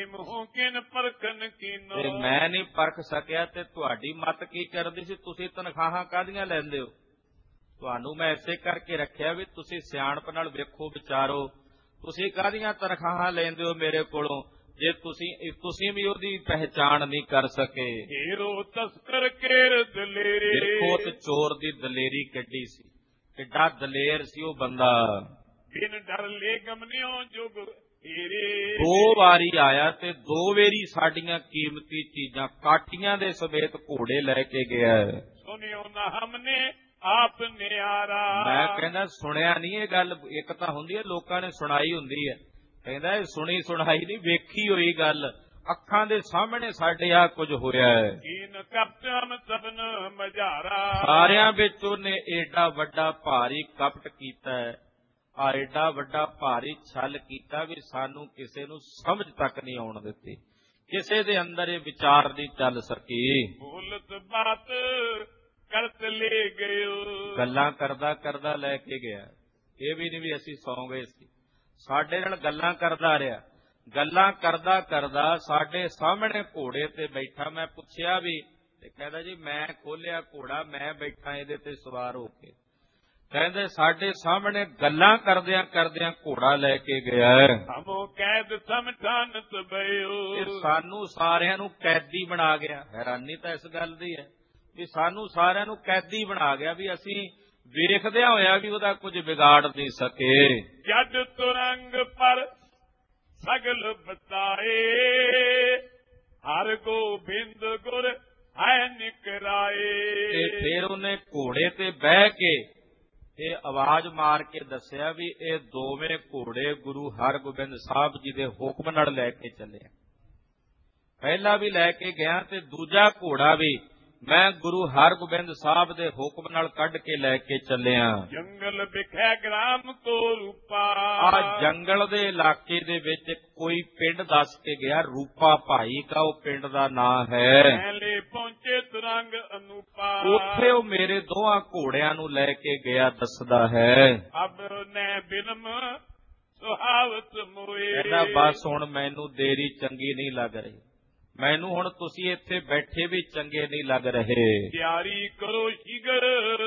ਤੇ ਮੈਂ ਨਹੀਂ ਪਰਖ ਸਕਿਆ ਤੇ ਤੁਹਾਡੀ ਮਤ ਕੀ ਕਰਦੀ ਸੀ? ਤੁਸੀਂ ਤਨਖਾਹਾਂ ਕਾਹਦੀਆਂ ਲੈਂਦੇ ਹੋ? ਤੁਹਾਨੂੰ ਮੈਂ ਇਸੇ ਕਰਕੇ ਰੱਖਿਆ ਵੀ ਤੁਸੀਂ ਸਿਆਣਪ ਨਾਲ ਵੇਖੋ ਵਿਚਾਰੋ, ਤੁਸੀਂ ਕਾਹਦੀਆਂ ਤਨਖਾਹਾਂ ਲੈਂਦੇ ਹੋ ਮੇਰੇ ਕੋਲੋਂ ਜੇ ਤੁਸੀਂ ਤੁਸੀਂ ਵੀ ਉਹਦੀ ਪਹਿਚਾਣ ਨਹੀਂ ਕਰ ਸਕੇ। ਹੀਰੋ ਤਸਕਰ ਕੇਰ ਦਲੇਰੀ, ਦੇਖੋ ਤੇ ਚੋਰ ਦੀ ਦਲੇਰੀ ਕਿੱਡੀ ਸੀ, ਕਿੱਡਾ ਦਲੇਰ ਸੀ ਉਹ ਬੰਦਾ। ਬਿਨ ਡਰ ਲੈ ਗਮਨਿਓ ਜੁਗ ਹੀਰੇ, ਦੋ ਵਾਰੀ ਆਇਆ ਤੇ ਦੋ ਵੇਰੀ ਸਾਡੀਆਂ ਕੀਮਤੀ ਚੀਜ਼ਾਂ ਕਾਠੀਆਂ ਦੇ ਸਮੇਤ ਘੋੜੇ ਲੈ ਕੇ ਗਿਆ। ਸੁਣਿਓ ਨਾ ਹਮਨੇ ਆਪ ਨਿਆਰਾ, ਮੈਂ ਕਹਿੰਦਾ ਸੁਣਿਆ ਨਹੀਂ ਇਹ ਗੱਲ। ਇੱਕ ਤਾਂ ਹੁੰਦੀ ਹੈ ਲੋਕਾਂ ਨੇ ਸੁਣਾਈ ਹੁੰਦੀ ਹੈ, ਕਹਿੰਦਾ ਇਹ ਸੁਣੀ ਸੁਣਾਈ ਨਹੀਂ, ਵੇਖੀ ਹੋਈ ਗੱਲ, ਅੱਖਾਂ ਦੇ ਸਾਹਮਣੇ ਸਾਡੇ ਆ ਕੁਝ ਹੋਇਆ ਹੈ। ਕੀਨ ਕਪਟਮ ਸਭਨ ਮਝਾਰਾ, ਸਾਰਿਆਂ ਵਿੱਚ ਉਹਨੇ ਏਡਾ ਵੱਡਾ ਭਾਰੀ ਕਪਟ ਕੀਤਾ ਹੈ, ਆ ਏਡਾ ਵੱਡਾ ਭਾਰੀ ਛਲ ਕੀਤਾ ਵੀ ਸਾਨੂੰ ਕਿਸੇ ਨੂੰ ਸਮਝ ਤੱਕ ਨਹੀਂ ਆਉਣ ਦਿੱਤੀ, ਕਿਸੇ ਦੇ ਅੰਦਰ ਇਹ ਵਿਚਾਰ ਨਹੀਂ ਚੱਲ ਸਕੀ। ਬੋਲਤ ਬਾਤ ਕਰਤ ਲੈ ਗਇਓ, ਗੱਲਾਂ ਕਰਦਾ ਕਰਦਾ ਲੈ ਕੇ ਗਿਆ। ਇਹ ਵੀ ਨਹੀਂ ਵੀ ਅਸੀਂ ਸੌਂ ਗਏ ਸੀ, ਸਾਡੇ ਨਾਲ ਗੱਲਾਂ ਕਰਦਾ ਰਿਹਾ। ਗੱਲਾਂ ਕਰਦਾ ਕਰਦਾ ਸਾਡੇ ਸਾਹਮਣੇ ਘੋੜੇ ਤੇ ਬੈਠਾ। ਮੈਂ ਪੁੱਛਿਆ ਵੀ ਤੇ ਕਹਿੰਦਾ ਜੀ ਮੈਂ ਖੋਲਿਆ ਘੋੜਾ, ਮੈਂ ਬੈਠਾ ਇਹਦੇ ਤੇ ਸਵਾਰ ਹੋ ਕੇ। ਕਹਿੰਦੇ ਸਾਡੇ ਸਾਹਮਣੇ ਗੱਲਾਂ ਕਰਦਿਆਂ ਕਰਦਿਆਂ ਘੋੜਾ ਲੈ ਕੇ ਗਿਆ। ਹਮੋ ਕੈਦ ਸਮਝਾਨਤ ਬਇਓ, ਇਹ ਸਾਨੂੰ ਸਾਰਿਆਂ ਨੂੰ ਕੈਦੀ ਬਣਾ ਗਿਆ। ਹੈਰਾਨੀ ਤਾਂ ਇਸ ਗੱਲ ਦੀ ਹੈ ਵੀ ਸਾਨੂੰ ਸਾਰਿਆਂ ਨੂੰ ਕੈਦੀ ਬਣਾ ਗਿਆ, ਵੀ ਅਸੀਂ ਵੇਖਦਿਆਂ ਹੋਇਆ ਵੀ ਉਹਦਾ ਕੁਝ ਵਿਗਾੜ ਨਹੀਂ ਸਕੇ। ਜਦ ਤੁਰੰਗ ਪਰ ਸਗਲ ਬਤਾਏ, ਹਰ ਗੋਬਿੰਦ ਗੁਰ ਹੈ ਨਿਕਰਾਏ। ਤੇ ਫਿਰ ਉਹਨੇ ਘੋੜੇ ਤੇ ਬਹਿ ਕੇ ਇਹ ਆਵਾਜ਼ ਮਾਰ ਕੇ ਦੱਸਿਆ ਵੀ ਇਹ ਦੋਵੇਂ ਘੋੜੇ ਗੁਰੂ ਹਰਗੋਬਿੰਦ ਸਾਹਿਬ ਜੀ ਦੇ ਹੁਕਮ ਨਾਲ ਲੈ ਕੇ ਚੱਲੇ। ਪਹਿਲਾ ਵੀ ਲੈ ਕੇ ਗਿਆ ਤੇ ਦੂਜਾ ਘੋੜਾ ਵੀ ਮੈਂ ਗੁਰੂ ਹਰਗੋਬਿੰਦ ਸਾਹਿਬ ਦੇ ਹੁਕਮ ਨਾਲ ਕੱਢ ਕੇ ਲੈ ਕੇ ਚੱਲਿਆ। ਜੰਗਲ ਵਿਖੇ ਗ੍ਰਾਮ ਕੋ ਰੂਪਾ, ਆ ਜੰਗਲ ਦੇ ਇਲਾਕੇ ਦੇ ਵਿੱਚ ਕੋਈ ਪਿੰਡ ਦੱਸ ਕੇ ਗਿਆ, ਰੂਪਾ ਭਾਈ ਕਾ ਉਹ ਪਿੰਡ ਦਾ ਨਾਂ ਹੈ। ਪਹਿਲੇ ਪਹੁੰਚੇ ਤੁਰੰਗ ਅਨੂਪਾ, ਉੱਥੇ ਉਹ ਮੇਰੇ ਦੋਹਾਂ ਘੋੜਿਆਂ ਨੂੰ ਲੈ ਕੇ ਗਿਆ ਦੱਸਦਾ ਹੈ। ਅਬ ਨੇ ਬਿਨਮ ਸੁਹਾਵਤ ਮੋਏ, ਕਹਿੰਦਾ ਬਸ ਹੁਣ ਮੈਨੂੰ ਦੇਰੀ ਚੰਗੀ ਨਹੀਂ ਲੱਗ ਰਹੀ, ਮੈਨੂੰ ਹੁਣ ਤੁਸੀਂ ਇੱਥੇ ਬੈਠੇ ਵੀ ਚੰਗੇ ਨਹੀਂ ਲੱਗ ਰਹੇ। ਤਿਆਰੀ ਕਰੋ ਸ਼ਿਗਰ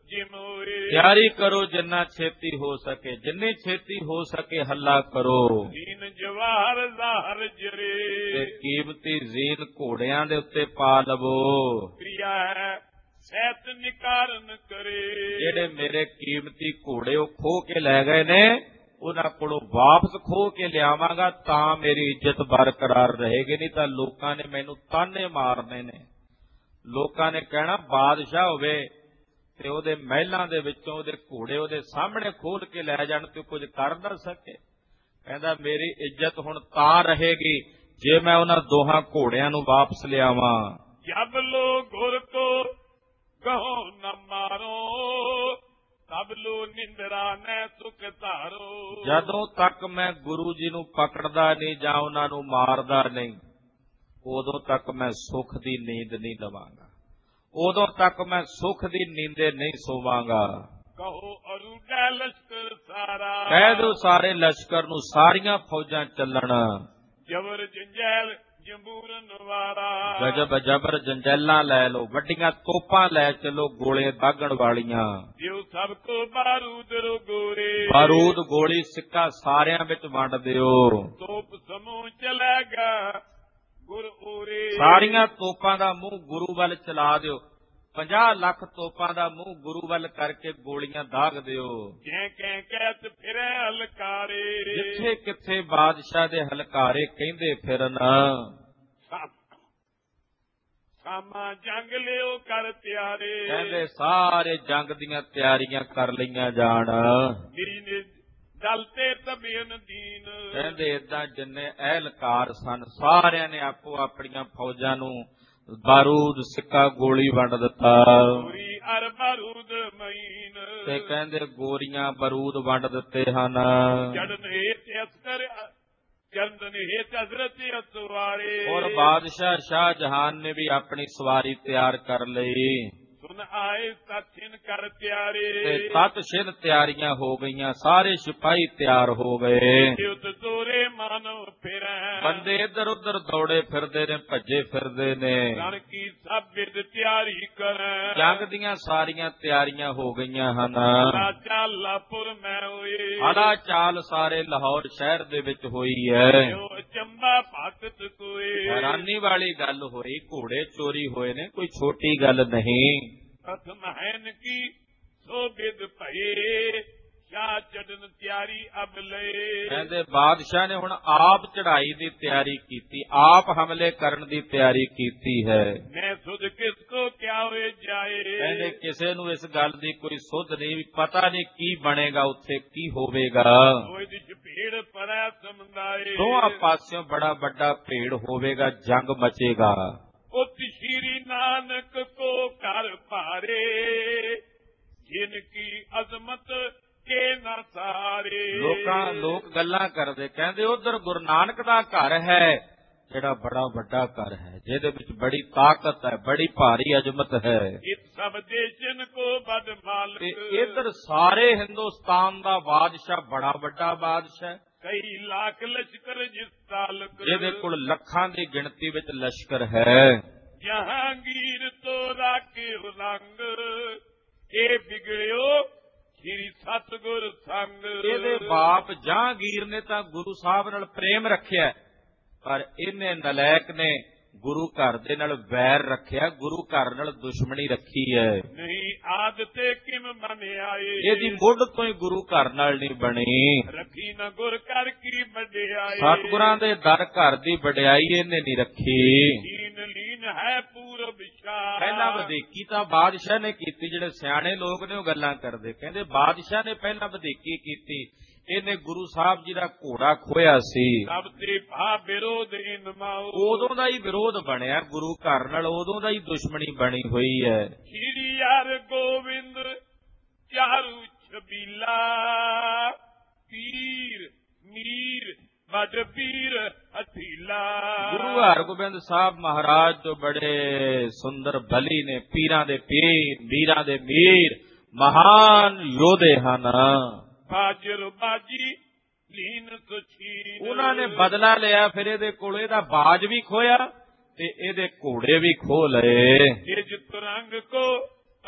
ਜਿਮੋਏ। ਤਿਆਰੀ ਕਰੋ ਜਿੰਨਾ ਛੇਤੀ ਹੋ ਸਕੇ, ਜਿੰਨੀ ਛੇਤੀ ਹੋ ਸਕੇ ਹੱਲਾ ਕਰੋ। ਦੀਨ ਜਵਾਹਰ ਜ਼ਾਹਰ ਜਰੇ। ਤੇ ਕੀਮਤੀ ਜ਼ੀਨ ਘੋੜਿਆਂ ਦੇ ਉੱਤੇ ਪਾ ਲਵੋ। ਪ੍ਰਿਆ ਹੈ ਸਹਿਤ ਨਿਕਾਰਨ ਕਰੇ। ਜਿਹੜੇ ਮੇਰੇ ਕੀਮਤੀ ਘੋੜੇ ਉਹ ਖੋਹ ਕੇ ਲੈ ਗਏ ਨੇ, ਉਹਨਾਂ ਕੋਲੋਂ ਵਾਪਸ ਖੋਹ ਕੇ ਲਿਆਵਾਂਗਾ ਤਾਂ ਮੇਰੀ ਇੱਜ਼ਤ ਬਰਕਰਾਰ ਰਹੇਗੀ, ਨਹੀਂ ਤਾਂ ਲੋਕਾਂ ਨੇ ਮੈਨੂੰ ਤਾਨੇ ਮਾਰਨੇ ਨੇ। ਲੋਕਾਂ ਨੇ ਕਹਿਣਾ ਬਾਦਸ਼ਾਹ ਹੋਵੇ ਤੇ ਉਹਦੇ ਮਹਿਲਾਂ ਦੇ ਵਿੱਚੋਂ ਉਹਦੇ ਘੋੜੇ ਉਹਦੇ ਸਾਹਮਣੇ ਖੋਲ ਕੇ ਲੈ ਜਾਣ ਤੇ ਕੁਝ ਕਰ ਨਾ ਸਕੇ। ਕਹਿੰਦਾ ਮੇਰੀ ਇੱਜ਼ਤ ਹੁਣ ਤਾਂ ਰਹੇਗੀ ਜੇ ਮੈਂ ਉਹਨਾਂ ਦੋਹਾਂ ਘੋੜਿਆਂ ਨੂੰ ਵਾਪਸ ਲਿਆਵਾਂ। ਜਬ ਲੋ ਗੁਰ ਕੋ ਕਹੋ ਨ ਮਾਰੋ, ਤਬ ਲੋ ਨਿੰਦਰਾ ਨੈ ਸੁਖ ਧਾਰੋ। ਜਦੋਂ ਤੱਕ ਮੈਂ ਗੁਰੂ ਜੀ ਨੂੰ ਪਕੜਦਾ ਨਹੀਂ ਜਾਂ ਉਹਨਾਂ ਨੂੰ ਮਾਰਦਾ ਨਹੀਂ, ਉਦੋਂ ਤੱਕ ਮੈਂ ਸੁੱਖ ਦੀ ਨੀਂਦ ਨਹੀਂ ਲਵਾਂਗਾ, ਉਦੋਂ ਤੱਕ ਮੈਂ ਸੁੱਖ ਦੀ ਨੀਂਦੇ ਨਹੀਂ ਸੋਵਾਂਗਾ। ਕਹੋ ਅਰੂਡਾ ਲਸ਼ਕਰ ਸਾਰਾ। ਕਹਿ ਦਿਓ ਸਾਰੇ ਲਸ਼ਕਰ ਨੂੰ, ਸਾਰੀਆਂ ਫੌਜਾਂ ਚੱਲਣ। ਜਬਰ ਜੰਜੈਲ ਜੰਬੂਰਨ ਵਾਰਾ। ਗਜਬ ਜਬਰ ਜੰਜੈਲਾਂ ਲੈ ਲਓ, ਵੱਡੀਆਂ ਤੋਪਾਂ ਲੈ ਚਲੋ, ਗੋਲੇ ਦਾਗਣ ਵਾਲੀਆਂ। ਦਿਓ ਸਭ ਕੋ ਬਾਰੂਦ ਰੋਗੋਰੇ। ਬਾਰੂਦ ਗੋਲੀ ਸਿੱਕਾ ਸਾਰਿਆਂ ਵਿੱਚ ਵੰਡ ਦਿਓ। ਤੋਪ ਸਮੂਹ ਚਲੇਗਾ ਗੁਰ ਓਰੇ। ਸਾਰੀਆਂ ਤੋਪਾਂ ਦਾ ਮੂੰਹ ਗੁਰੂ ਵੱਲ ਚਲਾ ਦਿਓ। ਪੰਜਾਹ ਲੱਖ ਤੋਪਾਂ ਦਾ ਮੂੰਹ ਗੁਰੂ ਵੱਲ ਕਰਕੇ ਗੋਲੀਆਂ ਦਾਗ ਦਿਓ। ਜੈ ਕੈ ਕਹਿਤ ਫਿਰੈ ਹਲਕਾਰੇ। ਜਿੱਥੇ ਕਿੱਥੇ ਬਾਦਸ਼ਾਹ ਦੇ ਹਲਕਾਰੇ ਕਹਿੰਦੇ ਫਿਰਨ। ਸਾਮਾ ਜੰਗ ਲਿਓ ਕਰ ਤਿਆਰੇ। ਕਹਿੰਦੇ ਸਾਰੇ ਜੰਗ ਦੀਆਂ ਤਿਆਰੀਆਂ ਕਰ ਲਈਆਂ ਜਾਣ। ਦੀਨ ਦਲ ਤੇ ਤਬੀਨ ਦੀਨ। ਕਹਿੰਦੇ ਏਦਾਂ ਜਿੰਨੇ ਅਹਿਲਕਾਰ ਸਨ ਸਾਰਿਆਂ ਨੇ ਆਪੋ ਆਪਣੀਆਂ ਫੌਜਾਂ ਨੂੰ ਬਾਰੂਦ ਸਿੱਕਾ ਗੋਲੀ ਵੰਡ ਦਿੱਤਾ। ਗੋਰੀ ਅਰ ਬਾਰੂਦ ਮਹੀਨ। ਤੇ ਕਹਿੰਦੇ ਗੋਰੀਆਂ ਬਾਰੂਦ ਵੰਡ ਦਿੱਤੇ ਹਨ। ਜੜਨ ਹੇਠ ਅਸਕਰ ਚੰਦਨ ਹੇਠ ਹਜ਼ਰਤ ਅਸਵਾਰੇ। ਔਰ ਬਾਦਸ਼ਾਹ ਸ਼ਾਹਜਹਾਨ ਨੇ ਵੀ ਆਪਣੀ ਸਵਾਰੀ ਤਿਆਰ ਕਰ ਲਈ। ਸੁਨ ਆਏ ਸਤਿਨ ਕਰ ਤਿਆਰੇ। ਤੇ ਤਤ ਛਿਨ ਤਿਆਰੀਆਂ ਹੋ ਗਈਆਂ, ਸਾਰੇ ਸਿਪਾਹੀ ਤਿਆਰ ਹੋ ਗਏ। ਯੁੱਧ ਤੋਰੇ ਮਾਨਵ ਫਿਰੈ। ਬੰਦੇ ਇੱਧਰ ਉੱਧਰ ਦੌੜੇ ਫਿਰਦੇ ਨੇ, ਭੱਜੇ ਫਿਰਦੇ ਨੇ। ਰਣ ਕੀ ਸਭ ਵਿਦ ਤਿਆਰੀ ਕਰੈ। ਜੰਗ ਦੀਆਂ ਸਾਰੀਆਂ ਤਿਆਰੀਆਂ ਹੋ ਗਈਆਂ ਹਨ। ਆਲਾ ਚਾਲ ਲਾਪੁਰ ਮੈਂ ਹੋਏ। ਆਲਾ ਚਾਲ ਸਾਰੇ ਲਾਹੌਰ ਸ਼ਹਿਰ ਦੇ ਵਿੱਚ ਹੋਈ ਹੈ। ਜੋ ਚੰਬਾ ਭਗਤ ਕੋਏ। ਹੈਰਾਨੀ ਵਾਲੀ ਗੱਲ ਹੋਈ, ਘੋੜੇ ਚੋਰੀ ਹੋਏ ਨੇ, ਕੋਈ ਛੋਟੀ ਗੱਲ ਨਹੀਂ। ਪ੍ਰਥਮ ਹੈਨ ਕੀ ਸੋ ਬਿਦ ਭਏ। ਸ਼ਾਹ ਚੜਨ ਤਿਆਰੀ ਅਬ ਲਏ। ਕਹਿੰਦੇ ਬਾਦਸ਼ਾਹ ਨੇ ਹੁਣ ਆਪ ਚੜ੍ਹਾਈ ਦੀ ਤਿਆਰੀ ਕੀਤੀ, ਆਪ ਹਮਲੇ ਕਰਨ ਦੀ ਤਿਆਰੀ ਕੀਤੀ ਹੈ। ਮੈਂ ਸੁਧ ਕਿਸ ਕੋ ਕਿਆ ਹੋਏ ਜਾਏ। ਕਹਿੰਦੇ ਕਿਸੇ ਨੂੰ ਇਸ ਗੱਲ ਦੀ ਕੋਈ ਸੁਧ ਨਹੀਂ, ਪਤਾ ਨਹੀਂ ਕੀ ਬਣੇਗਾ, ਉੱਥੇ ਕੀ ਹੋਵੇਗਾ। ਹੋਏ ਦਿਸ਼ ਭੀੜ ਪਰੈ ਸਮੁਦਾਏ। ਦੋਹਾਂ ਪਾਸਿਓਂ ਬੜਾ ਵੱਡਾ ਭੇੜ ਹੋਵੇਗਾ, ਜੰਗ ਮਚੇਗਾ। ਉਤ ਸ਼੍ਰੀ ਨਾਨਕ ਕੋ ਘਰ ਭਾਰੇ। ਜਿਨ ਕੀ ਅਜ਼ਮਤ ਕੇ ਨਾ ਸਾਰੇ। ਲੋਕਾਂ ਲੋਕ ਗੱਲਾਂ ਕਰਦੇ, ਕਹਿੰਦੇ ਉਧਰ ਗੁਰੂ ਨਾਨਕ ਦਾ ਘਰ ਹੈ, ਜਿਹੜਾ ਬੜਾ ਵੱਡਾ ਘਰ ਹੈ, ਜਿਹਦੇ ਵਿੱਚ ਬੜੀ ਤਾਕਤ ਹੈ, ਬੜੀ ਭਾਰੀ ਅਜ਼ਮਤ ਹੈ। ਇਸ ਸਭ ਦੇਸ਼ਨ ਕੋ ਬਦ ਮਾਲਕ। ਤੇ ਇਧਰ ਸਾਰੇ ਹਿੰਦੁਸਤਾਨ ਦਾ ਬਾਦਸ਼ਾਹ ਬੜਾ ਵੱਡਾ ਬਾਦਸ਼ਾਹ, ਕਈ ਲੱਖ ਲਸ਼ਕਰ ਜਿਸ ਤਾਲਕ। ਜਿਹਦੇ ਕੋਲ ਲੱਖਾਂ ਦੀ ਗਿਣਤੀ ਵਿੱਚ ਲਸ਼ਕਰ ਹੈ। ਜਹਾਂਗੀਰ ਤੋਂ ਰਾਖੇ ਰੰਗ। ਇਹ ਵਿਗੜਿਓ ਸ੍ਰੀ ਸਤਿਗੁਰ ਸੰਗ। ਇਹਦੇ ਬਾਪ ਜਹਾਂਗੀਰ ਨੇ ਤਾਂ ਗੁਰੂ ਸਾਹਿਬ ਨਾਲ ਪ੍ਰੇਮ ਰੱਖਿਆ, ਪਰ ਇਹਨੇ ਨਲਾਇਕ ਨੇ ਗੁਰੂ ਘਰ ਦੇ ਨਾਲ ਵੈਰ ਰੱਖਿਆ, ਗੁਰੂ ਘਰ ਨਾਲ ਦੁਸ਼ਮਣੀ ਰੱਖੀ ਹੈ। ਨਹੀਂ ਆਦਤੇ ਕਿਮ ਮਨ ਆਏ। ਇਹਦੀ ਮੁੱਢ ਤੋਂ ਹੀ ਗੁਰੂ ਘਰ ਨਾਲ ਨਹੀਂ ਬਣੀ। ਰੱਖੀ ਨਾ ਗੁਰ ਕਰ ਕੀ ਵਡਿਆਈ। ਸਤਿਗੁਰਾਂ ਦੇ ਦਰ ਘਰ ਦੀ ਵਡਿਆਈ ਇਹਨੇ ਨਹੀਂ ਰੱਖੀ। ਲੀਨ ਲੀਨ ਹੈ ਪੂਰਬ ਵਿਸ਼ਾਲ। ਪਹਿਲਾਂ ਵਧੀਕੀ ਤਾਂ ਬਾਦਸ਼ਾਹ ਨੇ ਕੀਤੀ, ਜਿਹੜੇ ਸਿਆਣੇ ਲੋਕ ਨੇ ਉਹ ਗੱਲਾਂ ਕਰਦੇ, ਕਹਿੰਦੇ ਬਾਦਸ਼ਾਹ ਨੇ ਪਹਿਲਾਂ ਵਧੀਕੀ ਕੀਤੀ, ਇਹਨੇ ਗੁਰੂ ਸਾਹਿਬ ਜੀ ਦਾ ਘੋੜਾ ਖੋਇਆ ਸੀ। ਸਭ ਤੇ ਭਾ ਵਿਰੋਧ ਇਨਮਾਓ। ਉਦੋਂ ਦਾ ਹੀ ਵਿਰੋਧ ਬਣਿਆ ਗੁਰੂ ਘਰ ਨਾਲ, ਉਦੋਂ ਦਾ ਹੀ ਦੁਸ਼ਮਣੀ ਬਣੀ ਹੋਈ ਹੈ। ਸ਼੍ਰੀ ਯਾਰ ਗੋਬਿੰਦ ਚਾਰੂ ਛਬੀਲਾ। ਪੀਰ ਮੀਰ ਬਦ ਪੀਰ ਹਥੀਲਾ। ਗੁਰੂ ਹਰਗੋਬਿੰਦ ਸਾਹਿਬ ਮਹਾਰਾਜ ਜੋ ਬੜੇ ਸੁੰਦਰ ਬਲੀ ਨੇ, ਪੀਰਾਂ ਦੇ ਪੀਰ, ਮੀਰਾਂ ਦੇ ਮੀਰ, ਮਹਾਨ ਯੋਧੇ ਹਨ। ਬਾਜਰ ਬਾਜੀ ਲੀਨ ਸੁਛੀਨ। ਉਹਨਾਂ ਨੇ ਬਦਲਾ ਲਿਆ, ਫਿਰ ਇਹਦੇ ਕੋਲ ਇਹਦਾ ਬਾਜ ਵੀ ਖੋਇਆ ਤੇ ਇਹਦੇ ਘੋੜੇ ਵੀ ਖੋ ਲਏ। ਜਿਜ ਤੁਰੰਗ ਕੋ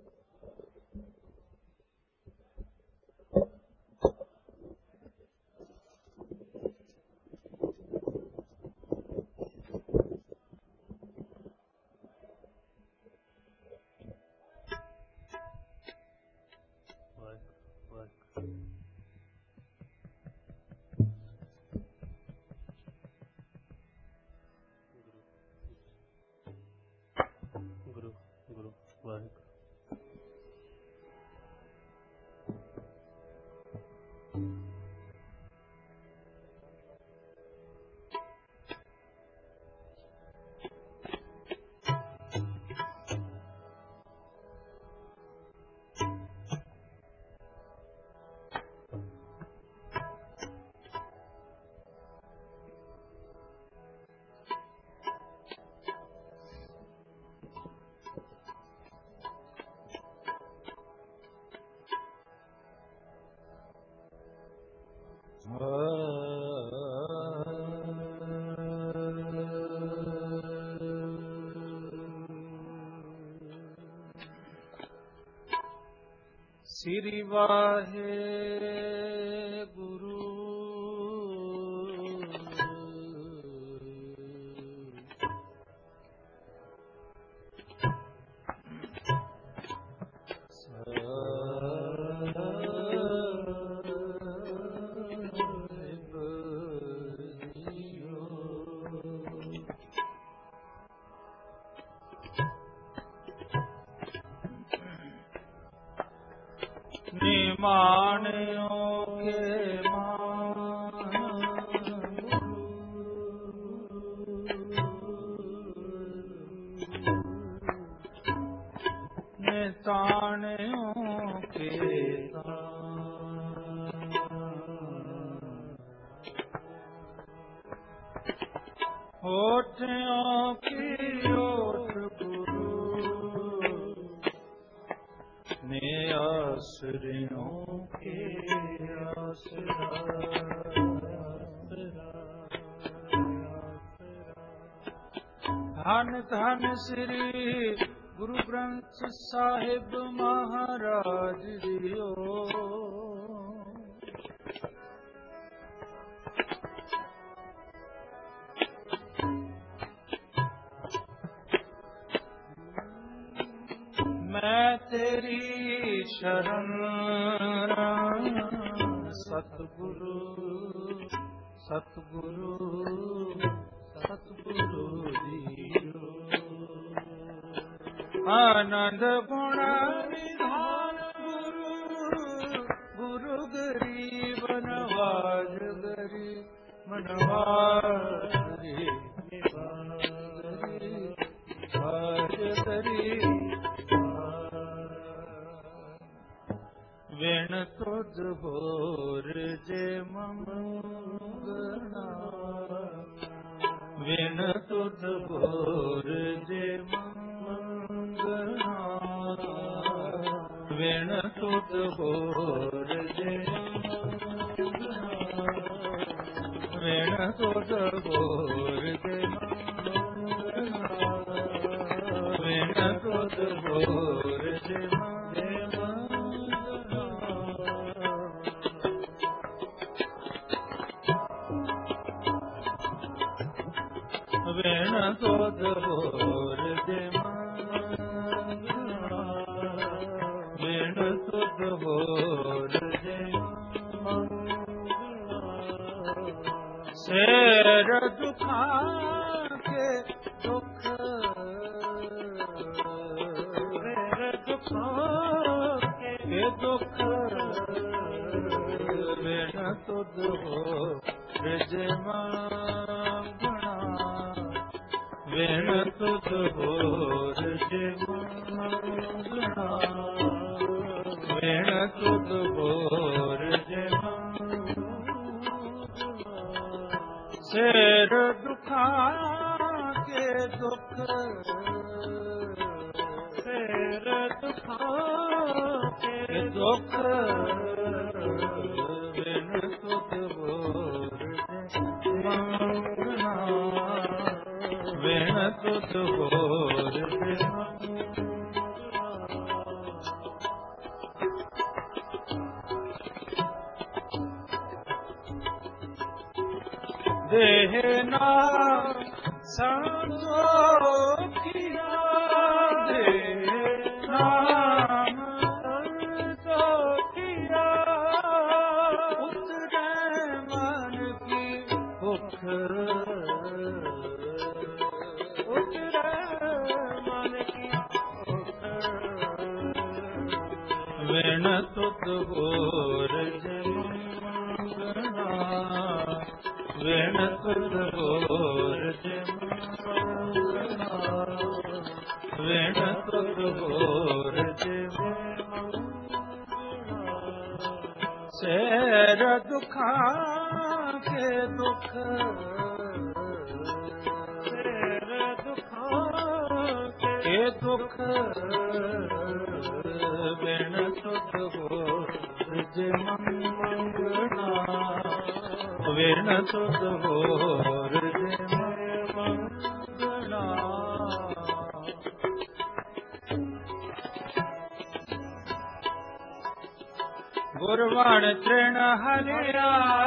ਸ੍ਰੀ ਵਾਹਿਗੁਰੂ। ਨਿਮਾਣਿਓ ਕੇ ਮਾਨ ਨਿਤਾਣਿਓ ਕੇ ਹੋਠਿਓ ਕੀ ਹੋਠ ਨੇ ਆਸਰਿਓ ਕੇ ਆਸਰਾ। ਧੰਨ ਧੰਨ ਸ੍ਰੀ ਗੁਰੂ ਗ੍ਰੰਥ ਸਾਹਿਬ ਮਹਾਰਾਜ ਜੀਓ। ਮੈਂ ਤੇਰੀ ਸ਼ਰਨ ਸਤਿਗੁਰੂ ਸਤਿਗੁਰੂ ਸਤਿਗੁਰੂ ਜੀਓ। ਆਨੰਦ ਗੁਣ ਵਿਧਾਨ ਗੁਰੂ ਗੁਰੂ ਗਰੀਬ ਨਵਾਜ ਗਰੀ ਮਨਵਾਜ ਗਰੀ ਨਿਵਾਜ ਗਰੀ ਵਿਣ ਤੁਧ ਹੋਰ ਜੇ ਮੰਗਣਾ। ਵਿਣ ਤੁਧ ਹੋਰ ਜੇ ਮੰਗਣਾ। ਵਿਣ ਤੁਧ ਹੋਰ ਜੇ ਮੰਗਣਾ। ਵਿਣ ਤੁਧ ਹੋਰ ਜੇ ਮੰਗਣਾ। ਵਿਣ ਤੁਧ ਹੋਰ ਜੇ ਵਿਣ ਤੁਧ ਹੋਰ ਜੇ ਮੰਗਣਾ। ਵਿਣ ਤੁਧ ਹੋਰ ਜੇ ਮੰਗਣਾ। ਸਿਰ ਦੁਖਾਂ ਕੇ ਦੁਖ ਸਿਰ ਦੁਖਾਂ ਕੇ ਦੁਖ ਵਿਣ ਤੁਧ ਹੋਰ ਜੇ ਮੰਗਣਾ। ਵਿਣ ਤੁਧ ਹੋਰ ਜੇ ਮੰਗਣਾ। ਵਿਣ ਤੁਧ ਹੋਰ ਜੇ ਮੰਗਣਾ। ਸਿਰ ਦੁਖਾਂ ਕੇ ਦੁਖ ਸਿਰ ਦੁਖਾਂ ਕੇ ਦੁਖ ਵਿਣ ਤੁਧ ਹੋਰ ਜੇ ਮੰਗਣਾ। ਵਿਣ ਤੁਧ ਹੋਰ ਜੇ ਮੰਗਣਾ। ਦੇਹ ਨਾਮ ਸੰਤੋਖੀਆ। ਦੇਹ ਨਾਮ ਸੰਤੋਖੀਆ। ਉਤਰੈ ਮਨ ਕੀ ਭੁਖ ਉਤਰੈ ਮਨ ਕੀ ਭੁਖ। ਵਿਣ ਤੁਧ ਹੋਰ ਜੇ ਮੰਗਣਾ। ਵਿਣ ਤੁਧ ਹੋਰ ਜੇ ਮੰਗਣਾ। ਵਿਣ ਤੁਧ ਹੋਰ ਜੇ ਮੰਗਣਾ। ਸਿਰ ਦੁਖਾਂ ਕੇ ਦੁਖ ਸਿਰ ਦੁਖਾਂ ਕੇ ਦੁਖ ਵਿਣ ਤੁਧ ਹੋਰ ਜੇ ਮੰਗਣਾ। ਵਿਣ ਤੁਧ ਹੋਰ ਜੇ ਮੰਗਣਾ। गुरवाण तृण हरिया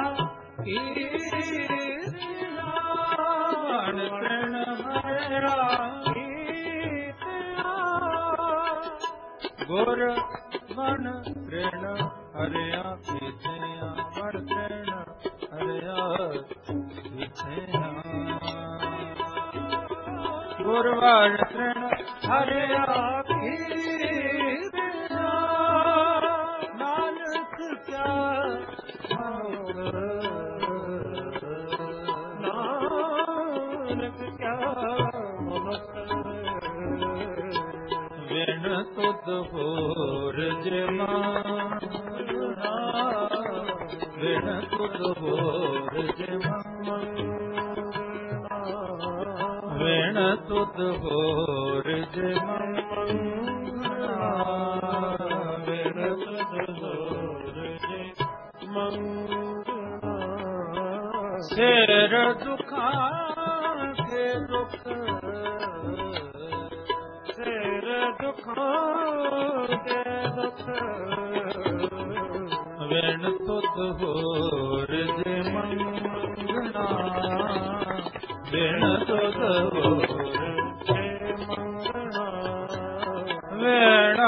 कीर्तिया तृण हरिया कीर्तिया गुरवाण तृण हरिया कीर्तिया वन तृण हरिया कीर्तिया गुरवाण तृण हरिया कीर्तिया नानक क्या नानक क्या बिन तुद होर जमाना बिन तुद होर जमाना बिन तुद होर जमाना बिन तुद होर जमाना सिर दुखा के दुख सिर दुखा के दुख बिन तुद होर जमाना बिन तुद होर जमाना वेणा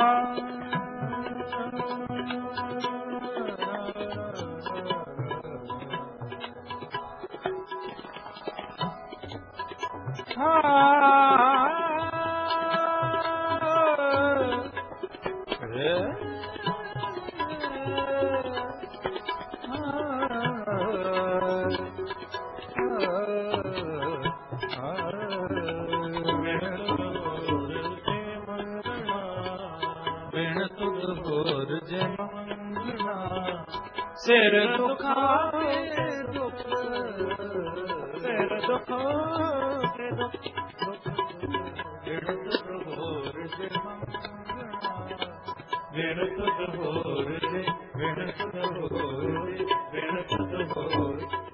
सिर दुखा के दुख सिर दुखा के दुख बिन तुद होर जमाना बिन तुद होर बिन तुद होर बिन तुद होर